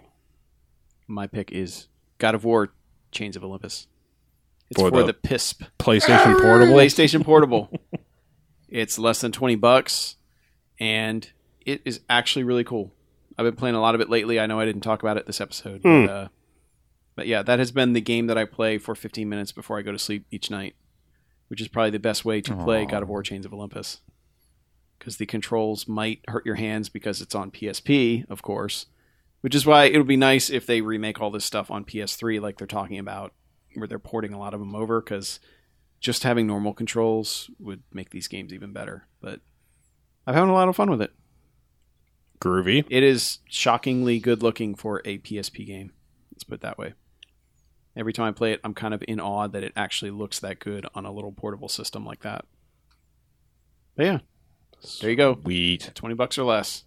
My pick is God of War: Chains of Olympus. It's For for the- the PISP. PlayStation Portable. PlayStation Portable. It's less than $20, and it is actually really cool. I've been playing a lot of it lately. I know I didn't talk about it this episode, but yeah, that has been the game that I play for 15 minutes before I go to sleep each night, which is probably the best way to play God of War: Chains of Olympus. Because the controls might hurt your hands because it's on PSP, of course, which is why it would be nice if they remake all this stuff on PS3 like they're talking about, where they're porting a lot of them over, because just having normal controls would make these games even better. But I've had a lot of fun with it. Groovy. It is shockingly good looking for a PSP game. Let's put it that way. Every time I play it, I'm kind of in awe that it actually looks that good on a little portable system like that. But yeah, there you go. Sweet. $20 or less.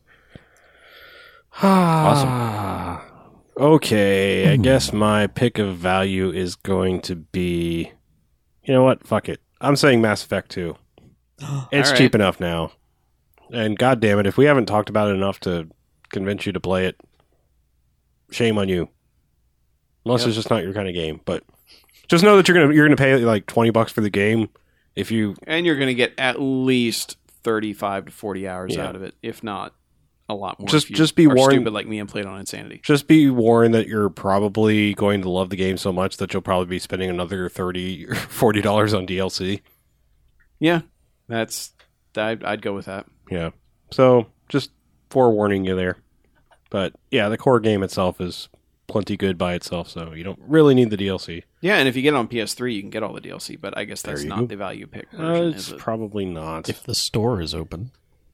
Awesome. Okay, I guess my pick of value is going to be... You know what? Fuck it. I'm saying Mass Effect 2. It's All right. cheap enough now. And god damn it, if we haven't talked about it enough to convince you to play it, shame on you. Unless it's just not your kind of game. But just know that you're gonna pay like $20 for the game if you... And you're going to get at least 35 to 40 hours Yeah. out of it, if not a lot more. Just- if you just be are warned- stupid like me and played on Insanity. Just be warned that you're probably going to love the game so much that you'll probably be spending another $30 or $40 on DLC. Yeah, I'd go with that. Yeah. So, just forewarning you there. But, yeah, the core game itself is plenty good by itself, so you don't really need the DLC. Yeah, and if you get it on PS3, you can get all the DLC, but I guess that's There you not go. the value pick version, It's is it? probably not. If the store is open.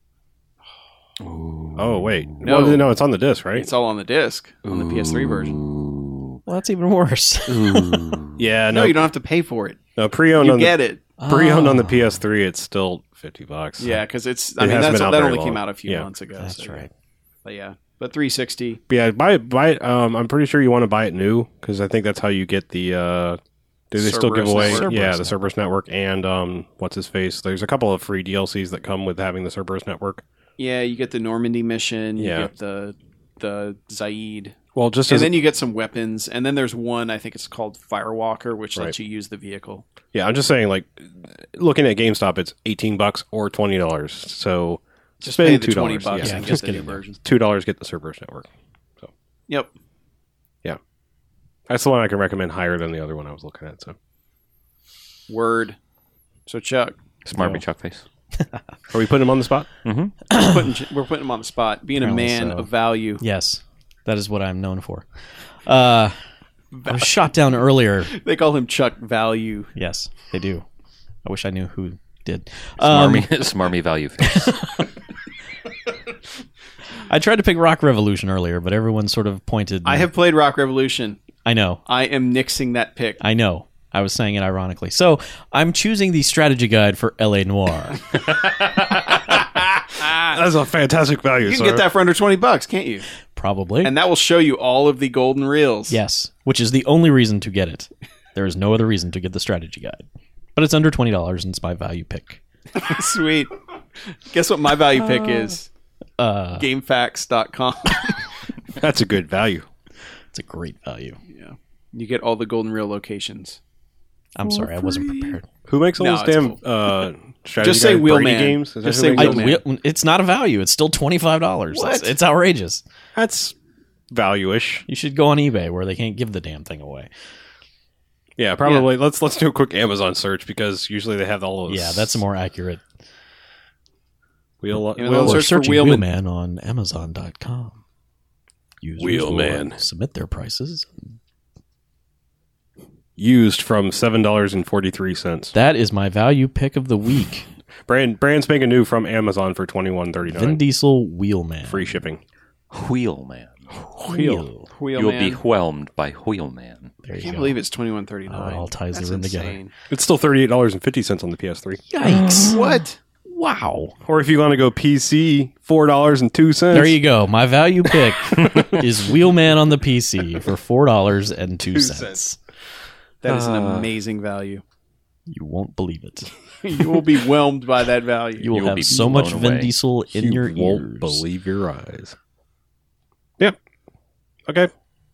Oh, wait. No. Well, no, it's on the disc, right? It's all on the disc, on the PS3 version. Well, that's even worse. Yeah, No, no. you don't have to pay for it. No, pre-owned You on get it. pre-owned on the Ah. PS3, it's still $50. Yeah, because it's... It I mean, hasn't been out that very only long. came out a few Yeah. months ago. That's so, right. But yeah, but 360. But yeah, buy it. I'm pretty sure you want to buy it new because I think that's how you get the. Do they still give Cerberus away? Network. Yeah, the Cerberus Network and what's his face? There's a couple of free DLCs that come with having the Cerberus Network. Yeah, you get the Normandy mission. You Yeah. get the Zaid. Well, just And as then you get some weapons. And then there's one, I think it's called Firewalker, which lets you use the vehicle. yeah, I'm just saying, like looking at GameStop, it's $18 or $20. So Just spend pay the $2. $20 Yeah, and just get the get new it. version. $2 get the Cerberus Network. Yep. That's the one I can recommend higher than the other one I was looking at. So Word. So Chuck, Smarmy Chuckface. are we putting him on the spot? we're putting him on the spot. Being a Apparently man so. of value. Yes, that is what I'm known for. I was shot down earlier. They call him Chuck Value. Yes, they do. I wish I knew who did. Smarmy value face. I tried to pick Rock Revolution earlier, but everyone sort of pointed. I have played Rock Revolution. I know. I am nixing that pick. I know. I was saying it ironically. So I'm choosing the strategy guide for LA Noir. That's a fantastic value. You can get that for under $20, can't you? Probably. And that will show you all of the golden reels. Yes, which is the only reason to get it. There is no other reason to get the strategy guide. But it's under $20 and it's my value pick. Sweet. Guess what my value pick is? GameFAQs.com. That's a good value. It's a great value. Yeah. You get all the golden reel locations. I'm sorry, I wasn't prepared. Who makes all No, those it's damn strategy Just say guide? Wheelman. Brady games? Is that Just who say makes those? Wheelman. It's not a value. It's still $25. What? It's outrageous. That's value-ish. You should go on eBay where they can't give the damn thing away. Yeah, probably. Let's do a quick Amazon search because usually they have all those. Yeah, that's more accurate. Amazon Or search for searching Wheelman. Wheelman on Amazon.com. Users Wheelman. will submit their prices. used from $7.43. That is my value pick of the week. Brand spanking new from Amazon for $21.39. Vin Diesel Wheelman. Free shipping. Wheelman. Wheel. Wheel You'll Man. be whelmed by Wheelman. There I you can't go. believe it's $21.39. Oh, it all ties That's the room together. insane. It's still $38.50 on the PS3. Yikes. What? Wow. Or if you want to go PC, $4.02. There you go. My value pick is Wheelman on the PC for $4.02. That is an amazing value. You won't believe it. You will be whelmed by that value. You will will have be so much blown Vin away. Diesel in your won't ears. believe your eyes. Yep. Okay.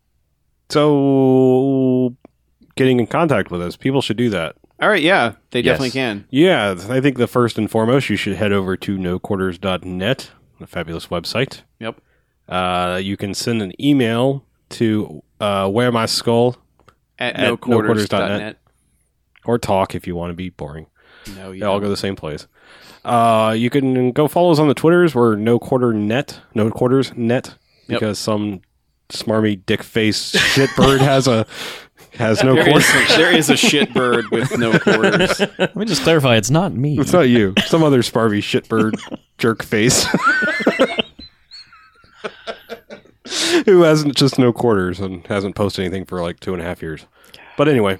So, getting in contact with us, people should do that. All right, yeah, they Yes. definitely can. Yeah, I think the first and foremost, you should head over to noquarters.net, a fabulous website. Yep. You can send an email to Wear My Skull At At noquarters.net. or talk if you want to be boring. No, They all go to the same place. You can go follow us on the Twitters. We're No Quarters Net, Yep. because some smarmy dick face shitbird has no There quarters. there is a shit bird with no quarters. Let me just clarify, it's not me. It's not you. Some other smarmy shitbird jerk face who hasn't just no quarters and hasn't posted anything for like 2.5 years. But anyway,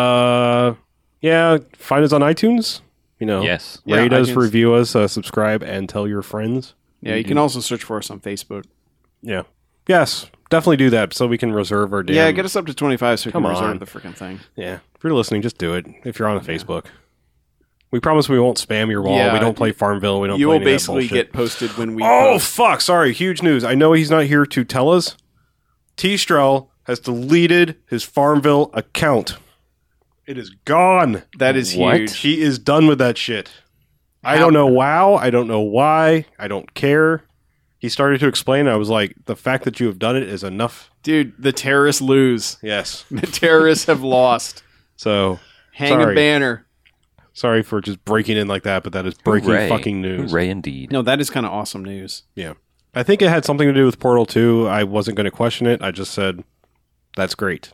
yeah, find us on iTunes. Yes. Rate us, iTunes. review us, subscribe, and tell your friends. Yeah, you can also search for us on Facebook. Yeah. Yes, definitely do that so we can reserve our damn... Yeah, get us up to 25 so we can Come reserve on. the freaking thing. Yeah. If you're listening, just do it. If you're on Facebook. We promise we won't spam your wall. Yeah, We don't play Farmville. We don't You play will any of that basically bullshit. get posted when we Oh, post. fuck. Sorry. Huge news. I know he's not here to tell us. T-Strel has deleted his Farmville account. It is gone. That is What? huge. He is done with that shit. I How- don't know how. I don't know why. I don't care. He started to explain. I was like, the fact that you have done it is enough. Dude, the terrorists lose. Yes. The terrorists have lost. So, Hang a Sorry. banner. sorry for just breaking in like that, but that is breaking Hooray. fucking news. Hooray indeed. No, that is kind of awesome news. Yeah. I think it had something to do with Portal 2. I wasn't going to question it. I just said, that's great.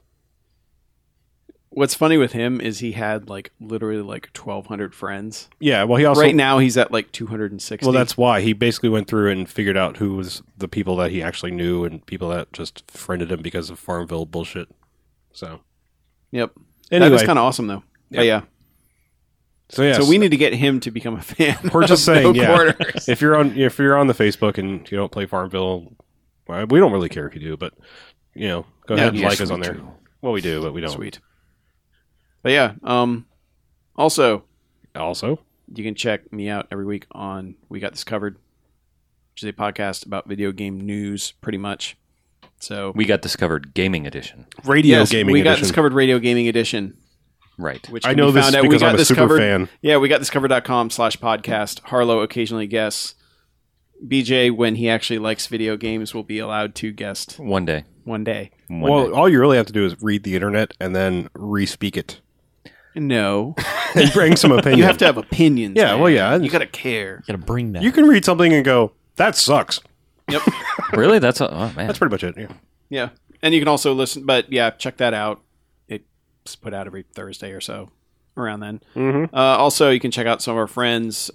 What's funny with him is he had literally 1,200 friends. Yeah, well, he also... Right now he's at 260. Well, that's why. He basically went through and figured out who was the people that he actually knew and people that just friended him because of Farmville bullshit. So, Yep. anyway. That is kind of awesome though. But yeah. So, yes. So we need to get him to become a fan. We're just of saying, No yeah. Quarters. If you're on the Facebook and you don't play Farmville, well, we don't really care if you do, but go ahead and yes, like us we on there. do. Well, we do, but we don't. Sweet. But yeah. Also, Also, you can check me out every week on We Got This Covered, which is a podcast about video game news, pretty much. So We got discovered gaming edition. radio yes, gaming We Got edition. This Covered Radio Gaming Edition. Right. Which I can know be this found at because We Got I'm a This super Covered. fan. Yeah, we got thiscovered.com/podcast. Harlow occasionally guests. BJ, when he actually likes video games, will be allowed to guest One day. one day. Well, all you really have to do is read the internet and then re-speak it No. and bring some opinion. You have to have opinions. Yeah, man. well, yeah. You got to care. Gotta bring that. You can read something and go, that sucks. Yep. Really? That's oh man. That's pretty much it. Yeah. Yeah. And you can also listen, but yeah, check that out. It's put out every Thursday or so, around then. Mm-hmm. Also, you can check out some of our friends,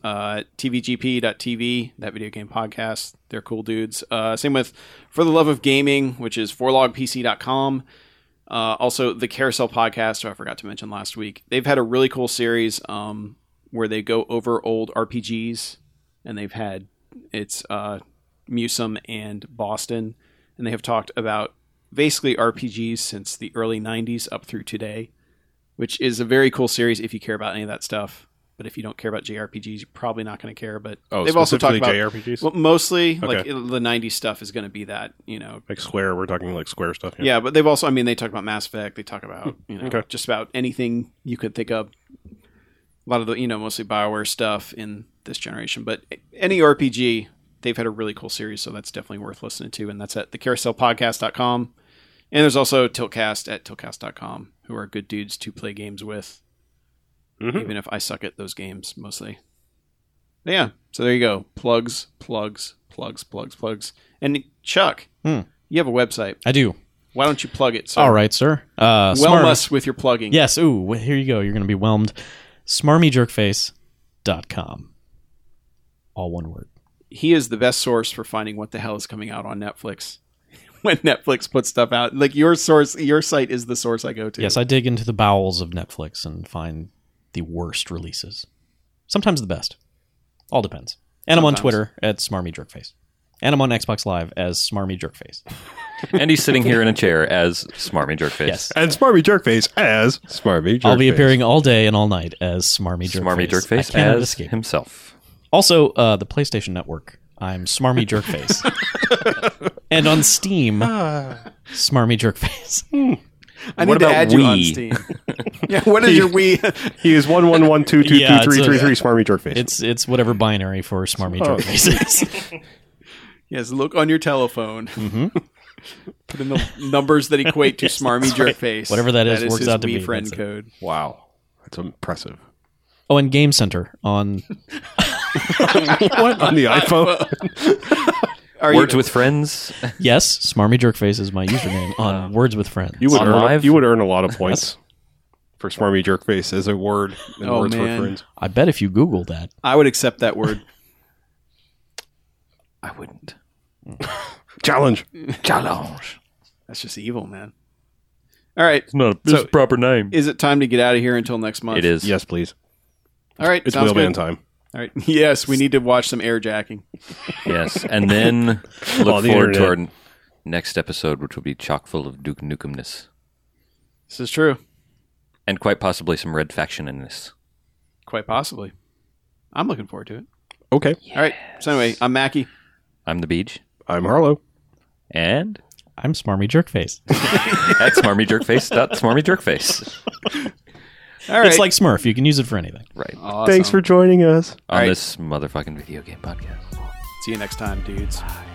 tvgp.tv, that video game podcast. They're cool dudes. Same with For the Love of Gaming, which is forlogpc.com. Also, the Carousel podcast, who I forgot to mention last week. They've had a really cool series where they go over old RPGs, and they've had, it's Musum and Boston, and they have talked about basically RPGs since the early 90s up through today, which is a very cool series if you care about any of that stuff. But if you don't care about JRPGs, you're probably not going to care. But they've also talked about JRPGs? Well, mostly Okay. the 90s stuff is going to be that, Like Square. We're talking like Square stuff. Yeah, but they've also, they talk about Mass Effect. They talk about, Okay. just about anything you could think of. A lot of the, mostly BioWare stuff in this generation. But any RPG, they've had a really cool series, so that's definitely worth listening to. And that's at thecarouselpodcast.com. And there's also Tiltcast at tiltcast.com, who are good dudes to play games with, even if I suck at those games mostly. But yeah, so there you go. Plugs. And Chuck, you have a website. I do. Why don't you plug it, sir? All right, sir. Whelm Smart- us with your plugging. Yes. Ooh, here you go. You're going to be whelmed. SmarmyJerkface.com. All one word. He is the best source for finding what the hell is coming out on Netflix. When Netflix puts stuff out, your site is the source I go to. Yes, I dig into the bowels of Netflix and find the worst releases. Sometimes the best. All depends. And I'm on Sometimes. Twitter at SmarmyJerkface. And I'm on Xbox Live as SmarmyJerkface. And he's sitting here in a chair as Smarmy Jerkface. Yes. And Smarmy Jerkface as Smarmy Jerkface. I'll be appearing all day and all night as Smarmy Jerkface. Smarmy Jerkface I cannot as escape. himself. Also, the PlayStation Network. I'm Smarmy Jerkface. And on Steam, Smarmy Jerkface. I What need to about add you on Wii? Steam. Yeah, what is your Wii? He is 111222333 Yeah, it's Smarmy Jerkface. It's whatever binary for Smarmy Jerkface is. Yes, look on your telephone. Put in the numbers that equate to Smarmy Jerkface. Whatever that is works his out to Wii be. friend That's it. code. Wow. That's impressive. Oh, and Game Center on What? On the iPhone? Words with Friends. yes, Smarmy Jerkface is my username on Words with Friends. You would On earn, live? you would earn a lot of points for Smarmy Jerkface as a word in Oh, Words man. with Friends. I bet if you Google that, I would accept that word. I wouldn't. Challenge. Challenge. That's just evil, man. All right. It's not So- a proper name. Is it time to get out of here until next month? It is. Yes, please. All right. It's sounds wheelman good. time. All right. Yes, we need to watch some air jacking. Yes. And then look On the forward to internet. our next episode, which will be chock full of Duke Nukemness. This is true. And quite possibly some Red Faction in this. Quite possibly. I'm looking forward to it. Okay. All right. So anyway, I'm Mackie. I'm the Beach. I'm Harlow. And I'm Smarmy Jerkface. at smarmyjerkface.smarmyjerkface. All right. It's like Smurf. You can use it for anything. Right. Awesome. Thanks for joining us. On right. this motherfucking video game podcast. See you next time, dudes.